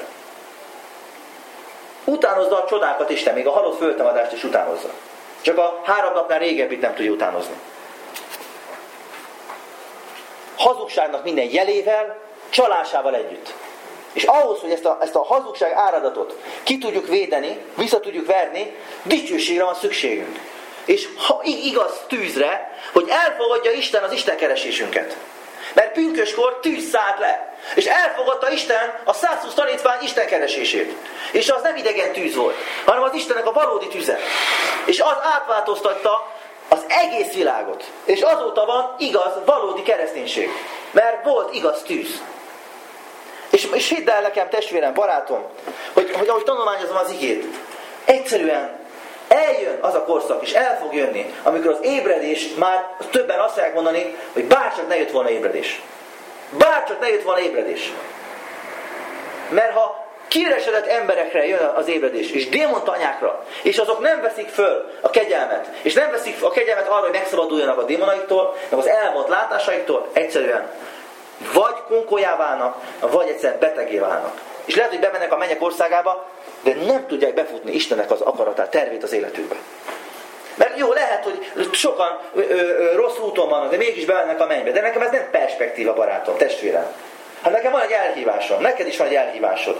Utánozza a csodákat Isten, még a halott föltámadást is utánozza. Csak a három napnál régebbit nem tudja utánozni. Hazugságnak minden jelével, csalásával együtt. És ahhoz, hogy ezt a, ezt a hazugság áradatot ki tudjuk védeni, vissza tudjuk verni, dicsőségre van szükségünk. És ha, igaz tűzre, hogy elfogadja Isten az Isten keresésünket. Mert pünköskor tűz szállt le. És elfogadta Isten a százhúsz tanítvány Isten keresését. És az nem idegen tűz volt, hanem az Istennek a valódi tüze. És az átváltoztatta az egész világot. És azóta van igaz, valódi kereszténység. Mert volt igaz tűz. És, és hidd el nekem, testvérem, barátom, hogy, hogy ahogy tanulmányozom az igét, egyszerűen eljön az a korszak, és el fog jönni, amikor az ébredés, már többen azt fogják mondani, hogy bárcsak ne jött volna ébredés. Bárcsak ne jött volna ébredés. Mert ha kiüresedett emberekre jön az ébredés, és démontanyákra, és azok nem veszik föl a kegyelmet, és nem veszik a kegyelmet arra, hogy megszabaduljanak a démonaiktól, meg az elmond látásaiktól, egyszerűen vagy konkolyá válnak, vagy egyszerűen betegé válnak. És lehet, hogy bemennek a mennyek országába, de nem tudják befutni Istennek az akaratát, tervét az életükbe. Mert jó, lehet, hogy sokan ö, ö, rossz úton vannak, de mégis bemennek a mennybe. De nekem ez nem perspektíva, barátom, testvérem. Hát nekem van egy elhívásom, neked is van egy elhívásod.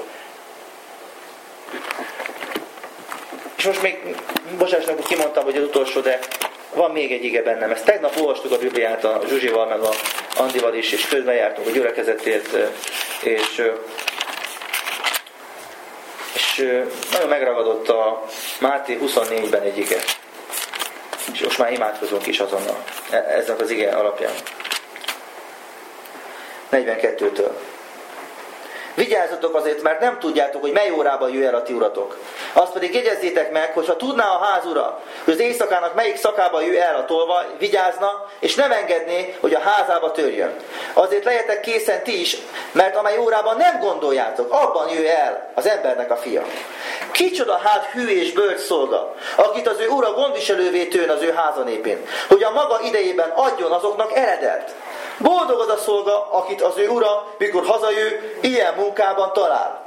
És most még, bocsássanak, hogy kimondtam, hogy az utolsó, de van még egy ige bennem. Ezt tegnap olvastuk a Bibliát a Zsuzsival, meg a Andival is, és közben jártunk a gyülekezetért, és, és nagyon megragadott a Máté huszonnégyben egy ige. És most már imádkozunk is azonnal, ezzel az ige alapján. negyvenkettőtől. Vigyázzatok azért, mert nem tudjátok, hogy mely órában jöjj el a ti uratok. Azt pedig jegyezzétek meg, hogy ha tudná a ház ura, hogy az éjszakának melyik szakában jöjj el a tolvaj, vigyázna, és nem engedné, hogy a házába törjön. Azért legyetek készen ti is, mert amely órában nem gondoljátok, abban jöjj el az embernek a fia. Kicsoda hát hű és bölcs szolga, akit az ő ura gondviselővé tőn az ő házanépén, hogy a maga idejében adjon azoknak eredelt. Boldog az a szolga, akit az ő ura, mikor hazajő, ilyen munkában talál.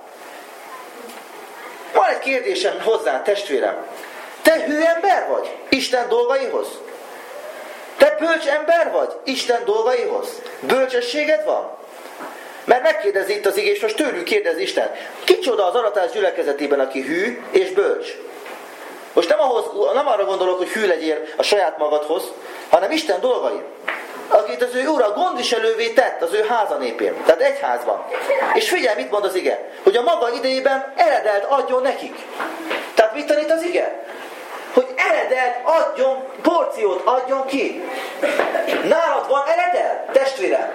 Van egy kérdésem hozzá, testvérem. Te hű ember vagy Isten dolgaihoz? Te bölcs ember vagy Isten dolgaihoz? Bölcsességed van? Mert megkérdezi itt az ige, és most tőlük kérdez Isten. Kicsoda az aratás gyülekezetében, aki hű és bölcs? Most nem, ahhoz, nem arra gondolok, hogy hű legyél a saját magadhoz, hanem Isten dolgai. Akit az ő ura gondviselővé tett az ő házanépén. Tehát egy házban. És figyelj, mit mond az ige? Hogy a maga idejében eredelt adjon nekik. Tehát mit tanít az ige? Hogy eredelt adjon, porciót adjon ki. Nálad van eredel, testvérem?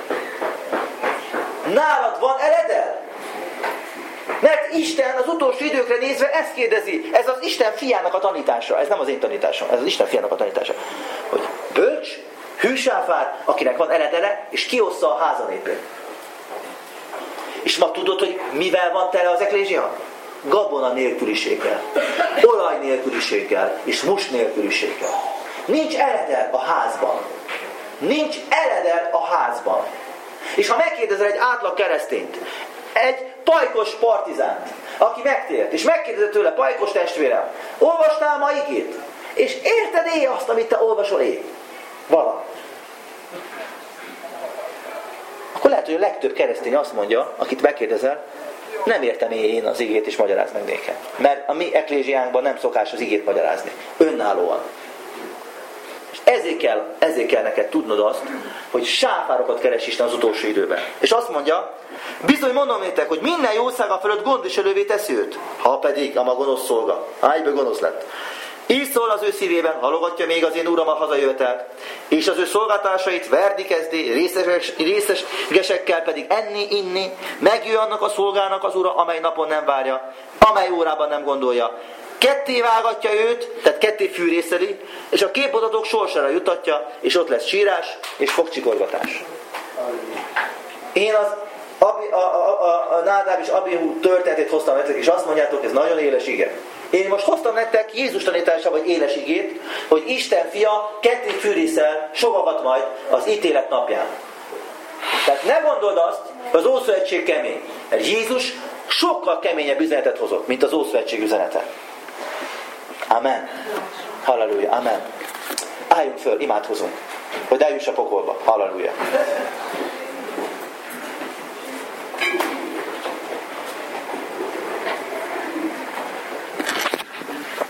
Nálad van eredel? Mert Isten az utolsó időkre nézve ezt kérdezi. Ez az Isten fiának a tanítása. Ez nem az én tanításom. Ez az Isten fiának a tanítása. Hogy bölcs, hűsáfár, akinek van eredele, és kiossza a házanépén. És ma tudod, hogy mivel van tele az eklézsia? Gabona nélküliséggel, olaj nélküliséggel, és mus nélküliséggel. Nincs eredel a házban. Nincs eredel a házban. És ha megkérdezel egy átlag keresztényt, egy pajkos partizánt, aki megtért, és megkérdezed tőle, pajkos testvérem, olvastál ma igét? És érted-e azt, amit te olvasol én? Vala. Akkor lehet, hogy a legtöbb keresztény azt mondja, akit megkérdezel, nem értem én az igét, és magyarázd meg nékem. Mert a mi eklézsiánkban nem szokás az igét magyarázni. Önállóan. És ezért kell, ezért kell neked tudnod azt, hogy sáfárokat keres Isten az utolsó időben. És azt mondja, bizony mondom nétek, hogy minden jószága fölött gondviselővé teszi őt, ha pedig a ma gonosz szolga. Á, egyből gonosz lett. Így szól az ő szívében, halogatja még az én úram a hazajövetelt, és az ő szolgáltatásait verni kezdi, részes, részesgesekkel pedig enni, inni, megjön annak a szolgának az ura, amely napon nem várja, amely órában nem gondolja. Ketté vágatja őt, tehát ketté fűrészeli, és a képmutatók sorsára jutatja, és ott lesz sírás és fogcsikorgatás. Én az Abi, a, a, a, a Nádáb és Abihu történetét hoztam nektek, és azt mondjátok, ez nagyon éles ige. Én most hoztam nektek Jézus tanítása vagy éles igét, hogy Isten fia ketté fűrészel sokakat majd az ítélet napján. Tehát ne gondold azt, hogy az Ószövetség kemény. Mert Jézus sokkal keményebb üzenetet hozott, mint az Ószövetség üzenete. Amen. Halleluja. Amen. Álljunk föl, imádkozunk, hogy eljuss a pokolba. Halleluja.